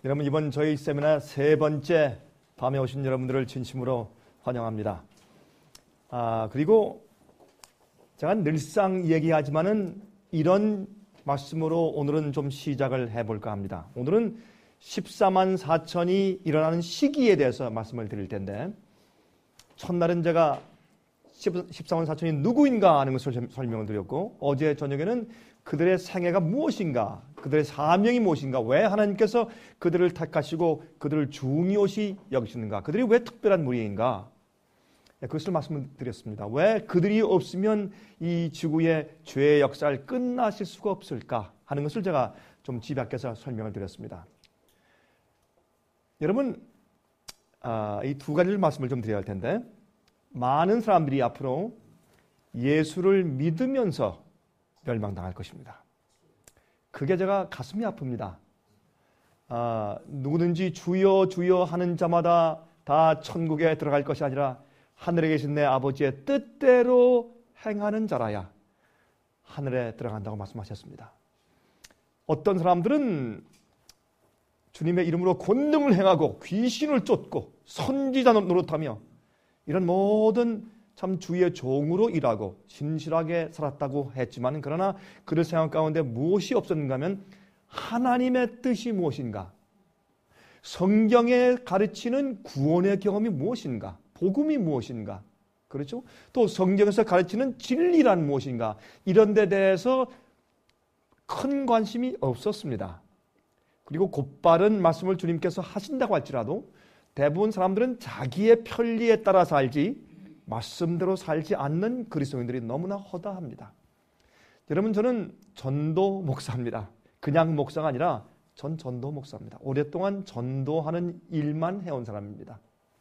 여러분, 이번 저희 세미나 세 번째 밤에 오신 여러분들을 진심으로 환영합니다. 그리고 제가 늘상 얘기하지만은 이런 말씀으로 오늘은 좀 시작을 해볼까 합니다. 오늘은 14만 4천이 일어나는 시기에 대해서 말씀을 드릴 텐데, 첫날은 제가 14만 4천이 누구인가 하는 것을 설명을 드렸고, 어제 저녁에는 그들의 생애가 무엇인가, 그들의 사명이 무엇인가, 왜 하나님께서 그들을 택하시고 그들을 중요시 여기시는가, 그들이 왜 특별한 무리인가, 그것을 말씀을 드렸습니다. 왜 그들이 없으면 이 지구의 죄의 역사를 끝나실 수가 없을까 하는 것을 제가 좀 집약해서 설명을 드렸습니다. 여러분, 이 두 가지를 말씀을 좀 드려야 할 텐데, 많은 사람들이 앞으로 예수를 믿으면서 멸망당할 것입니다. 그게 제가 가슴이 아픕니다. 누구든지 주여 주여 하는 자마다 다 천국에 들어갈 것이 아니라 하늘에 계신 내 아버지의 뜻대로 행하는 자라야 하늘에 들어간다고 말씀하셨습니다. 어떤 사람들은 주님의 이름으로 권능을 행하고 귀신을 쫓고 선지자 노릇하며 이런 모든 참 주의 종으로 일하고 신실하게 살았다고 했지만, 그러나 그들 생각 가운데 무엇이 없었는가 하면 하나님의 뜻이 무엇인가, 성경에 가르치는 구원의 경험이 무엇인가, 복음이 무엇인가, 그렇죠? 또 성경에서 가르치는 진리란 무엇인가, 이런 데 대해서 큰 관심이 없었습니다. 그리고 곧바른 말씀을 주님께서 하신다고 할지라도 대부분 사람들은 자기의 편리에 따라 살지 말씀대로 살지 않는 그리스도인들이 너무나 허다합니다. 여러분, 저는 전도 목사입니다. 그냥 목사가 아니라 전 전도 목사입니다. 오랫동안 전도하는 일만 해온 사람입니다.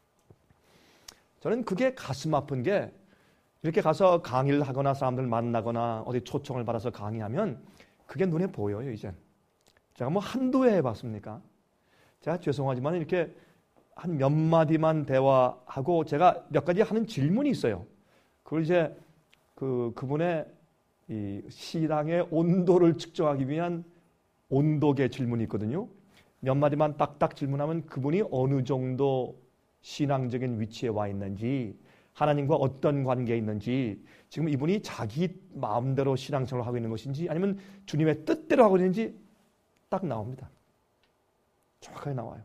저는 그게 가슴 아픈 게, 이렇게 가서 강의를 하거나 사람들 만나거나 어디 초청을 받아서 강의하면 그게 눈에 보여요. 이젠 제가 뭐 한두 해 해봤습니까? 제가 죄송하지만 이렇게 한 몇 마디만 대화하고 제가 몇 가지 하는 질문이 있어요. 그걸 이제 그분의 이 신앙의 온도를 측정하기 위한 온도계 질문이 있거든요. 몇 마디만 딱딱 질문하면 그분이 어느 정도 신앙적인 위치에 와 있는지, 하나님과 어떤 관계에 있는지, 지금 이분이 자기 마음대로 신앙생활을 하고 있는 것인지 아니면 주님의 뜻대로 하고 있는지 딱 나옵니다. 정확하게 나와요.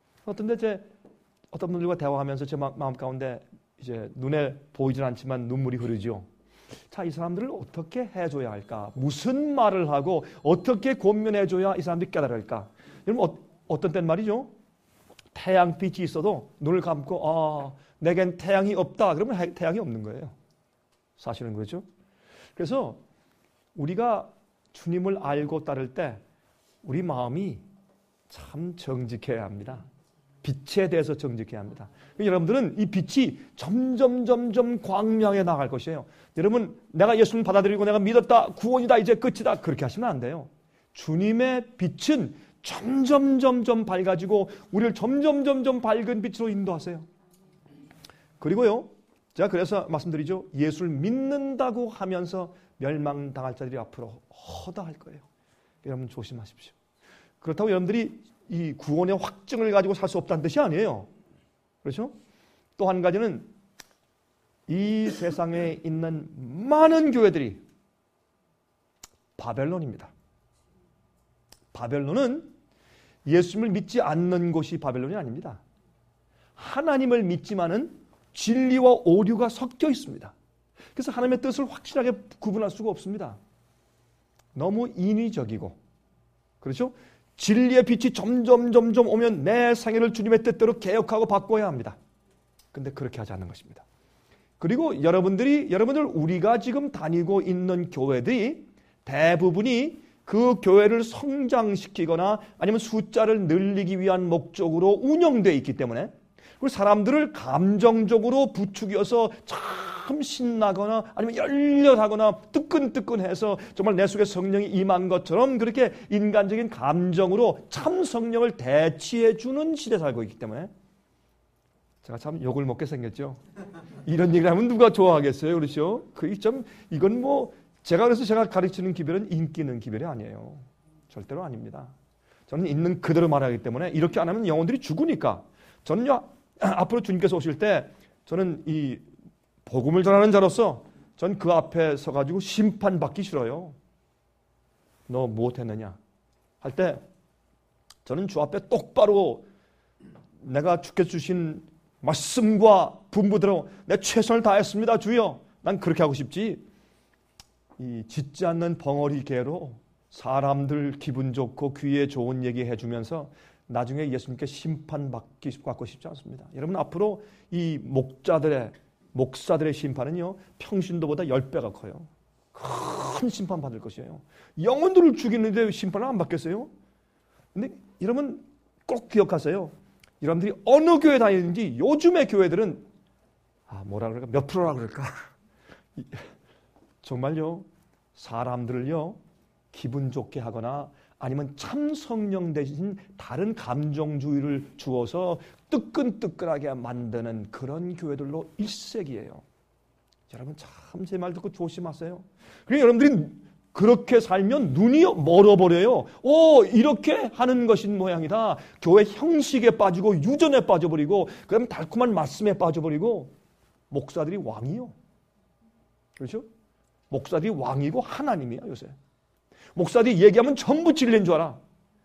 어떤 분들과 대화하면서 제 마음 가운데 이제 눈에 보이진 않지만 눈물이 흐르죠. 자, 이 사람들을 어떻게 해줘야 할까? 무슨 말을 하고 어떻게 권면해줘야 이 사람들이 깨달을까? 여러분, 어떤 땐 말이죠. 태양빛이 있어도 눈을 감고 내겐 태양이 없다. 그러면 태양이 없는 거예요. 사실은 그렇죠. 그래서 우리가 주님을 알고 따를 때 우리 마음이 참 정직해야 합니다. 빛에 대해서 정직해야 합니다. 여러분들은 이 빛이 점점 광명해 나갈 것이에요. 여러분, 내가 예수를 받아들이고 내가 믿었다, 구원이다, 이제 끝이다, 그렇게 하시면 안 돼요. 주님의 빛은 점점 밝아지고 우리를 점점 밝은 빛으로 인도하세요. 그리고요, 제가 그래서 말씀드리죠. 예수를 믿는다고 하면서 멸망당할 자들이 앞으로 허다할 거예요. 여러분 조심하십시오. 그렇다고 여러분들이 이 구원의 확증을 가지고 살 수 없다는 뜻이 아니에요. 그렇죠? 또 한 가지는 이 세상에 있는 많은 교회들이 바벨론입니다. 바벨론은 예수님을 믿지 않는 곳이 바벨론이 아닙니다. 하나님을 믿지만은 진리와 오류가 섞여 있습니다. 그래서 하나님의 뜻을 확실하게 구분할 수가 없습니다. 너무 인위적이고, 그렇죠? 진리의 빛이 점점 오면 내 생애를 주님의 뜻대로 개혁하고 바꿔야 합니다. 근데 그렇게 하지 않는 것입니다. 그리고 여러분들 우리가 지금 다니고 있는 교회들이 대부분이 그 교회를 성장시키거나 아니면 숫자를 늘리기 위한 목적으로 운영되어 있기 때문에, 그리고 사람들을 감정적으로 부추겨서 참 신나거나 아니면 열렬하거나 뜨끈뜨끈해서 정말 내 속에 성령이 임한 것처럼 그렇게 인간적인 감정으로 참 성령을 대치해 주는 시대에 살고 있기 때문에 제가 참 욕을 먹게 생겼죠. 이런 얘기를 하면 누가 좋아하겠어요, 그렇죠? 이건 뭐 제가 가르치는 기별은 인기 있는 기별이 아니에요. 절대로 아닙니다. 저는 있는 그대로 말하기 때문에 이렇게 안 하면 영혼들이 죽으니까 저는요 앞으로 주님께서 오실 때 저는 이 복음을 전하는 자로서 전 그 앞에 서가지고 심판받기 싫어요. 너 무엇했느냐 할 때 저는 주 앞에 똑바로 내가 주께서 주신 말씀과 분부대로 내 최선을 다했습니다 주여. 난 그렇게 하고 싶지. 이 짖지 않는 벙어리 개로 사람들 기분 좋고 귀에 좋은 얘기 해주면서 나중에 예수님께 심판받고 싶지 않습니다. 여러분 앞으로 이 목사들의 심판은요 평신도보다 10배가 커요. 큰 심판 받을 것이에요. 영혼들을 죽이는데 심판을 안 받겠어요? 근데 여러분 꼭 기억하세요. 여러분들이 어느 교회 다니는지 요즘의 교회들은 뭐라 그럴까? 몇 프로라 그럴까? 정말요 사람들을요 기분 좋게 하거나 아니면 참 성령 대신 다른 감정주의를 주어서 뜨끈뜨끈하게 만드는 그런 교회들로 일색이에요. 여러분 참 제 말 듣고 조심하세요. 그리고 여러분들이 그렇게 살면 눈이 멀어버려요. 이렇게 하는 것인 모양이다. 교회 형식에 빠지고 유전에 빠져버리고 그다음에 달콤한 말씀에 빠져버리고 목사들이 왕이요. 그렇죠? 목사들이 왕이고 하나님이야 요새. 목사들이 얘기하면 전부 진리인 줄 알아.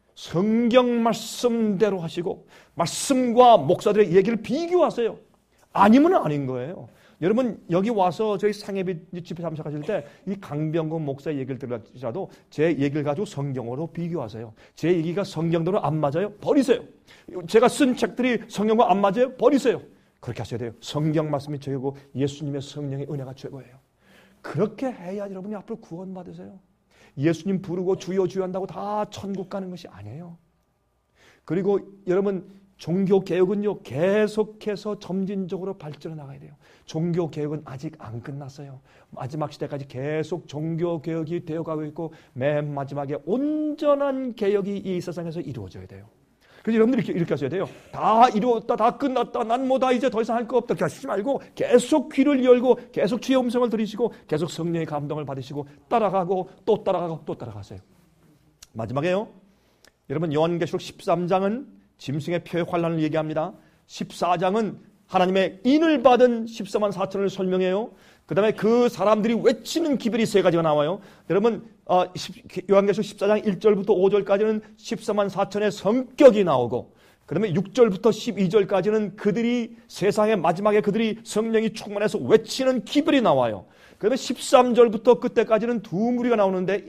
성경 말씀대로 하시고 말씀과 목사들의 얘기를 비교하세요. 아니면 아닌 거예요. 여러분 여기 와서 저희 상해비 집회 참석하실 때 이 강병건 목사의 얘기를 들으라도 제 얘기를 가지고 성경으로 비교하세요. 제 얘기가 성경대로 안 맞아요? 버리세요. 제가 쓴 책들이 성경과 안 맞아요? 버리세요. 그렇게 하셔야 돼요. 성경 말씀이 최고고 예수님의 성령의 은혜가 최고예요. 그렇게 해야 여러분이 앞으로 구원 받으세요. 예수님 부르고 주여 주여 한다고 다 천국 가는 것이 아니에요. 그리고 여러분 종교개혁은요 계속해서 점진적으로 발전해 나가야 돼요. 종교개혁은 아직 안 끝났어요. 마지막 시대까지 계속 종교개혁이 되어가고 있고 맨 마지막에 온전한 개혁이 이 세상에서 이루어져야 돼요. 그래서 여러분들이 이렇게 하셔야 돼요. 다 이루었다, 다 끝났다, 난 뭐다 이제 더 이상 할 거 없다 그렇게 하시지 말고 계속 귀를 열고 계속 주의 음성을 들으시고 계속 성령의 감동을 받으시고 따라가고 또 따라가고 또 따라가세요. 마지막에요. 여러분 요한계시록 13장은 짐승의 표의 환란을 얘기합니다. 14장은 하나님의 인을 받은 14만 4천을 설명해요. 그 다음에 그 사람들이 외치는 기별이 세 가지가 나와요. 여러분 요한계시록 14장 1절부터 5절까지는 14만 4천의 성격이 나오고 그 다음에 6절부터 12절까지는 그들이 세상의 마지막에 그들이 성령이 충만해서 외치는 기별이 나와요. 그 다음에 13절부터 그때까지는 두 무리가 나오는데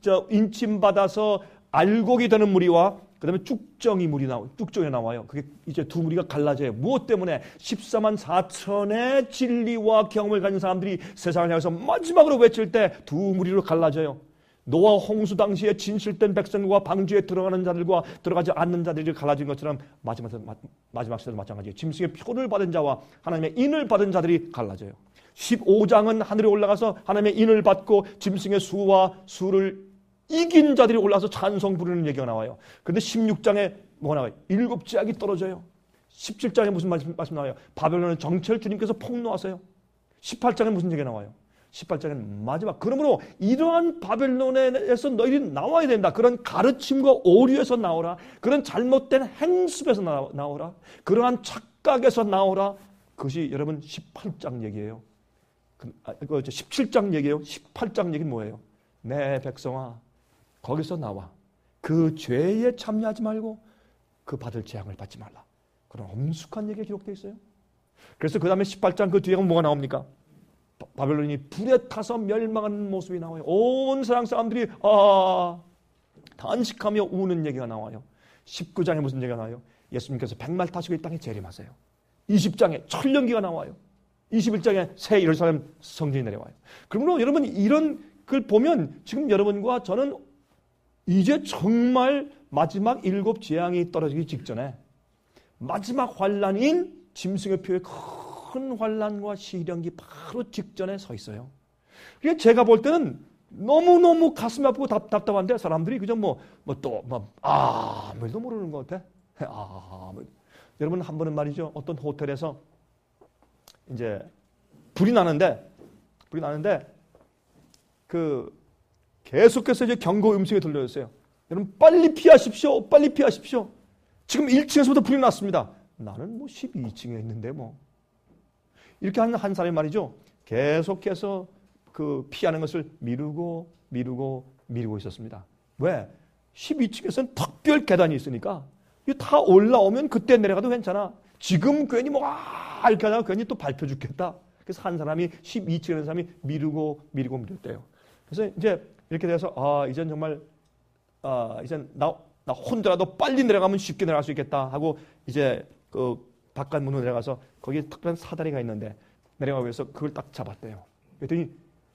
인침받아서 알곡이 되는 무리와 그 다음에 쭉정이 나와요. 그게 이제 두 무리가 갈라져요. 무엇 때문에? 14만 4천의 진리와 경험을 가진 사람들이 세상을 향해서 마지막으로 외칠 때 두 무리로 갈라져요. 노아 홍수 당시에 진실된 백성과 방주에 들어가는 자들과 들어가지 않는 자들이 갈라진 것처럼 마지막 시대도 마찬가지예요. 짐승의 표를 받은 자와 하나님의 인을 받은 자들이 갈라져요. 15장은 하늘에 올라가서 하나님의 인을 받고 짐승의 수와 수를 이긴 자들이 올라와서 찬송 부르는 얘기가 나와요. 그런데 16장에 뭐가 나와요? 7제약이 떨어져요. 17장에 무슨 말씀 나와요? 바벨론의 정체를 주님께서 폭로하세요. 18장에 무슨 얘기가 나와요? 18장에는 마지막. 그러므로 이러한 바벨론에서 너희들이 나와야 된다. 그런 가르침과 오류에서 나오라. 그런 잘못된 행습에서 나오라. 그러한 착각에서 나오라. 그것이 여러분 18장 얘기예요. 17장 얘기예요. 18장 얘기는 뭐예요? 내 백성아 거기서 나와. 그 죄에 참여하지 말고 그 받을 재앙을 받지 말라. 그런 엄숙한 얘기가 기록되어 있어요. 그래서 그 다음에 18장 그 뒤에 뭐가 나옵니까? 바벨론이 불에 타서 멸망하는 모습이 나와요. 온 세상 사람들이 단식하며 우는 얘기가 나와요. 19장에 무슨 얘기가 나와요? 예수님께서 백말 타시고 이 땅에 재림하세요. 20장에 천년기가 나와요. 21장에 새 예루살렘 성전이 내려와요. 그러므로 여러분 이런 걸 보면 지금 여러분과 저는 이제 정말 마지막 7 재앙이 떨어지기 직전에 마지막 환란인 짐승의 표의 큰 환란과 시련기 바로 직전에 서 있어요. 그래서 제가 볼 때는 너무너무 가슴이 아프고 답답한데 사람들이 그저 아무 일도 모르는 것 같아. 여러분 한 번은 말이죠. 어떤 호텔에서 이제 불이 나는데 그 계속해서 이제 경고 음성이 들려졌어요. 여러분 빨리 피하십시오. 빨리 피하십시오. 지금 1층에서부터 불이 났습니다. 나는 뭐 12층에 있는데 뭐. 이렇게 하는 한 사람이 말이죠. 계속해서 그 피하는 것을 미루고 있었습니다. 왜? 12층에서는 특별 계단이 있으니까 이거 다 올라오면 그때 내려가도 괜찮아. 지금 괜히 뭐 이렇게 하다가 괜히 또 밟혀 죽겠다. 그래서 한 사람이 12층에 있는 사람이 미뤘대요. 그래서 이제 이렇게 돼서 이젠 정말 이젠 나 혼자라도 빨리 내려가면 쉽게 내려갈 수 있겠다 하고 이제 그 바깥 문으로 내려가서 거기에 특별한 사다리가 있는데 내려가기 위해서 그걸 딱 잡았대요. 그랬더니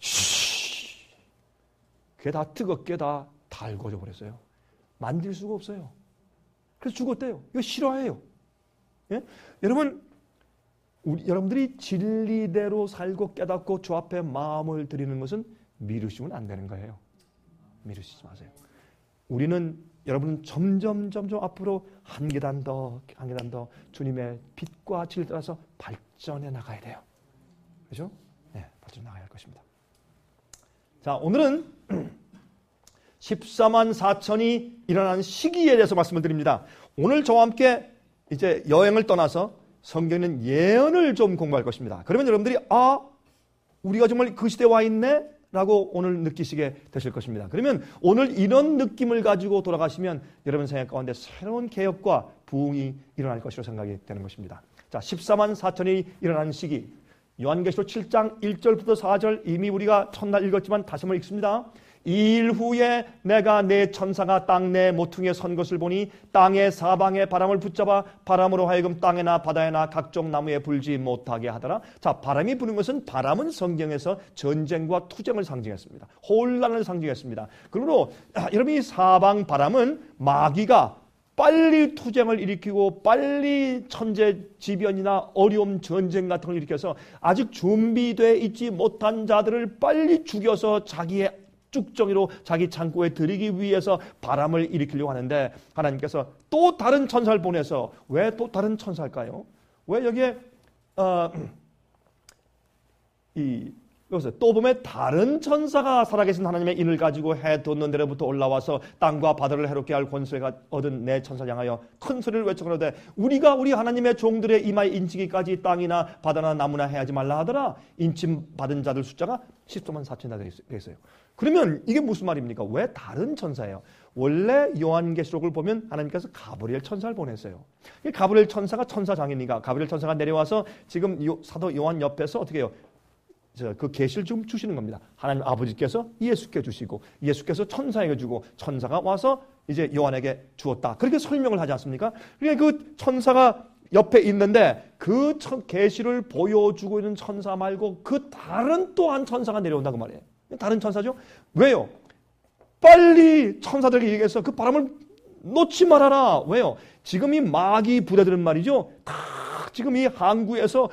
그게 다 뜨겁게 다 달궈져 버렸어요. 만질 수가 없어요. 그래서 죽었대요. 이거 실화예요. 예? 여러분, 여러분들이 진리대로 살고 깨닫고 주 앞에 마음을 드리는 것은 미루시면 안 되는 거예요. 미루시지 마세요. 여러분은 점점 앞으로 한 계단 더 주님의 빛과 진리를 따라서 발전해 나가야 돼요. 그렇죠? 네, 발전해 나가야 할 것입니다. 자, 오늘은 14만 4천이 일어나는 시기에 대해서 말씀을 드립니다. 오늘 저와 함께 이제 여행을 떠나서 성경에는 예언을 좀 공부할 것입니다. 그러면 여러분들이 우리가 정말 그 시대에 와 있네? 라고 오늘 느끼시게 되실 것입니다. 그러면 오늘 이런 느낌을 가지고 돌아가시면 여러분 생각 가운데 새로운 개혁과 부흥이 일어날 것으로 생각이 되는 것입니다. 자, 14만 4천이 일어나는 시기. 요한계시록 7장 1절부터 4절 이미 우리가 첫날 읽었지만 다시 한번 읽습니다. 2일 후에 내가 내 천사가 땅 내 모퉁이에 선 것을 보니 땅의 사방에 바람을 붙잡아 바람으로 하여금 땅에나 바다에나 각종 나무에 불지 못하게 하더라. 자, 바람이 부는 것은 바람은 성경에서 전쟁과 투쟁을 상징했습니다. 혼란을 상징했습니다. 그러므로 여러분 이 사방 바람은 마귀가 빨리 투쟁을 일으키고 빨리 천재지변이나 어려움 전쟁 같은 걸 일으켜서 아직 준비되어 있지 못한 자들을 빨리 죽여서 자기의 쭉정이로 자기 창고에 들이기 위해서 바람을 일으키려고 하는데 하나님께서 또 다른 천사를 보내서 왜 또 다른 천사일까요? 왜 여기에 여기서 또 보면 다른 천사가 살아계신 하나님의 인을 가지고 해 돋는 데로부터 올라와서 땅과 바다를 해롭게 할 권세가 얻은 내 천사를 향하여 큰 소리를 외쳐가로되 우리가 우리 하나님의 종들의 이마에 인치기까지 땅이나 바다나 나무나 해하지 말라 하더라. 인침 받은 자들 숫자가 14만 4천이나 되어 있어요. 그러면 이게 무슨 말입니까? 왜 다른 천사예요? 원래 요한계시록을 보면 하나님께서 가브리엘 천사를 보냈어요. 이 가브리엘 천사가 천사장이니까 가브리엘 천사가 내려와서 지금 사도 요한 옆에서 어떻게 해요? 그 계시를 좀 주시는 겁니다. 하나님 아버지께서 예수께 주시고 예수께서 천사에게 주고 천사가 와서 이제 요한에게 주었다. 그렇게 설명을 하지 않습니까? 그러니까 그 천사가 옆에 있는데 그 계시를 보여주고 있는 천사 말고 그 다른 또 한 천사가 내려온다고 말이에요. 다른 천사죠? 왜요? 빨리 천사들에게 얘기해서 그 바람을 놓지 말아라. 왜요? 지금 이 마귀 부대들은 말이죠. 다 지금 이 항구에서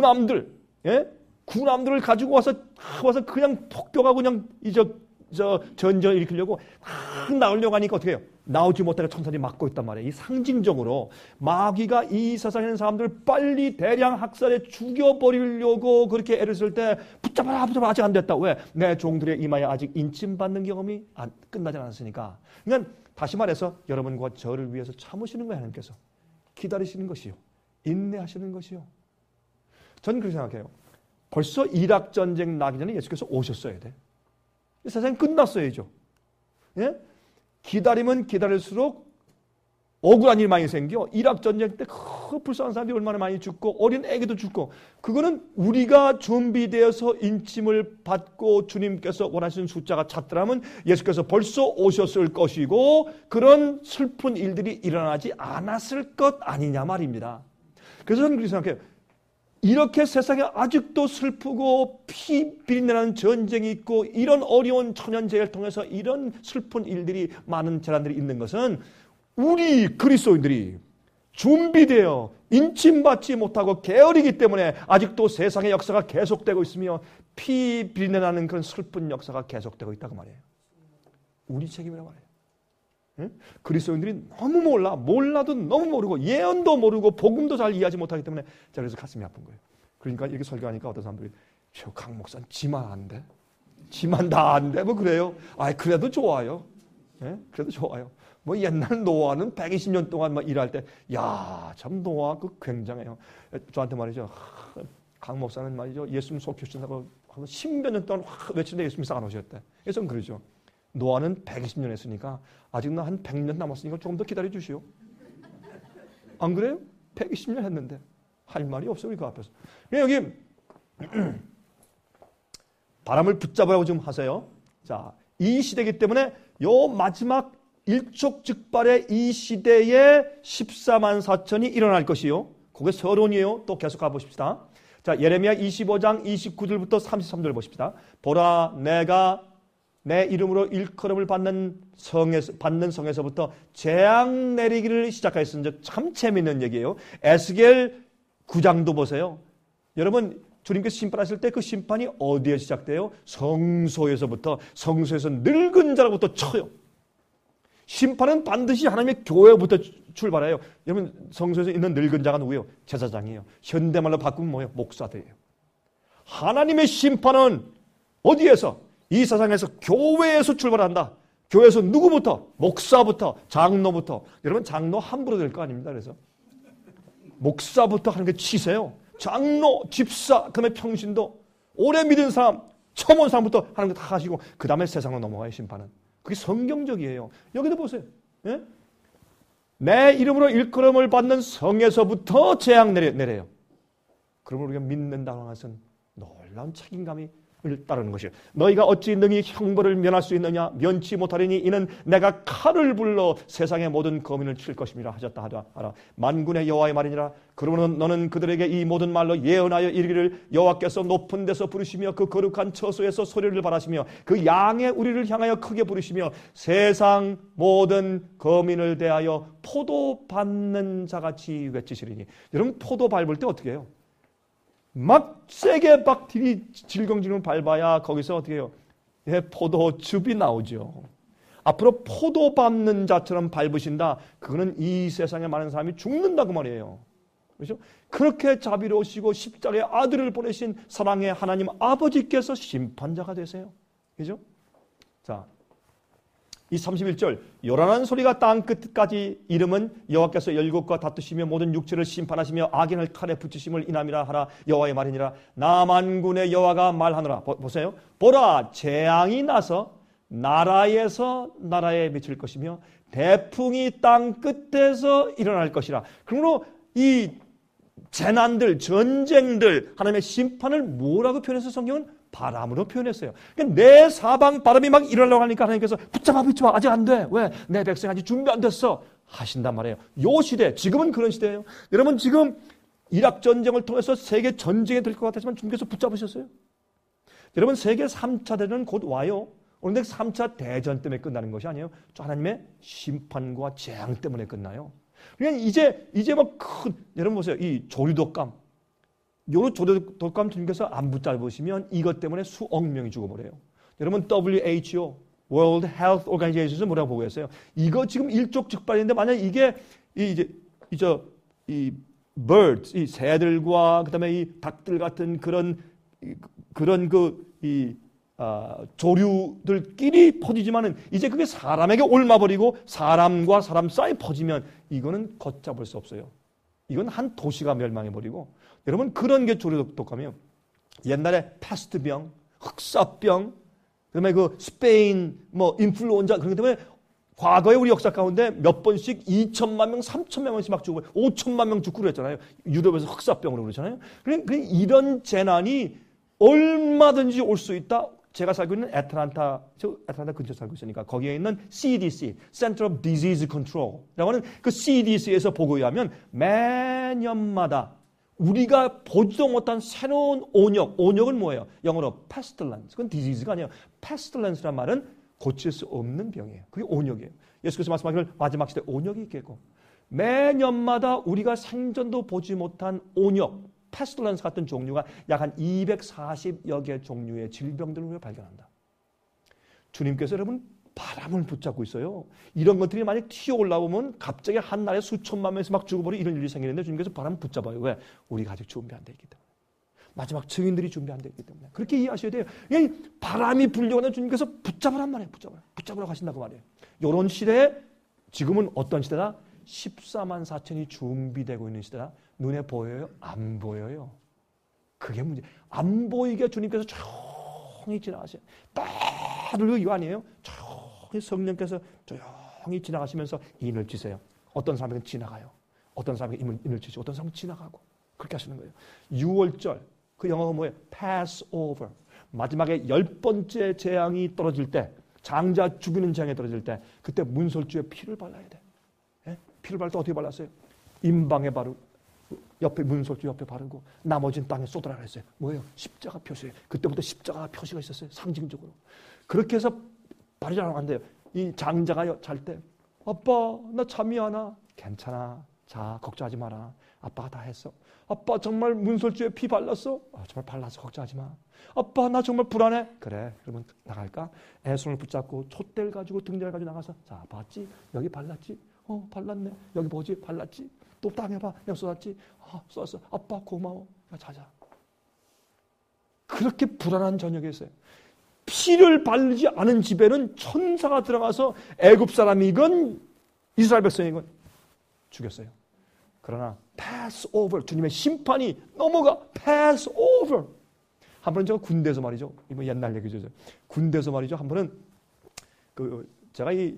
군함들을 가지고 와서 그냥 폭격하고 그냥 전쟁을 일으키려고 막 나오려고 하니까 어떻게 해요? 나오지 못하게 천사들이 막고 있단 말이에요. 이 상징적으로 마귀가 이 세상에 있는 사람들을 빨리 대량 학살해 죽여버리려고 그렇게 애를 쓸 때 붙잡아라 아직 안 됐다. 왜? 내 종들의 이마에 아직 인침받는 경험이 끝나지 않았으니까. 그러니까 다시 말해서 여러분과 저를 위해서 참으시는 거예요. 하나님께서 기다리시는 것이요, 인내하시는 것이요. 저는 그렇게 생각해요. 벌써 이락 전쟁 나기 전에 예수께서 오셨어야 돼. 이 세상이 끝났어야죠. 예? 기다리면 기다릴수록 억울한 일 많이 생겨. 이락 전쟁 때 그 불쌍한 사람들이 얼마나 많이 죽고 어린 애기도 죽고. 그거는 우리가 준비되어서 인침을 받고 주님께서 원하시는 숫자가 찼더라면 예수께서 벌써 오셨을 것이고 그런 슬픈 일들이 일어나지 않았을 것 아니냐 말입니다. 그래서 저는 그렇게 생각해요. 이렇게 세상에 아직도 슬프고 피 비린내나는 전쟁이 있고 이런 어려운 천연재해를 통해서 이런 슬픈 일들이 많은 재난들이 있는 것은 우리 그리스도인들이 준비되어 인침받지 못하고 게으르기 때문에 아직도 세상의 역사가 계속되고 있으며 피 비린내나는 그런 슬픈 역사가 계속되고 있다고 말이에요. 우리 책임이라고 말해요. 응? 그리스도인들이 너무 몰라도 너무 모르고 예언도 모르고 복음도 잘 이해하지 못하기 때문에 제가 그래서 가슴이 아픈 거예요. 그러니까 이렇게 설교하니까 어떤 사람들이 강 목사는 지만 안 돼? 지만 다 안 돼? 뭐 그래요? 그래도 좋아요. 예? 그래도 좋아요. 뭐 옛날 노아는 120년 동안 막 일할 때, 야, 참 노아 그 굉장해요. 저한테 말이죠. 강 목사는 말이죠. 예수님 속히신다고 하면 10몇 년 동안 확 외치는데 예수님이 안 오셨대. 그래서 좀 그러죠. 노아는 120년 했으니까 아직 한 100년 남았으니까 조금 더 기다려 주시오. 안 그래요? 120년 했는데 할 말이 없어요. 우리 그 앞에서. 여기 바람을 붙잡으라고 좀 하세요. 자, 이 시대이기 때문에 요 마지막 일촉즉발의 이 시대에 14만 4천이 일어날 것이요. 그게 서론이에요. 또 계속 가보십시다. 자, 예레미야 25장 29절부터 33절 보십시다. 보라, 내가 내 이름으로 일컬음을 받는 성에서부터 재앙 내리기를 시작하였은즉 참 재미있는 얘기예요. 에스겔 9장도 보세요. 여러분 주님께서 심판하실 때 그 심판이 어디에 시작돼요? 성소에서부터 늙은 자로부터 쳐요. 심판은 반드시 하나님의 교회부터 출발해요. 여러분 성소에서 있는 늙은 자가 누구예요? 제사장이에요. 현대말로 바꾸면 뭐예요? 목사들이에요. 하나님의 심판은 어디에서? 이 세상에서 교회에서 출발한다. 교회에서 누구부터? 목사부터, 장로부터. 여러분 장로 함부로 될 거 아닙니다. 그래서 목사부터 하는 게 치세요. 장로, 집사, 그다음에 평신도, 오래 믿은 사람, 처음 온 사람부터 하는 거 다 하시고 그 다음에 세상으로 넘어가요. 심판은. 그게 성경적이에요. 여기도 보세요. 예? 내 이름으로 일컬음을 받는 성에서부터 재앙 내려요. 그러면 우리가 믿는다는 것은 놀라운 책임감이 따르는 것이요. 너희가 어찌 능히 형벌을 면할 수 있느냐? 면치 못하리니 이는 내가 칼을 불러 세상의 모든 거민을 칠 것임이라 하셨다 하라. 만군의 여호와의 말이니라. 그러면 너는 그들에게 이 모든 말로 예언하여 이르기를 여호와께서 높은 데서 부르시며 그 거룩한 처소에서 소리를 발하시며 그 양의 우리를 향하여 크게 부르시며 세상 모든 거민을 대하여 포도 밟는 자같이 외치시리니. 여러분 포도 밟을 때 어떻게 해요? 막 세게 막 질겅질겅 밟아야 거기서 어떻게 해요? 예, 포도즙이 나오죠. 앞으로 포도 밟는 자처럼 밟으신다. 그거는 이 세상에 많은 사람이 죽는다고 말이에요. 그렇죠? 그렇게 자비로우시고 십자가의 아들을 보내신 사랑의 하나님 아버지께서 심판자가 되세요. 그죠? 자, 이 31절 요란한 소리가 땅 끝까지 이름은 여호와께서 열국과 다투시며 모든 육체를 심판하시며 악인을 칼에 붙이심을 인함이라 하라. 여호와의 말이니라. 나 만군의 여호와가 말하노라. 보세요. 보라 재앙이 나서 나라에서 나라에 미칠 것이며 대풍이 땅 끝에서 일어날 것이라. 그러므로 이 재난들, 전쟁들, 하나님의 심판을 뭐라고 표현해서 성경은 바람으로 표현했어요. 그러니까 내 사방 바람이 막 일어나려고 하니까 하나님께서 붙잡아 아직 안 돼. 왜? 내 백성이 아직 준비 안 됐어. 하신단 말이에요. 요 시대, 지금은 그런 시대예요. 여러분 지금 이락 전쟁을 통해서 세계 전쟁이 될 것 같았지만 주님께서 붙잡으셨어요. 여러분 세계 3차 대전은 곧 와요. 그런데 3차 대전 때문에 끝나는 것이 아니에요. 하나님의 심판과 재앙 때문에 끝나요. 그러니까 이제 막 여러분 보세요. 이 조류독감. 요 조류독감 주님께서 안 붙잡으시면 이것 때문에 수억 명이 죽어버려요. 여러분 WHO, World Health Organization에서 뭐라고 보고 있어요? 이거 지금 일촉즉발인데 만약 이게 이 birds, 이 새들과 그다음에 이 닭들 같은 그런 조류들끼리 퍼지지만은 이제 그게 사람에게 옮아버리고 사람과 사람 사이 퍼지면 이거는 걷잡을 수 없어요. 이건 한 도시가 멸망해버리고. 여러분 그런 게 조류독감이에요. 옛날에 패스트병, 흑사병, 그다음에 그 스페인 인플루엔자 그런 것 때문에 과거에 우리 역사 가운데 몇 번씩 2천만 명, 3천만 명씩 막 죽고 5천만 명 죽고 그랬잖아요. 유럽에서 흑사병으로 그러잖아요. 그러니까 이런 재난이 얼마든지 올 수 있다. 제가 살고 있는 애틀란타 근처 살고 있으니까 거기에 있는 CDC, Center of Disease Control라고 하는 그 CDC에서 보고에 하면 매년마다 우리가 보지도 못한 새로운 온역은 뭐예요? 영어로 pestilence. 그건 disease가 아니에요. pestilence란 말은 고칠 수 없는 병이에요. 그게 온역이에요. 예수께서 말씀하기를 마지막 시대에 온역이 있겠고 매년마다 우리가 생전도 보지 못한 온역, pestilence 같은 종류가 약 한 240여 개 종류의 질병들을 우리가 발견한다. 주님께서 여러분 바람을 붙잡고 있어요. 이런 것들이 만약 튀어 올라오면 갑자기 한 날에 수천만 명에서 막 죽어버리고 이런 일이 생기는데 주님께서 바람을 붙잡아요. 왜? 우리가 아직 준비 안 돼 있기 때문에. 마지막 증인들이 준비 안 되기 때문에 그렇게 이해하셔야 돼요. 바람이 불려오는 주님께서 붙잡으란 말이에요. 붙잡으러 가신다고 말이에요. 이런 시대에 지금은 어떤 시대다? 14만 4천이 준비되고 있는 시대다. 눈에 보여요? 안 보여요. 그게 문제. 안 보이게 주님께서 조용히 지나가세요. 따르르 이거 아니에요? 조용히 성령께서 조용히 지나가시면서 인을 치세요. 어떤 사람은 지나가요. 어떤 사람은 인을 치시고 어떤 사람은 지나가고 그렇게 하시는 거예요. 6월절 그 영어가 뭐예요? Passover. 마지막에 10번째 재앙이 떨어질 때 장자 죽이는 재앙이 떨어질 때 그때 문설주에 피를 발라야 돼. 예? 피를 바를 때 어떻게 발랐어요? 임방에 바르고 옆에 문설주 옆에 바르고 나머지는 땅에 쏟아라 그랬어요. 뭐예요? 십자가 표시예요. 그때부터 십자가 표시가 있었어요. 상징적으로. 그렇게 해서 바르지 않으면 안 돼요. 이 장자가 잘 때 아빠 나 잠이 안 와. 괜찮아. 자 걱정하지 마라. 아빠가 다 했어. 아빠 정말 문설주에 피 발랐어? 정말 발랐어. 걱정하지 마. 아빠 나 정말 불안해. 그래 그러면 나갈까? 애손을 붙잡고 촛대를 가지고 등대를 가지고 나가서 자 봤지? 여기 발랐지? 발랐네. 여기 뭐지? 발랐지? 또 땅에 봐. 내가 쏟았지? 쏟았어. 아빠 고마워. 야, 자자. 그렇게 불안한 저녁에 있어요. 피를 바르지 않은 집에는 천사가 들어가서 애굽 사람이건 이스라엘 백성이건 죽였어요. 그러나 Passover 주님의 심판이 넘어가 Passover. 한 번은 제가 군대에서 말이죠. 이거 옛날 얘기죠. 군대에서 말이죠. 한 번은 제가 이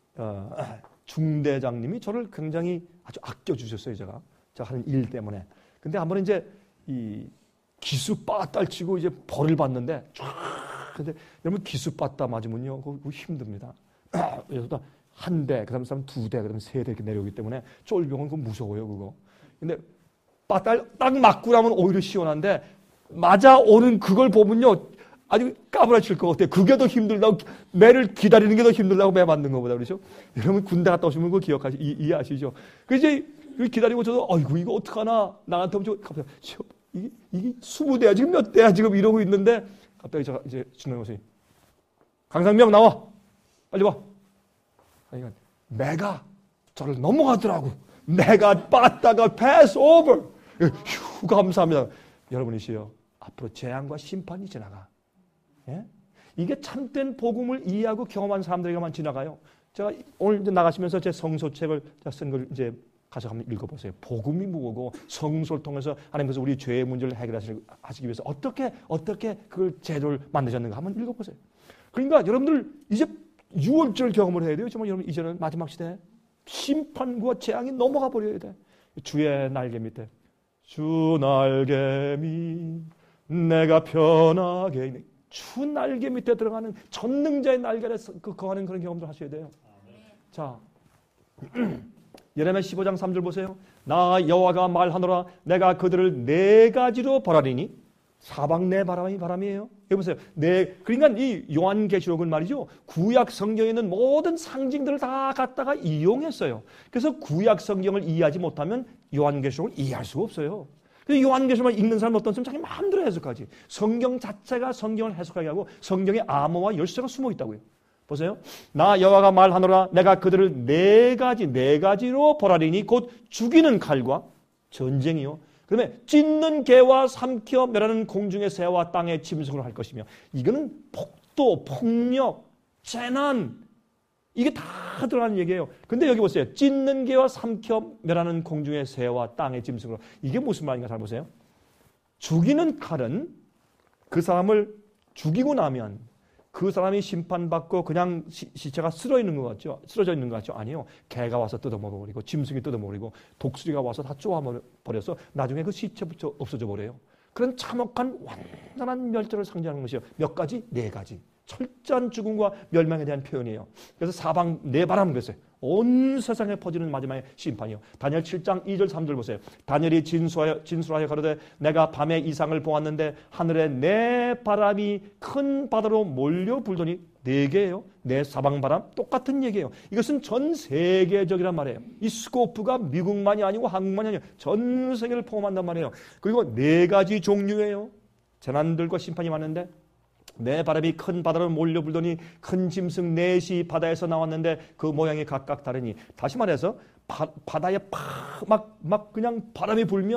중대장님이 저를 굉장히 아주 아껴주셨어요. 제가 하는 일 때문에. 근데 한 번은 이제 이 기수 빠딸 치고 이제 벌을 받는데 근데 여러분 기수 빠따 맞으면요 그거 힘듭니다. 그래서 한 대, 그다음 두 대, 그다음 세 대 이렇게 내려오기 때문에 쫄병은 그거 무서워요 그거. 근데 빠딸 딱 맞고 나면 오히려 시원한데 맞아 오는 그걸 보면요 아주 까불어칠 것 같아요. 그게 더 힘들다고 매를 기다리는 게 더 힘들다고 매 맞는 것보다 그렇죠? 여러분 군대 갔다 오시면 그거 이해하시죠? 그래서 이제 기다리고 저도 아이고 이거 어떡하나 나한테 오면 갑자기 이게 20대야 지금 몇 대야 지금 이러고 있는데 갑자기 제가 이제 중요한 것이 강상명 나와 빨리 와. 그러니까 내가 저를 넘어가더라고. 내가 빠따가 pass over. 휴 감사합니다. 여러분이시여 앞으로 재앙과 심판이 지나가. 예? 이게 참된 복음을 이해하고 경험한 사람들에게만 지나가요. 제가 오늘 이제 나가시면서 제 성소책을 쓴 걸 이제 가서 한번 읽어보세요. 복음이 무엇이고 성소를 통해서 하나님께서 우리 죄의 문제를 해결하시기 위해서 어떻게 그걸 제도를 만드셨는가 한번 읽어보세요. 그러니까 여러분들 이제 6월절 경험을 해야 돼요. 정말 여러분 이제는 마지막 시대에 심판과 재앙이 넘어가 버려야 돼. 주의 날개 밑에 주 날개 밑 내가 편하게 주 날개 밑에 들어가는 전능자의 날개를 거하는 그런 경험도 하셔야 돼요. 자 예레미야 15장 3절 보세요. 나 여호와가 말하노라 내가 그들을 네 가지로 벌하리니 사방 네 바람이에요. 여기 보세요. 그러니까 이 요한계시록은 말이죠. 구약 성경에 있는 모든 상징들을 다 갖다가 이용했어요. 그래서 구약 성경을 이해하지 못하면 요한계시록을 이해할 수가 없어요. 그래서 요한계시록만 읽는 사람은 어떤 사람은 자기 마음대로 해석하지. 성경 자체가 성경을 해석하게 하고 성경에 암호와 열쇠가 숨어 있다고요. 보세요. 나 여호와가 말하노라 내가 그들을 네 가지로 벌하리니 곧 죽이는 칼과 전쟁이요. 그다음에 찢는 개와 삼켜 멸하는 공중의 새와 땅의 짐승으로 할 것이며 이거는 폭도, 폭력, 재난 이게 다 들어가는 얘기예요. 근데 여기 보세요. 찢는 개와 삼켜 멸하는 공중의 새와 땅의 짐승으로 이게 무슨 말인가 잘 보세요. 죽이는 칼은 그 사람을 죽이고 나면 그 사람이 심판받고 그냥 시체가 쓰러져 있는 것 같죠? 아니요. 개가 와서 뜯어먹어버리고 짐승이 뜯어먹어버리고 독수리가 와서 다 쪼아버려서 나중에 그 시체부터 없어져 버려요. 그런 참혹한 완전한 멸절을 상징하는 것이요. 몇 가지? 네 가지. 철저한 죽음과 멸망에 대한 표현이에요. 그래서 사방 네 바람 그랬어요. 온 세상에 퍼지는 마지막의 심판이요. 다니엘 7장 2절 3절 보세요. 다니엘이 진술하여 가로되 내가 밤에 이상을 보았는데 하늘에 네 바람이 큰 바다로 몰려 불더니 네 개예요. 네 사방바람 똑같은 얘기예요. 이것은 전 세계적이란 말이에요. 이 스코프가 미국만이 아니고 한국만이 아니고 전 세계를 포함한단 말이에요. 그리고 네 가지 종류예요. 재난들과 심판이 많은데 네 바람이 큰 바다로 몰려 불더니 큰 짐승 넷이 바다에서 나왔는데 그 모양이 각각 다르니 다시 말해서 바다에 막 그냥 바람이 불면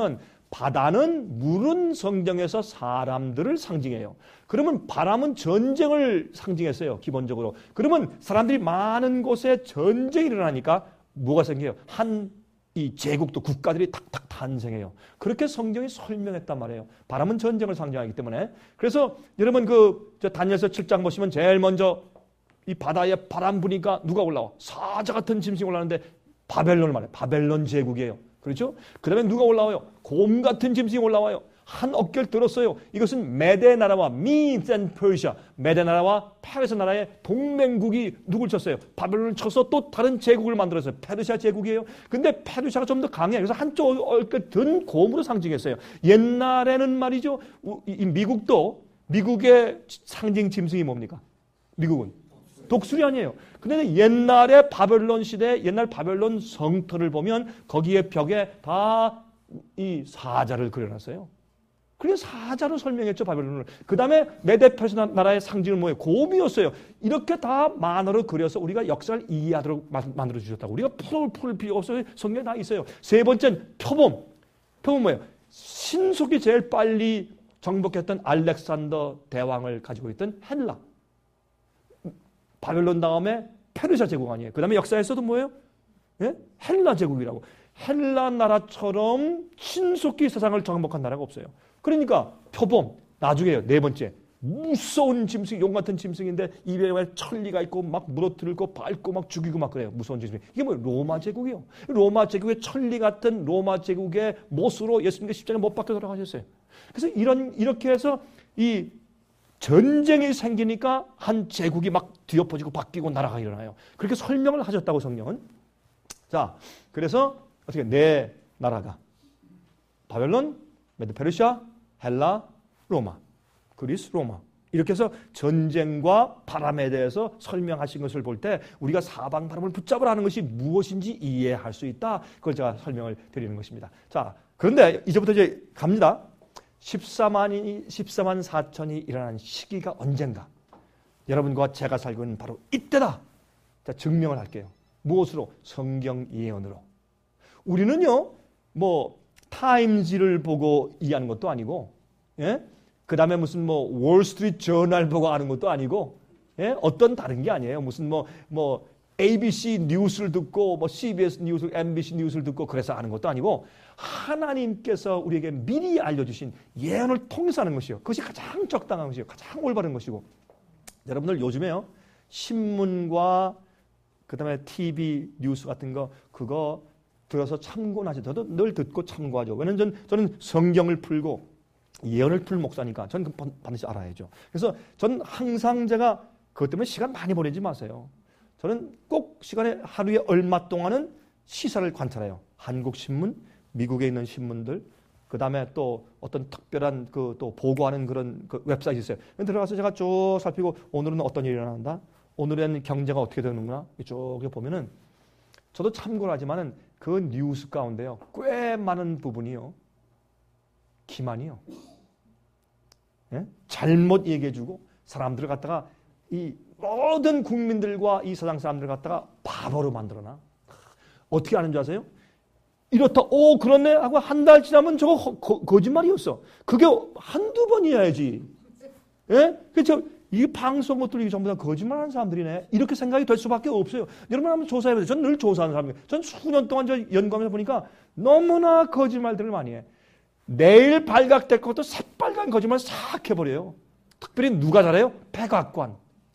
바다는 물은 성경에서 사람들을 상징해요. 그러면 바람은 전쟁을 상징했어요. 기본적으로. 그러면 사람들이 많은 곳에 전쟁이 일어나니까 뭐가 생겨요? 이 제국도 국가들이 탁탁 탄생해요. 그렇게 성경이 설명했단 말이에요. 바람은 전쟁을 상징하기 때문에. 그래서 여러분 다니엘서 7장 보시면 제일 먼저 이 바다에 바람 부니까 누가 올라와? 사자 같은 짐승이 올라오는데 바벨론을 말해요. 바벨론 제국이에요. 그렇죠? 그 다음에 누가 올라와요? 곰 같은 짐승이 올라와요. 한 어깨를 들었어요. 이것은 메데 나라와 Medes and Persia, 메데 나라와 페르시아 나라의 동맹국이 누굴 쳤어요? 바벨론을 쳐서 또 다른 제국을 만들었어요. 페르시아 제국이에요. 근데 페르시아가 좀 더 강해요. 그래서 한쪽 어깨 든 곰으로 상징했어요. 옛날에는 말이죠. 이 미국의 상징 짐승이 뭡니까? 미국은 독수리 아니에요. 근데 옛날에 바벨론 시대, 옛날 바벨론 성터를 보면 거기에 벽에 다 이 사자를 그려놨어요. 그래서 사자로 설명했죠, 바벨론을. 그 다음에 메데 페르시아 나라의 상징은 뭐예요? 곰이었어요. 이렇게 다 만화로 그려서 우리가 역사를 이해하도록 만들어 주셨다고. 우리가 풀 필요가 없어요. 성경에 다 있어요. 세 번째는 표범. 표범 뭐예요? 신속히 제일 빨리 정복했던 알렉산더 대왕을 가지고 있던 헬라. 바벨론 다음에 페르시아 제국 아니에요. 그 다음에 역사에서도 뭐예요? 예? 헬라 제국이라고. 헬라 나라처럼 신속히 세상을 정복한 나라가 없어요. 그러니까 표범, 나중에요. 네 번째, 무서운 짐승, 용 같은 짐승인데 입에 천리가 있고 막 물어뜯고 밟고 막 죽이고 막 그래요. 무서운 짐승. 이게 뭐예요? 로마 제국이요. 로마 제국의 천리 같은 로마 제국의 못으로 예수님께 십자가에 못 박혀 돌아가셨어요. 그래서 이렇게 해서 이 전쟁이 생기니까 한 제국이 막 뒤엎어지고 바뀌고 나라가 일어나요. 그렇게 설명을 하셨다고 성경은. 자, 그래서 어떻게 네 나라가 바벨론, 메데 페르시아, 헬라, 로마, 그리스, 로마. 이렇게 해서 전쟁과 바람에 대해서 설명하신 것을 볼 때 우리가 사방 바람을 붙잡으라는 것이 무엇인지 이해할 수 있다. 그걸 제가 설명을 드리는 것입니다. 자, 그런데 이제부터 이제 갑니다. 14만 4천이 일어난 시기가 언젠가? 여러분과 제가 살고 있는 바로 이때다. 자, 증명을 할게요. 무엇으로? 성경 예언으로. 우리는요, 타임지를 보고 이해하는 것도 아니고, 예? 그 다음에 무슨 월스트리트 저널 보고 아는 것도 아니고, 예? 어떤 다른 게 아니에요. 무슨 ABC 뉴스를 듣고, CBS 뉴스, MBC 뉴스를 듣고 그래서 아는 것도 아니고, 하나님께서 우리에게 미리 알려주신 예언을 통해서 하는 것이요. 그것이 가장 적당한 것이요. 가장 올바른 것이고. 여러분들 요즘에요, 신문과 그 다음에 TV 뉴스 같은 거, 그거 들어서 참고는 하죠. 저도 늘 듣고 참고하죠. 왜냐면 저는 성경을 풀고 예언을 풀 목사니까 저는 반드시 알아야죠. 그래서 저는 항상 제가 그것 때문에 시간 많이 보내지 마세요. 저는 꼭 시간에 하루에 얼마 동안은 시사를 관찰해요. 한국 신문, 미국에 있는 신문들, 그 다음에 또 어떤 특별한 또 보고하는 그런 웹사이트 있어요. 들어가서 제가 쭉 살피고 오늘은 어떤 일이 일어난다. 오늘은 경제가 어떻게 되는구나. 이쪽에 보면은 저도 참고를 하지만은 그 뉴스 가운데요, 꽤 많은 부분이요, 기만이요. 예? 잘못 얘기해주고 사람들을 갖다가 이 모든 국민들과 이 세상 사람들을 갖다가 바보로 만들어놔. 어떻게 아는 줄 아세요? 이렇다, 그렇네 하고 한 달 지나면 저거 거짓말이었어. 그게 한두 번이어야지. 예? 그렇죠? 이 방송 것들 이게 전부 다 거짓말하는 사람들이네. 이렇게 생각이 될 수밖에 없어요. 여러분 한번 조사해보세요. 저는 늘 조사하는 사람이에요. 전 수년 동안 연구하면서 보니까 너무나 거짓말들을 많이 해. 내일 발각될 것도 새빨간 거짓말 싹 해버려요. 특별히 누가 잘해요? 백악관.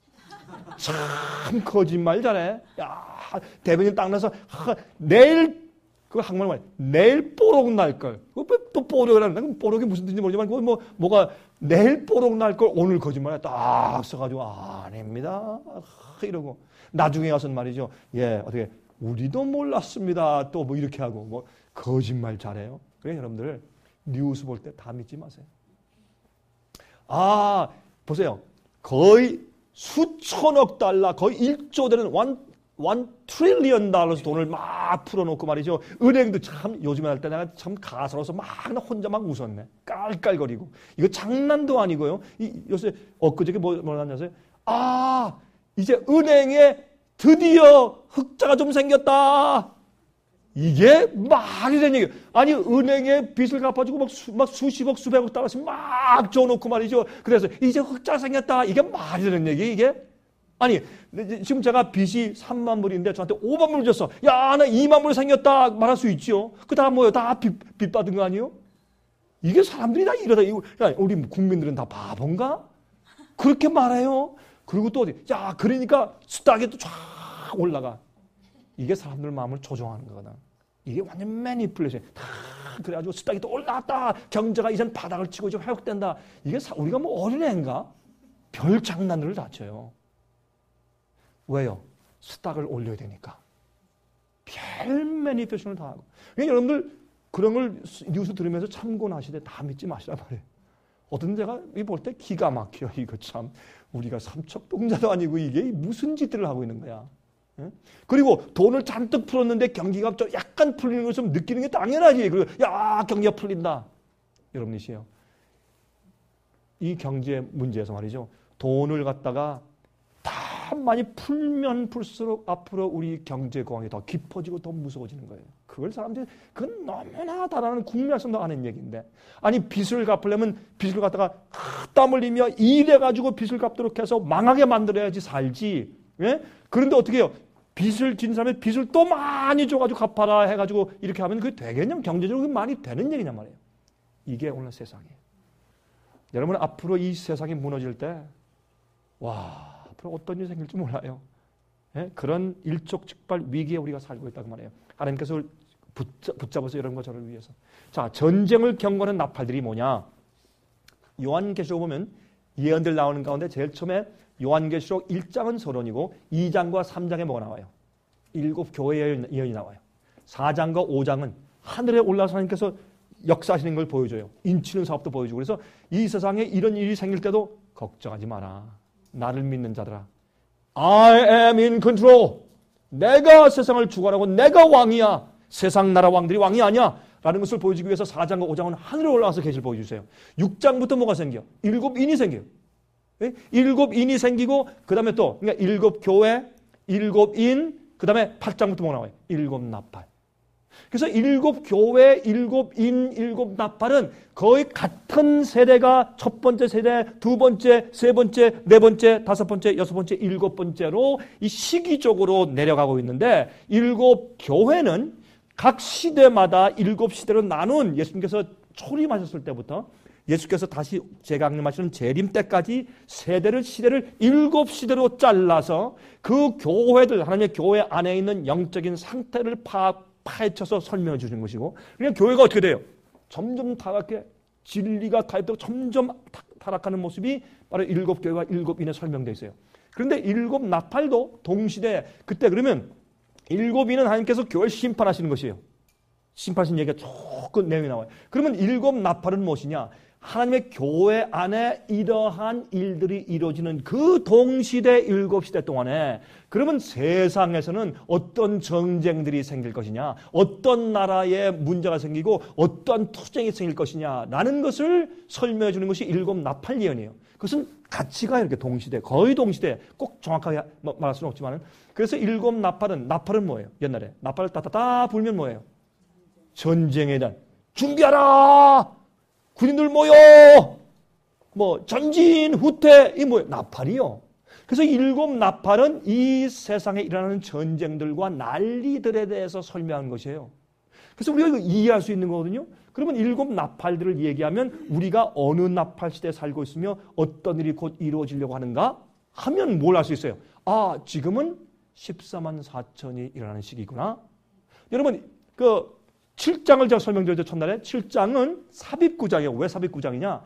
참 거짓말 잘해. 야, 대변인 딱 나서 내일 그 한국말 말이야. 내일 뽀록 날 걸. 또 뽀록이라는 건 뽀록이 무슨 뜻인지 모르지만 그거 뭐가 내일 뽀록 날 걸 오늘 거짓말에 딱 써가지고 아닙니다. 이러고 나중에 가서는 말이죠. 예, 어떻게 우리도 몰랐습니다. 또 이렇게 하고 거짓말 잘해요. 그래 여러분들 뉴스 볼 때 다 믿지 마세요. 보세요. 거의 수천억 달러, 거의 1조 되는 1 트릴리언 달러 돈을 막 풀어놓고 말이죠. 은행도 참 요즘에 할 때 내가 참 가서로서 막 나 혼자 막 웃었네. 깔깔거리고. 이거 장난도 아니고요. 요새 엊그저께 뭐라 하냐세요? 이제 은행에 드디어 흑자가 좀 생겼다. 이게 말이 되는 얘기예요. 아니 은행에 빚을 갚아주고 막 수십억 수백억 달러씩 막 줘놓고 말이죠. 그래서 이제 흑자 생겼다. 이게 말이 되는 얘기 이게? 아니 지금 제가 빚이 3만 불인데 저한테 5만 불 줬어. 야, 나 2만 불 생겼다 말할 수 있죠. 그 다 뭐예요? 다 빚 받은 거 아니에요? 이게 사람들이 다 이러다. 야, 우리 국민들은 다 바본가? 그렇게 말해요. 그리고 또 어디? 야, 그러니까 수닥이 또 쫙 올라가. 이게 사람들 마음을 조종하는 거거든. 이게 완전 매니플레이션. 다 그래가지고 수닥이 또 올라갔다. 경제가 이젠 바닥을 치고 좀 회복된다. 이게 우리가 뭐 어린애인가? 별 장난들을 다 쳐요. 왜요? 수닥을 올려야 되니까. 별 매니플레이션을 다 하고. 그러니까 여러분들 그런 걸 뉴스 들으면서 참고하시되 다 믿지 마시라 말이에요. 어떤 데가 볼 때 기가 막혀. 이거 참 우리가 삼척동자도 아니고 이게 무슨 짓들을 하고 있는 거야. 그리고 돈을 잔뜩 풀었는데 경기가 좀 약간 풀리는 걸 좀 느끼는 게 당연하지. 그리고 야, 경기가 풀린다. 여러분이시요. 이 경제 문제에서 말이죠. 돈을 갖다가 다 많이 풀면 풀수록 앞으로 우리 경제 공황이 더 깊어지고 더 무서워지는 거예요. 그걸 사람들이 그건 너무나 다라는 국민학생도 아는 얘기인데, 아니 빚을 갚으려면 빚을 갖다가 땀 흘리며 일해가지고 빚을 갚도록 해서 망하게 만들어야지 살지. 예? 그런데 어떻게 해요? 빚을 진 사람의 빚을 또 많이 줘가지고 갚아라 해가지고 이렇게 하면 그게 되겠냐? 경제적으로 많이 되는 얘기냔 말이에요. 이게 오늘 세상이에요. 여러분 앞으로 이 세상이 무너질 때 와, 앞으로 어떤 일이 생길지 몰라요. 예? 그런 일촉즉발 위기에 우리가 살고 있다고 말해요. 하나님께서 붙잡아서 이런 거 저를 위해서. 자, 전쟁을 경고하는 나팔들이 뭐냐? 요한계시록 보면 예언들 나오는 가운데 제일 처음에 요한계시록 1장은 서론이고 2장과 3장에 뭐가 나와요? 7 교회의 예언이 나와요. 4장과 5장은 하늘에 올라서 하나님께서 역사하시는 걸 보여줘요. 인치는 사업도 보여주고. 그래서 이 세상에 이런 일이 생길 때도 걱정하지 마라. 나를 믿는 자들아. I am in control. 내가 세상을 주관하고 내가 왕이야. 세상 나라 왕들이 왕이 아니야. 라는 것을 보여주기 위해서 4장과 5장은 하늘에 올라가서 계시를 보여주세요. 6장부터 뭐가 생겨? 7인이 생겨요. 7인이 생기고 그 다음에 또 그러니까 7교회, 7인, 그 다음에 8장부터 뭐가 나와요? 7나팔. 그래서 7교회, 7인, 7나팔은 거의 같은 세대가 첫 번째 세대, 두 번째, 세 번째, 네 번째, 다섯 번째, 여섯 번째, 일곱 번째로 이 시기적으로 내려가고 있는데 7교회는 각 시대마다 7시대로 나눈 예수님께서 초림하셨을 때부터 예수께서 다시 재강림하시는 재림 때까지 시대를 7시대로 잘라서 그 교회들, 하나님의 교회 안에 있는 영적인 상태를 파헤쳐서 설명해 주시는 것이고, 그냥 교회가 어떻게 돼요? 점점 타락해 진리가 가입되고 점점 타락하는 모습이 바로 7교회와 7인에 설명되어 있어요. 그런데 7나팔도 동시대 그때 그러면 7인은 하나님께서 교회를 심판하시는 것이에요. 심판하신 얘기가 조금 내용이 나와요. 그러면 7나팔은 무엇이냐? 하나님의 교회 안에 이러한 일들이 이루어지는 그 동시대 7시대 동안에 그러면 세상에서는 어떤 전쟁들이 생길 것이냐, 어떤 나라에 문제가 생기고 어떤 투쟁이 생길 것이냐라는 것을 설명해 주는 것이 7나팔 예언이에요. 그것은 가치가 이렇게 동시대, 거의 동시대, 꼭 정확하게 말할 수는 없지만, 그래서 7나팔은 뭐예요? 옛날에 나팔을 따따따 불면 뭐예요? 전쟁에 대한 준비하라! 군인들 모여! 뭐 전진, 후퇴, 이 뭐예요? 나팔이요. 그래서 7나팔은 이 세상에 일어나는 전쟁들과 난리들에 대해서 설명하는 것이에요. 그래서 우리가 이거 이해할 수 있는 거거든요. 그러면 7나팔들을 얘기하면 우리가 어느 나팔 시대에 살고 있으며 어떤 일이 곧 이루어지려고 하는가 하면 뭘 알 수 있어요? 아, 지금은 14만 4천이 일어나는 시기구나. 여러분, 7장을 제가 설명드렸죠, 첫날에. 7장은 삽입구장이에요. 왜 삽입구장이냐?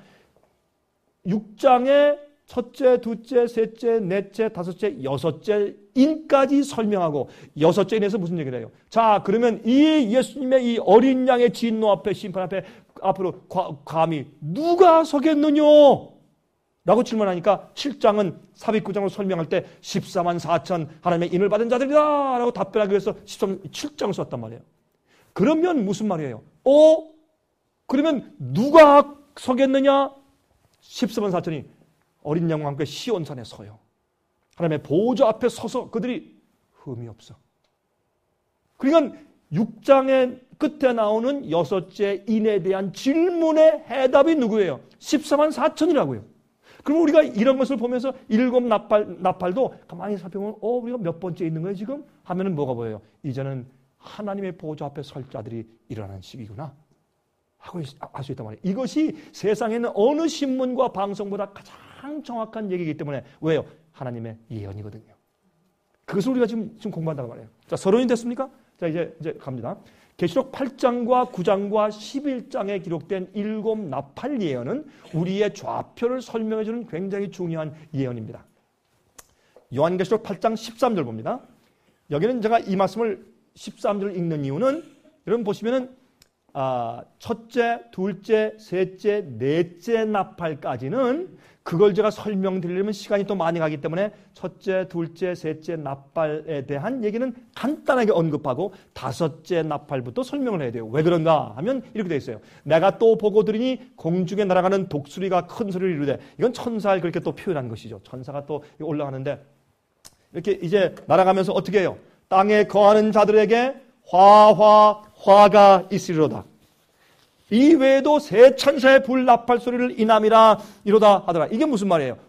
6장에 첫째, 둘째, 셋째, 넷째, 다섯째, 여섯째 인까지 설명하고 여섯째 인에서 무슨 얘기를 해요? 자, 그러면 이 예수님의 이 어린 양의 진노 앞에, 심판 앞에 앞으로 감히 누가 서겠느냐? 라고 질문하니까 7장은 삽입구장으로 설명할 때 14만 4천 하나님의 인을 받은 자들이다 라고 답변하기 위해서 7장을 썼단 말이에요. 그러면 무슨 말이에요? 그러면 누가 서겠느냐? 14만 4천이 어린 양과 함께 시온산에 서요. 하나님의 보좌 앞에 서서 그들이 흠이 없어. 그러니까 6장의 끝에 나오는 6째 인에 대한 질문의 해답이 누구예요? 14만 4천이라고요. 그럼 우리가 이런 것을 보면서 7 나팔도 가만히 살펴보면 우리가 몇 번째 있는 거예요 지금? 하면은 뭐가 보여요? 이제는 하나님의 보좌 앞에 설 자들이 일어나는 시기구나 하고 알 수 있단 말이에요. 이것이 세상에 있는 어느 신문과 방송보다 가장 정확한 얘기이기 때문에 왜요? 하나님의 예언이거든요. 그것을 우리가 지금 공부한다고 말해요. 자, 서론이 됐습니까? 자, 이제 갑니다. 계시록 8장과 9장과 11장에 기록된 7 나팔 예언은 우리의 좌표를 설명해주는 굉장히 중요한 예언입니다. 요한계시록 8장 13절 봅니다. 여기는 제가 이 말씀을 13절을 읽는 이유는 여러분 보시면은 첫째, 둘째, 셋째, 넷째 나팔까지는 그걸 제가 설명드리려면 시간이 또 많이 가기 때문에 첫째, 둘째, 셋째 나팔에 대한 얘기는 간단하게 언급하고 5째 나팔부터 설명을 해야 돼요. 왜 그런가 하면 이렇게 되어 있어요. 내가 또 보고 들으니 공중에 날아가는 독수리가 큰 소리를 이루되, 이건 천사를 그렇게 또 표현한 것이죠. 천사가 또 올라가는데 이렇게 이제 날아가면서 어떻게 해요? 땅에 거하는 자들에게 화가 있으리로다. 이 외에도 세 천사의 불 나팔 소리를 인함이라 이로다 하더라. 이게 무슨 말이에요?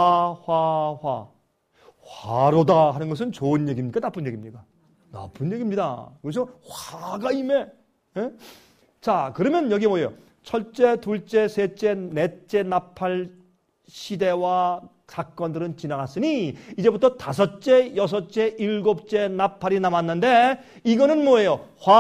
화로다 하는 것은 좋은 얘기입니까? 나쁜 얘기입니까? 나쁜 얘기입니다. 그래서 화가 임해. 예? 자, 그러면 여기 뭐예요? 첫째, 둘째, 셋째, 넷째 나팔 시대와 사건들은 지나갔으니 이제부터 5째, 6째, 7째 나팔이 남았는데 이거는 뭐예요?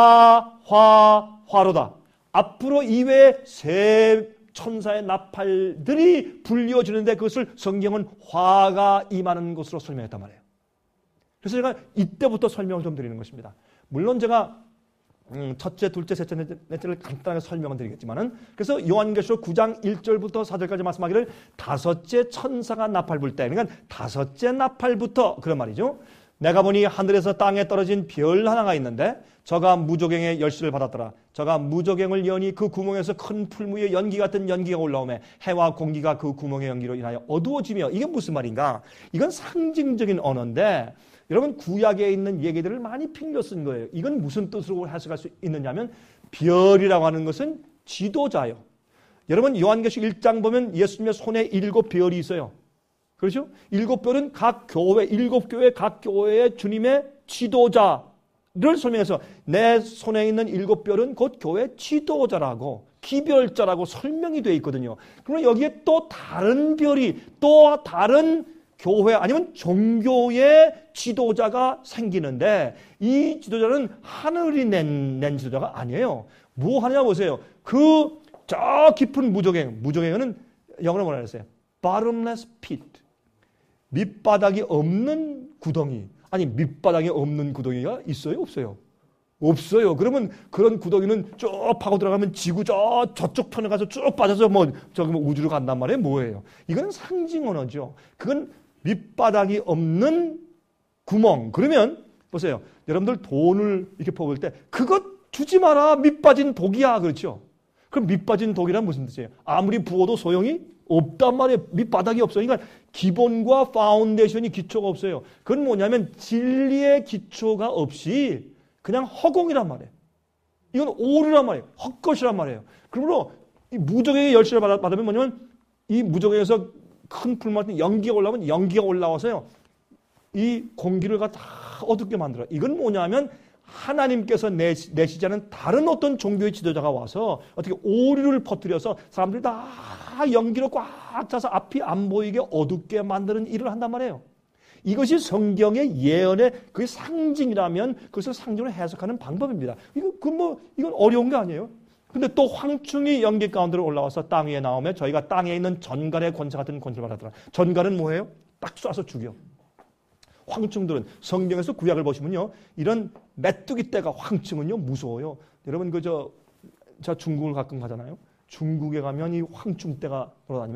화로다. 앞으로 이외에 세 천사의 나팔들이 불려지는데 그것을 성경은 화가 임하는 것으로 설명했단 말이에요. 그래서 제가 이때부터 설명을 좀 드리는 것입니다. 물론 제가 첫째, 둘째, 셋째, 넷째를 간단하게 설명을 드리겠지만은 그래서 요한계시록 9장 1절부터 4절까지 말씀하기를 5째 천사가 나팔 불 때, 그러니까 5째 나팔부터 그런 말이죠. 내가 보니 하늘에서 땅에 떨어진 별 하나가 있는데 저가 무조갱의 열쇠를 받았더라. 저가 무조갱을 여니 그 구멍에서 큰 풀무에 연기 같은 연기가 올라오매 해와 공기가 그 구멍의 연기로 인하여 어두워지며, 이게 무슨 말인가? 이건 상징적인 언어인데 여러분 구약에 있는 얘기들을 많이 빌려 쓴 거예요. 이건 무슨 뜻으로 해석할 수 있느냐면 별이라고 하는 것은 지도자요. 여러분 요한계시록 1장 보면 예수님의 손에 7별이 있어요. 그렇죠? 7별은 각 교회, 7교회 각 교회의 주님의 지도자를 설명해서 내 손에 있는 7별은 곧 교회 지도자라고 기별자라고 설명이 되어 있거든요. 그러면 여기에 또 다른 별이 또 다른 교회 아니면 종교의 지도자가 생기는데 이 지도자는 하늘이 낸 지도자가 아니에요. 뭐 하냐 보세요. 그 저 깊은 무저갱은 영어로 뭐라 그랬어요? bottomless pit. 밑바닥이 없는 구덩이. 아니 밑바닥이 없는 구덩이가 있어요? 없어요? 없어요. 그러면 그런 구덩이는 쭉 파고 들어가면 지구 저쪽 편에 가서 쭉 빠져서 저기 우주로 간단 말이에요. 뭐예요? 이건 상징 언어죠. 그건 밑바닥이 없는 구멍. 그러면 보세요. 여러분들 돈을 이렇게 뽑을 때 그것 주지 마라. 밑빠진 독이야. 그렇죠? 그럼 밑빠진 독이란 무슨 뜻이에요? 아무리 부어도 소용이 없단 말이에요. 밑바닥이 없어요. 그러니까 기본과 파운데이션이 기초가 없어요. 그건 뭐냐면 진리의 기초가 없이 그냥 허공이란 말이에요. 이건 오류란 말이에요. 헛것이란 말이에요. 그러므로 이 무적의 열쇠를 받으면 뭐냐면 이 무적에서 큰 풀만 연기가 올라오면 연기가 올라와서요. 이 공기를 다 어둡게 만들어요. 이건 뭐냐면 하나님께서 내시지 않은 다른 어떤 종교의 지도자가 와서 어떻게 오류를 퍼뜨려서 사람들이 다 연기로 꽉 차서 앞이 안 보이게 어둡게 만드는 일을 한단 말이에요. 이것이 성경의 예언의 그 상징이라면 그것을 상징으로 해석하는 방법입니다. 이건 어려운 게 아니에요. 근데 또 황충이 연기 가운데로 올라와서 땅 위에 나오면 저희가 땅에 있는 전갈의 권세 같은 권세를 받았더라. 전갈은 뭐예요? 딱 쏴서 죽여. 황충들은 성경에서 구약을 보시면요, 이런 메뚜기 떼가 황충은요 무서워요. 여러분 저 중국을 가끔 가잖아요. 중국에 가면 이 황충 떼가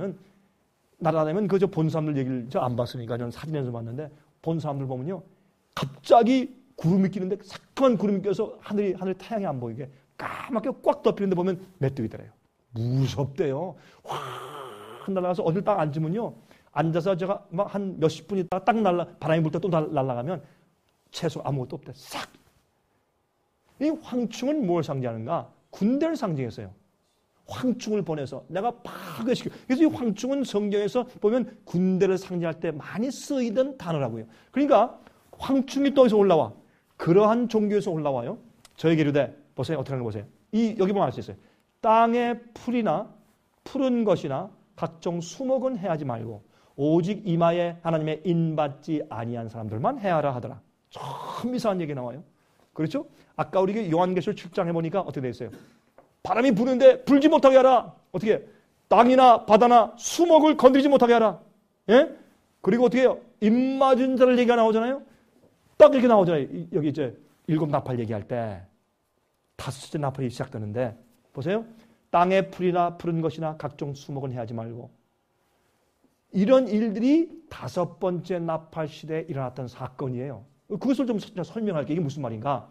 날아다니면 그 본 사람들 얘기를 저 안 봤으니까 저는 사진에서 봤는데 본 사람들 보면요, 갑자기 구름이 끼는데 새까만 구름이 껴서 하늘 태양이 안 보이게 까맣게 꽉 덮이는데 보면 메뚜기더래요. 무섭대요. 확 날아가서 어딜 딱 앉으면요, 앉아서 제가 막 한 몇십 분 있다가 딱 바람이 불 때 또 날아가면 채소 아무것도 없대. 싹 이 황충은 뭘 상징하는가? 군대를 상징했어요. 황충을 보내서 내가 파괴시켜. 그래서 이 황충은 성경에서 보면 군대를 상징할 때 많이 쓰이던 단어라고요. 그러니까 황충이 또 어디서 올라와? 그러한 종교에서 올라와요. 저에게 이르되, 보세요. 어떻게 하는 거 보세요. 여기 보면 알 수 있어요. 땅의 풀이나 푸른 것이나 각종 수목은 해하지 말고 오직 이마에 하나님의 인받지 아니한 사람들만 해하라 하더라. 참 이상한 얘기 나와요. 그렇죠? 아까 우리 요한계시록 7장에 보니까 어떻게 되어 있어요? 바람이 부는데 불지 못하게 하라. 어떻게? 땅이나 바다나 수목을 건드리지 못하게 하라. 예? 그리고 어떻게 해요? 입맞은 자를 얘기가 나오잖아요. 딱 이렇게 나오잖아요. 여기 이제 7 나팔 얘기할 때 5째 나팔이 시작되는데 보세요. 땅의 풀이나 푸른 것이나 각종 수목은 해하지 말고 이런 일들이 5번째 나팔 시대에 일어났던 사건이에요. 그것을 좀 설명할게요. 이게 무슨 말인가?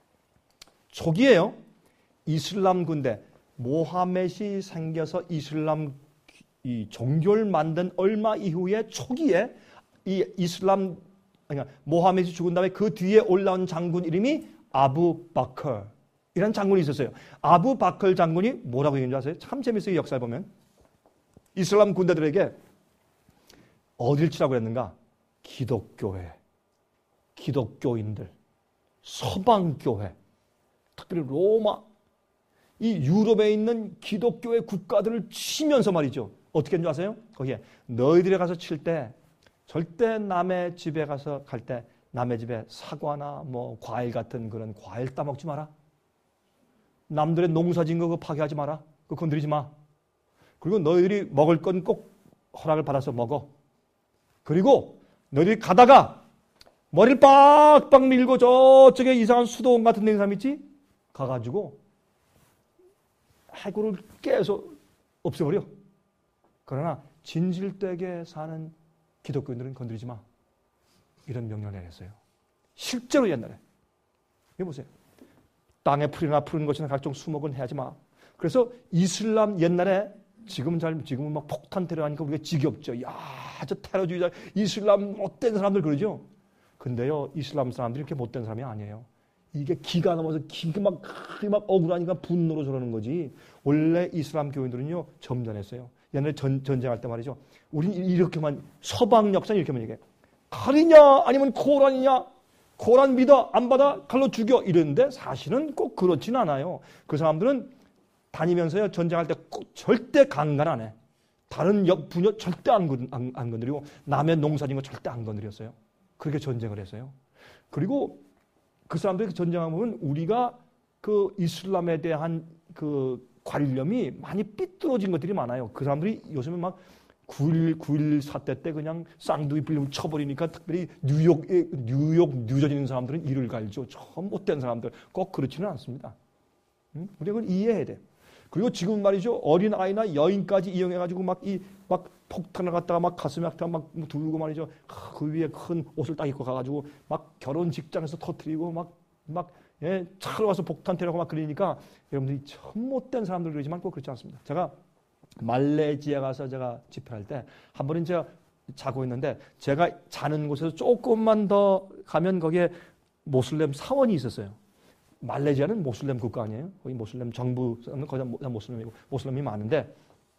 초기에요. 이슬람 군대, 모하멧이 생겨서 이슬람 이 종교를 만든 얼마 이후에 초기에 이 이슬람 그러니까 모하멧이 죽은 다음에 그 뒤에 올라온 장군 이름이 아부 바커 이라는 장군이 있었어요. 아부 바커 장군이 뭐라고 얘기했는지 아세요? 참 재밌어요. 역사를 보면. 이슬람 군대들에게 어딜 치라고 했는가? 기독교회, 기독교인들, 서방교회, 특별히 로마, 이 유럽에 있는 기독교의 국가들을 치면서 말이죠. 어떻게 했는지 아세요? 거기에 너희들이 가서 칠 때 절대 남의 집에 가서 갈 때 남의 집에 사과나 뭐 과일 같은 그런 과일 따먹지 마라. 남들의 농사 짓는 거 그거 파괴하지 마라. 그거 건드리지 마. 그리고 너희들이 먹을 건 꼭 허락을 받아서 먹어. 그리고 너희들이 가다가 머리를 빡빡 밀고 저쪽에 이상한 수도원 같은 데 있는 사람 있지? 가가지고 해골을 깨서 없애버려. 그러나 진실되게 사는 기독교인들은 건드리지 마. 이런 명령을 내렸어요. 실제로 옛날에. 이거 보세요. 땅에 풀이나 푸른 것이나 각종 수목은 해야지 마. 그래서 이슬람 옛날에 지금은 막 폭탄 테러 하니까 우리가 지겹죠. 야, 저 테러주의자, 이슬람 못된 사람들 그러죠. 근데요, 이슬람 사람들이 이렇게 못된 사람이 아니에요. 이게 기가 넘어서 기가 막 억울하니까 분노로 저러는 거지. 원래 이슬람 교인들은요, 점잖았어요. 옛날에 전쟁할 때 말이죠. 우린 이렇게만, 서방 역사는 이렇게만 얘기해. 칼이냐, 아니면 코란이냐? 코란 믿어, 안 받아? 칼로 죽여. 이랬는데 사실은 꼭 그렇진 않아요. 그 사람들은 다니면서요, 전쟁할 때 꼭 절대 강간 안 해. 다른 부녀 절대 안 건드리고, 남의 농사 짓는 거 절대 안 건드렸어요. 그렇게 전쟁을 했어요. 그리고 그 사람들이 전쟁하면 우리가 그 이슬람에 대한 그 관념이 많이 삐뚤어진 것들이 많아요. 그 사람들이 요즘에 막 9.11 사태 때 그냥 쌍둥이 빌리면 쳐버리니까 특별히 뉴욕 뉴저지 있는 사람들은 이를 갈죠. 참 못된 사람들. 꼭 그렇지는 않습니다. 우리가 그걸 이해해야 돼. 그리고 지금 말이죠. 어린 아이나 여인까지 이용해가지고 막 폭탄을 갖다가 막 가슴에 갖다가 막 두르고 말이죠. 그 위에 큰 옷을 딱 입고 가가지고 막 결혼 직장에서 터뜨리고 차로 와서 폭탄 테러하고 막 그러니까 여러분들이 참 못된 사람들 그러지만 꼭 그렇지 않습니다. 제가 말레이시아 가서 제가 집회할 때 한 번은 제가 자고 있는데 제가 자는 곳에서 조금만 더 가면 거기에 모슬렘 사원이 있었어요. 말레이시아는 모슬렘 국가 아니에요? 거기 모슬렘 정부 사람들 거의 다 모슬렘이고 모슬렘이 많은데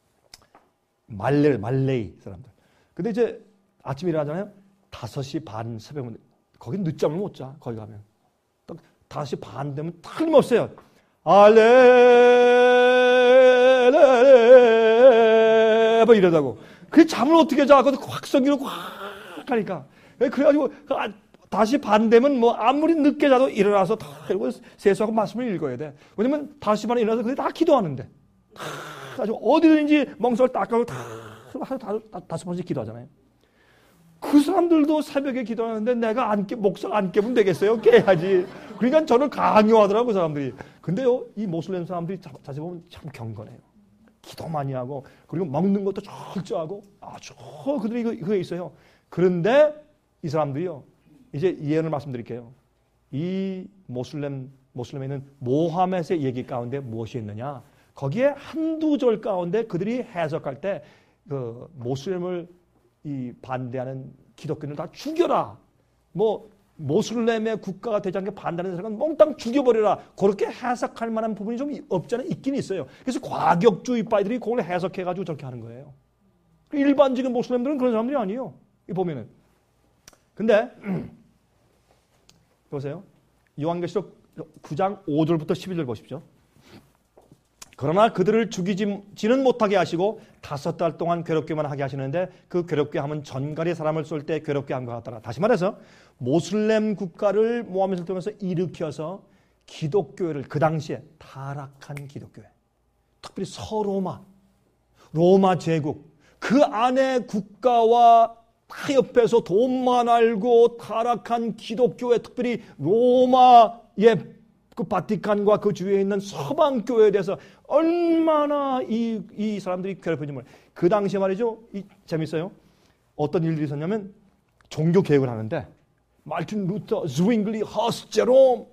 말레이 사람들. 근데 이제 아침에 일어나잖아요. 5시 반 새벽에 거기 늦잠을 못 자. 거기 가면 딱 5시 반 되면 틀림없어요. 알레레레 뭐 이러다고. 그 잠을 어떻게 자? 그것도 확성기로 확 하니까. 그래가지고 다시 반 되면 뭐 아무리 늦게 자도 일어나서 다 이러고 세수하고 말씀을 읽어야 돼. 왜냐면 5시 반에 일어나서 그게 다 기도하는데. 아주 어디든지 멍석을 닦아고 다 5번씩 기도하잖아요. 그 사람들도 새벽에 기도하는데 내가 목소리 안 깨면 되겠어요? 깨야지. 그러니까 저를 강요하더라고, 그 사람들이. 근데요, 이 모슬렘 사람들이 자세히 보면 참 경건해요. 기도 많이 하고, 그리고 먹는 것도 철저하고, 아주 그들이 그게 있어요. 그런데 이 사람들이요, 이제 예언을 말씀드릴게요. 이 모슬렘에 있는 모하멧의 얘기 가운데 무엇이 있느냐? 거기에 한두 절 가운데 그들이 해석할 때 그 모슬렘을 이 반대하는 기독교인을 다 죽여라. 뭐 모슬렘의 국가가 되지 않게 반대하는 사람은 몽땅 죽여버려라. 그렇게 해석할 만한 부분이 좀 없잖아 있긴 있어요. 그래서 과격주의파들이 그걸 해석해가지고 저렇게 하는 거예요. 일반적인 모슬렘들은 그런 사람들이 아니에요. 이 보면은. 근데 보세요. 요한계시록 9장 5절부터 11절 보십시오. 그러나 그들을 죽이지는 못하게 하시고 5달 동안 괴롭게만 하게 하시는데 그 괴롭게 하면 전갈이 사람을 쏠 때 괴롭게 한 것 같더라. 다시 말해서 모슬렘 국가를 모하메드를 통해서 일으켜서 기독교회를 그 당시에 타락한 기독교회, 특별히 서로마, 로마 제국 그 안에 국가와 다 옆에서 돈만 알고 타락한 기독교회, 특별히 로마의 그 바티칸과 그 주위에 있는 서방 교회에 대해서 얼마나 이 사람들이 괴롭혔는지 몰라요. 그 당시에 말이죠. 재밌어요. 어떤 일들이 있었냐면 종교 개혁을 하는데 말틴 루터, zwingli, 허스, 제롬,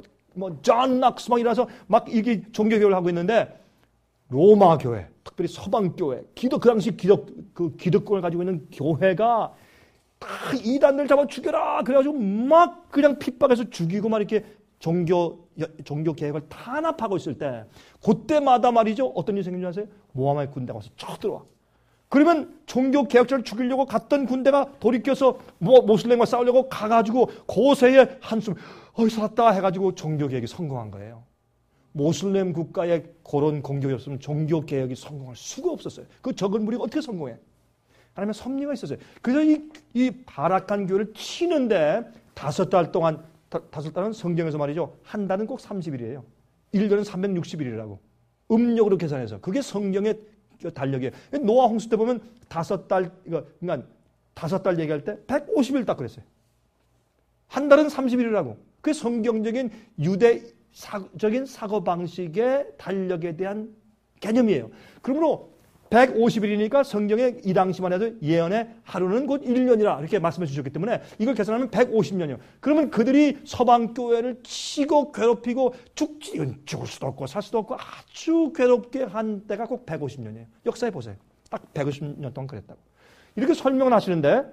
존 낙스 막 이라서 막 이게 종교 개혁을 하고 있는데 로마 교회, 특별히 서방 교회, 그 당시 기득권을 가지고 있는 교회가 다 이단들 잡아 죽여라. 그래가지고 막 그냥 핍박해서 죽이고 막 이렇게 종교 개혁을 탄압하고 있을 때 그때마다 말이죠. 어떤 일이 생긴 줄 아세요? 모하메드 군대가 와서 쳐들어와. 그러면 종교 개혁자를 죽이려고 갔던 군대가 돌이켜서 모슬렘과 싸우려고 가가지고 고세에 한숨 살았다 해가지고 종교 개혁이 성공한 거예요. 모슬렘 국가에 그런 공격이 없으면 종교 개혁이 성공할 수가 없었어요. 그 적은 무리가 어떻게 성공해? 하나님의 섭리가 있었어요. 그래서 이 발악한 교회를 치는데 5달 동안 5달은 성경에서 말이죠. 한 달은 꼭 30일이에요. 1년은 360일이라고. 음력으로 계산해서. 그게 성경의 달력이에요. 노아 홍수 때 보면 5달, 그러니까 5달 얘기할 때 150일 딱 그랬어요. 한 달은 30일이라고. 그게 성경적인 유대적인 사고방식의 달력에 대한 개념이에요. 그러므로 150일이니까 성경에 이 당시만 해도 예언의 하루는 곧 1년이라 이렇게 말씀해 주셨기 때문에 이걸 계산하면 150년이요. 그러면 그들이 서방교회를 치고 괴롭히고 죽을 수도 없고 살 수도 없고 아주 괴롭게 한 때가 꼭 150년이에요. 역사에 보세요. 딱 150년 동안 그랬다고. 이렇게 설명을 하시는데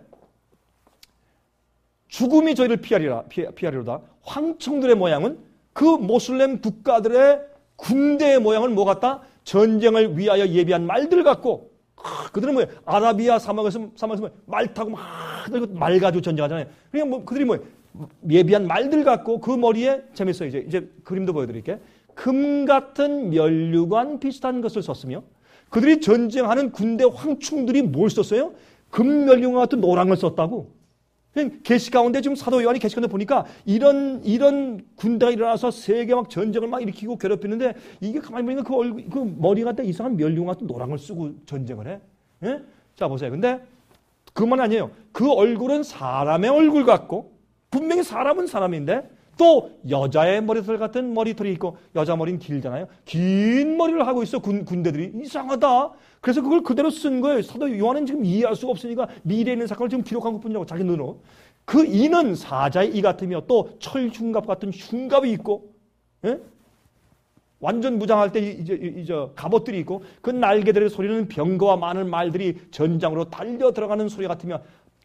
죽음이 저희를 피하리로다. 황청들의 모양은 그 모슬렘 국가들의 군대의 모양은 뭐 같다? 전쟁을 위하여 예비한 말들 같고 그들은 뭐예요? 아라비아 사막에서 말 타고 말 가지고 전쟁하잖아요. 그러니까 그들이 뭐예요? 예비한 말들 같고 그 머리에 재밌어요. 이제 그림도 보여드릴게요. 금 같은 면류관 비슷한 것을 썼으며 그들이 전쟁하는 군대 황충들이 뭘 썼어요? 금 면류관 같은 노란 걸 썼다고. 계시 가운데 지금 사도 요한이 계시 가운데 보니까 이런 군대가 일어나서 세계 막 전쟁을 막 일으키고 괴롭히는데 이게 가만히 보니까 그 머리 갖다 이상한 면류관 같은 노란 걸 쓰고 전쟁을 해. 예? 자 보세요. 근데 그만 아니에요. 그 얼굴은 사람의 얼굴 같고 분명히 사람은 사람인데 또 여자의 머리털 같은 머리털이 있고 여자 머리는 길잖아요. 긴 머리를 하고 있어 군대들이. 이상하다. 그래서 그걸 그대로 쓴 거예요. 사도 요한은 지금 이해할 수가 없으니까 미래에 있는 사건을 지금 기록한 것뿐이라고 자기 눈으로. 그 이는 사자의 이 같으며 또 철흉갑 같은 흉갑이 있고 예? 완전 무장할 때 이제 갑옷들이 있고 그 날개들의 소리는 병거와 많은 말들이 전장으로 달려 들어가는 소리 같으며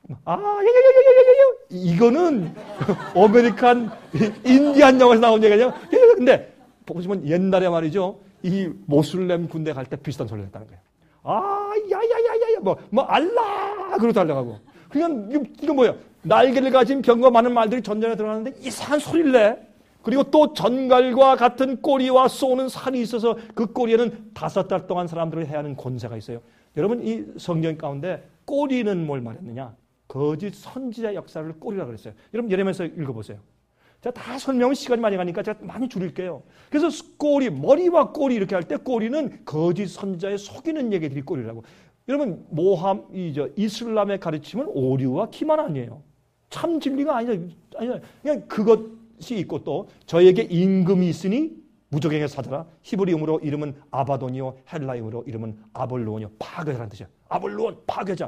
이거는 아메리칸 인디안 영화에서 나온 얘기냐? 근데 보시면 옛날에 말이죠. 이 모슬렘 군대 갈 때 비슷한 소리를 했다는 거예요. 야야야야야 뭐 알라 그러고 달려가고. 그냥 이거 뭐야? 날개를 가진 병과 많은 말들이 전쟁에 들어가는데 이상한 소리를 내. 그리고 또 전갈과 같은 꼬리와 쏘는 살이 있어서 그 꼬리에는 5달 동안 사람들을 해야 하는 권세가 있어요. 여러분 이 성경 가운데 꼬리는 뭘 말했느냐? 거짓 선지자 역사를 꼬리라고 그랬어요. 여러분 예레미야서 읽어보세요. 제가 다 설명은 시간이 많이 가니까 제가 많이 줄일게요. 그래서 꼬리, 머리와 꼬리 이렇게 할 때 꼬리는 거짓 선지자의 속이는 얘기들이 꼬리라고. 여러분 이슬람의 가르침은 오류와 기만 아니에요. 참 진리가 아니죠. 그냥 그것이 있고 또 저에게 임금이 있으니 무적행에 사자라. 히브리음으로 이름은 아바돈이요 헬라임으로 이름은 아볼로온이요 파괴자라는 뜻이에요. 아볼로온 파괴자.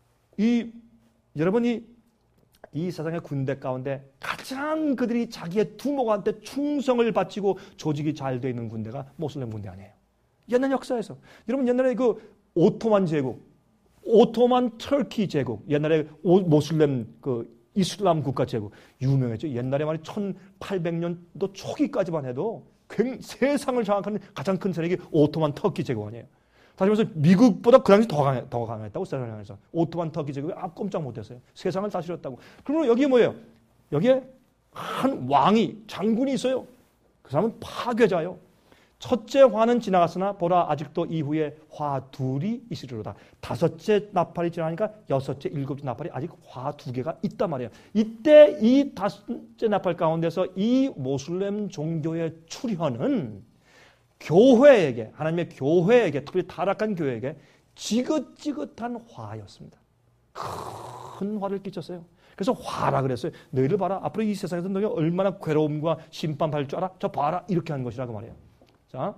여러분이 이 세상의 군대 가운데 가장 그들이 자기의 두목한테 충성을 바치고 조직이 잘 되어 있는 군대가 모슬렘 군대 아니에요. 옛날 역사에서. 여러분 옛날에 그 오토만 제국, 오토만 터키 제국, 옛날에 모슬렘 그 이슬람 국가 제국 유명했죠. 옛날에 말이 1800년도 초기까지만 해도 세상을 장악하는 가장 큰 세력이 오토만 터키 제국원이에요. 다시 말해서 미국보다 그 당시 더 강했다고 세상을 향해서. 오토만 터키 제국이 꼼짝 못했어요. 세상을 다스렸다고. 그러면 여기에 뭐예요? 여기에 한 왕이 장군이 있어요. 그 사람은 파괴자요. 첫째 화는 지나갔으나 보라 아직도 이후에 화 둘이 있으리로다. 다섯째 나팔이 지나니까 여섯째, 일곱째 나팔이 아직 화 두 개가 있단 말이에요. 이때 이 다섯째 나팔 가운데서 이 모슬렘 종교의 출현은 교회에게, 하나님의 교회에게, 특히 타락한 교회에게 지긋지긋한 화였습니다. 큰 화를 끼쳤어요. 그래서 화라 그랬어요. 너희를 봐라. 앞으로 이 세상에서 너희가 얼마나 괴로움과 심판받을 줄 알아? 저 봐라. 이렇게 한 것이라고 말해요. 자,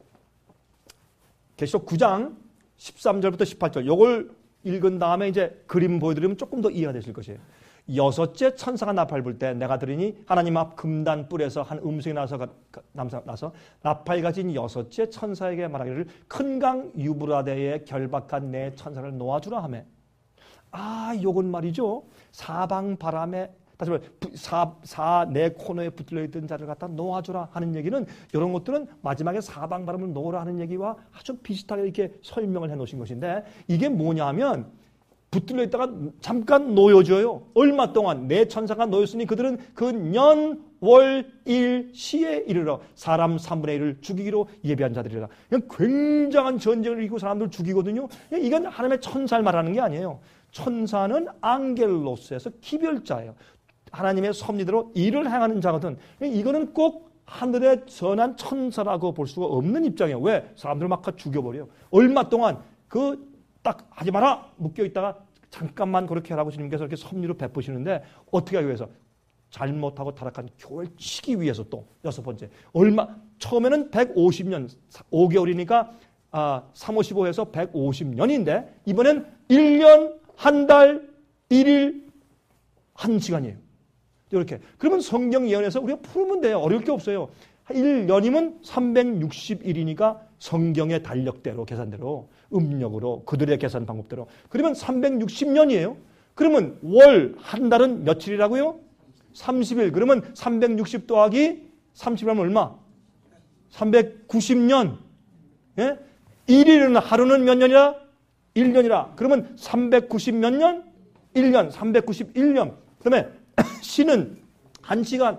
계시록 9장 13절부터 18절 요걸 읽은 다음에 이제 그림 보여드리면 조금 더 이해가 되실 것이에요. 여섯째 천사가 나팔 불 때 내가 들으니 하나님 앞 금단 뿔에서 한 음성이 나서 나팔 가진 여섯째 천사에게 말하기를 큰 강 유브라데에 결박한 내 천사를 놓아주라 하며 요건 말이죠. 사방 바람에 다시 말해 내 코너에 붙들려 있던 자를 갖다 놓아주라 하는 얘기는 이런 것들은 마지막에 사방 바람을 놓으라 하는 얘기와 아주 비슷하게 이렇게 설명을 해놓으신 것인데 이게 뭐냐면 붙들려 있다가 잠깐 놓여줘요. 얼마 동안 내 천사가 놓였으니 그들은 그 년, 월, 일, 시에 이르러 사람 3분의 1을 죽이기로 예비한 자들이라. 그냥 굉장한 전쟁을 이기고 사람들 죽이거든요. 이건 하나님의 천사를 말하는 게 아니에요. 천사는 앙겔로스에서 기별자예요. 하나님의 섭리대로 일을 행하는 자거든. 이거는 꼭 하늘의 선한 천사라고 볼 수가 없는 입장이에요. 왜? 사람들 막 죽여버려요. 얼마 동안 딱 하지 마라 묶여 있다가 잠깐만 그렇게 하라고 주님께서 이렇게 섭리로 베푸시는데 어떻게 하기 위해서? 잘못하고 타락한 교회를 치기 위해서 또 여섯 번째. 처음에는 150년 5개월이니까 3, 5, 15해서 150년인데 이번엔 1년, 한 달, 1일, 1시간이에요. 이렇게. 그러면 성경 예언에서 우리가 풀면 돼요. 어려울 게 없어요. 1년이면 360일이니까 성경의 달력대로 계산대로 음력으로 그들의 계산 방법대로 그러면 360년이에요. 그러면 월 한 달은 며칠이라고요? 30일. 그러면 360 더하기 30이라면 얼마? 390년. 예? 1일은 하루는 몇 년이라? 1년이라. 그러면 390 몇 년? 1년. 391년. 그다음에 시는 1시간.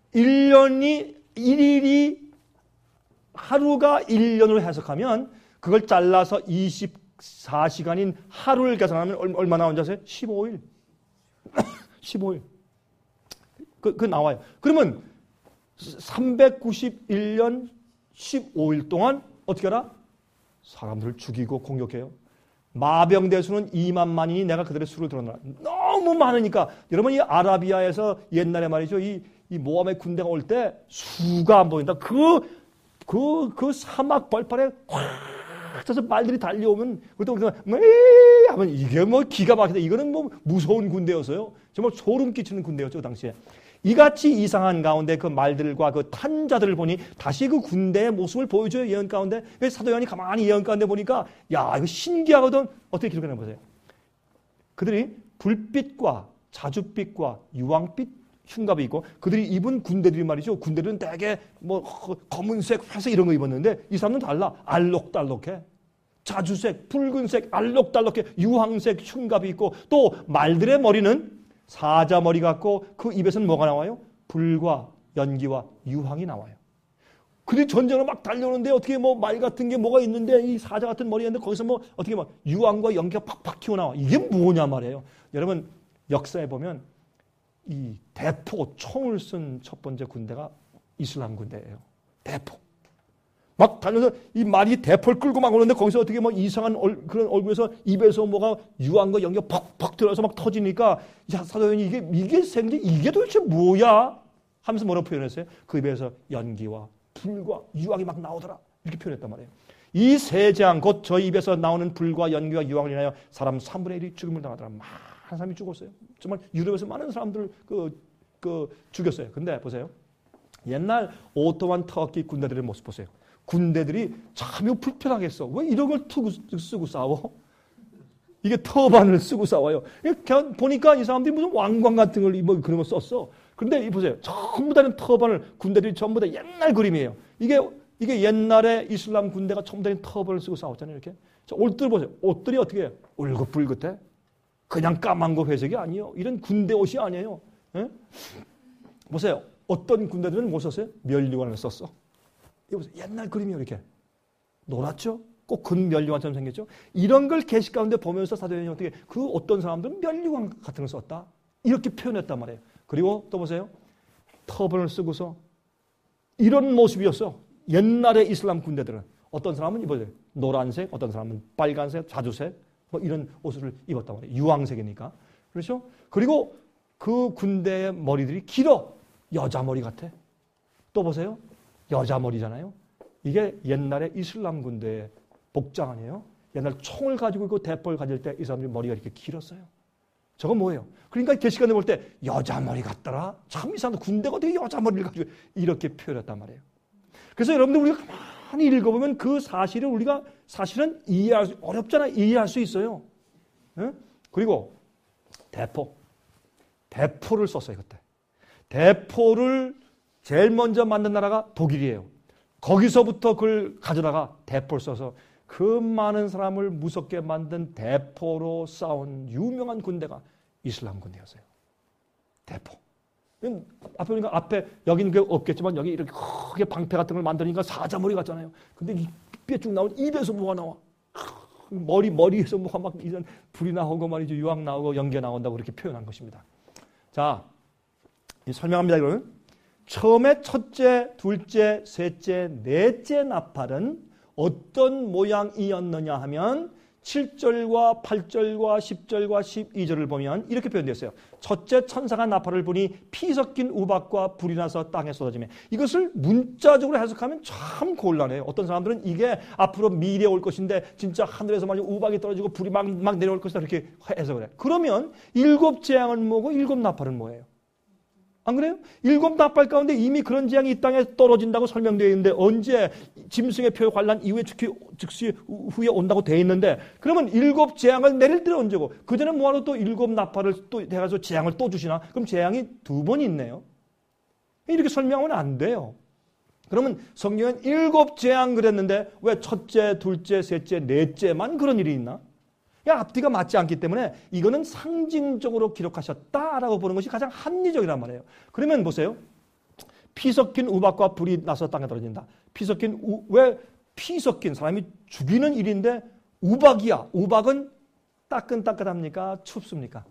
1일이 하루가 1년으로 해석하면 그걸 잘라서 24시간인 하루를 계산하면 얼마 나오는지 아세요? 15일. 15일. 그 나와요. 그러면 391년 15일 동안 어떻게 하라? 사람들을 죽이고 공격해요. 마병대수는 2만 만이니 내가 그들의 수를 드러내라. 너무 많으니까 여러분 이 아라비아에서 옛날에 말이죠. 이 모함의 군대가 올 때 수가 안 보인다. 그 사막 벌판에 꽉 차서 말들이 달려오면 그때 하면 이게 뭐 기가 막히다. 이거는 뭐 무서운 군대였어요. 정말 소름 끼치는 군대였죠, 그 당시에. 이같이 이상한 가운데 그 말들과 그 탄자들을 보니 다시 그 군대의 모습을 보여줘요, 예언 가운데. 사도 요한이 가만히 예언 가운데 보니까 야, 이거 신기하거든. 어떻게 기록하나 보세요. 그들이 불빛과 자줏빛과 유황빛 흉갑이 있고 그들이 입은 군대들이 말이죠. 군대들은 대개 뭐 검은색, 회색 이런 거 입었는데 이 사람은 달라. 알록달록해. 자주색, 붉은색, 알록달록해. 유황색 흉갑이 있고 또 말들의 머리는 사자머리 같고 그 입에서는 뭐가 나와요? 불과 연기와 유황이 나와요. 그들이 전쟁을 막 달려오는데 어떻게 뭐 말 같은 게 뭐가 있는데 이 사자 같은 머리였는데 거기서 뭐 어떻게 막 유황과 연기가 팍팍 튀어나와. 이게 뭐냐 말이에요. 여러분 역사에 보면 이 대포 총을 쓴 첫 번째 군대가 이슬람 군대예요. 대포. 막 달려서 이 말이 대포를 끌고 막 오는데 거기서 어떻게 뭐 이상한 그런 얼굴에서 입에서 뭐가 유황과 연기가 팍팍 들어서 막 터지니까 야 사도연이 이게 생기 이게 도대체 뭐야? 하면서 뭐라고 표현했어요? 그 입에서 연기와 불과 유황이 막 나오더라. 이렇게 표현했단 말이에요. 이 세 재앙 곧 저 입에서 나오는 불과 연기와 유황을 인하여 사람 3분의 1이 죽음을 당하더라. 많은 사람이 죽었어요. 정말 유럽에서 많은 사람들 죽였어요. 근데 보세요. 옛날 오토만 터키 군대들의 모습 보세요. 군대들이 참 불편하겠어. 왜 이런 걸 쓰고 싸워? 이게 터반을 쓰고 싸워요. 보니까 이 사람들이 무슨 왕관 같은 걸 입어 그런 거 썼어. 그런데 보세요. 전부 다는 터반을, 군대들이 전부 다 옛날 그림이에요. 이게 옛날에 이슬람 군대가 전부 다 터반을 쓰고 싸웠잖아요. 이렇게. 자, 옷들 보세요. 옷들이 어떻게 해요? 울긋불긋해. 그냥 까만 거 회색이 아니에요. 이런 군대 옷이 아니에요. 예? 보세요. 어떤 군대들은 뭐 썼어요? 면류관을 썼어. 이거 보세요. 옛날 그림이에요. 이렇게. 노랗죠? 꼭 근면류관처럼 생겼죠? 이런 걸 계시 가운데 보면서 사도행전이 어떻게 그 어떤 사람들은 면류관 같은 걸 썼다. 이렇게 표현했단 말이에요. 그리고 또 보세요. 터번을 쓰고서 이런 모습이었어. 옛날의 이슬람 군대들은. 어떤 사람은 입어요. 노란색, 어떤 사람은 빨간색, 자주색 뭐 이런 옷을 입었단 말이에요. 유황색이니까. 그렇죠? 그리고 그 군대의 머리들이 길어. 여자 머리 같아. 또 보세요. 여자 머리잖아요. 이게 옛날에 이슬람 군대의 복장 아니에요? 옛날 총을 가지고 있고 대포를 가질 때 이 사람들이 머리가 이렇게 길었어요. 저건 뭐예요? 그러니까 게시간에 볼 때 여자 머리 같더라. 참 이상하다. 군대가 어떻게 여자 머리를 가지고 이렇게 표현했단 말이에요. 그래서 여러분들 우리가 가만히 읽어보면 그 사실을 우리가 사실은 어렵잖아요. 이해할 수 있어요. 네? 그리고 대포를 썼어요. 그때. 대포를 제일 먼저 만든 나라가 독일이에요. 거기서부터 그걸 가져다가 대포를 써서 그 많은 사람을 무섭게 만든 대포로 싸운 유명한 군대가 이슬람 군대였어요. 대포. 앞에 보니까 앞에 여기는 그 없겠지만 여기 이렇게 크게 방패 같은 걸 만드니까 사자머리 같잖아요. 근데 이 뼈 쭉 나오면 입에서 뭐가 나와. 머리에서 뭐가 막 이런 불이 나오고 말이죠. 유황 나오고 연기 나온다고 그렇게 표현한 것입니다. 자, 설명합니다. 이거는. 처음에 첫째, 둘째, 셋째, 넷째 나팔은 어떤 모양이었느냐 하면 7절과 8절과 10절과 12절을 보면 이렇게 표현되었어요. 첫째 천사가 나팔을 부니 피 섞인 우박과 불이 나서 땅에 쏟아지며 이것을 문자적으로 해석하면 참 곤란해요. 어떤 사람들은 이게 앞으로 미래에 올 것인데 진짜 하늘에서 말이죠. 우박이 떨어지고 불이 막 내려올 것이다 이렇게 해석을 해. 그러면 7 재앙은 뭐고 7 나팔은 뭐예요? 안 그래요? 7 나팔 가운데 이미 그런 재앙이 이 땅에 떨어진다고 설명되어 있는데 언제 짐승의 표 관란 이후에 즉시 후에 온다고 되어 있는데 그러면 7 재앙을 내릴 때는 언제고 그 전에 뭐하러 또 7 나팔을 또 해가지고 재앙을 또 주시나? 그럼 재앙이 2번 있네요. 이렇게 설명하면 안 돼요. 그러면 성경은 7 재앙 그랬는데 왜 첫째, 둘째, 셋째, 넷째만 그런 일이 있나? 앞뒤가 맞지 않기 때문에 이거는 상징적으로 기록하셨다라고 보는 것이 가장 합리적이란 말이에요. 그러면 보세요. 피 섞인 우박과 불이 나서 땅에 떨어진다. 왜 피 섞인 사람이 죽이는 일인데 우박이야. 우박은 따끈따끈합니까? 춥습니까?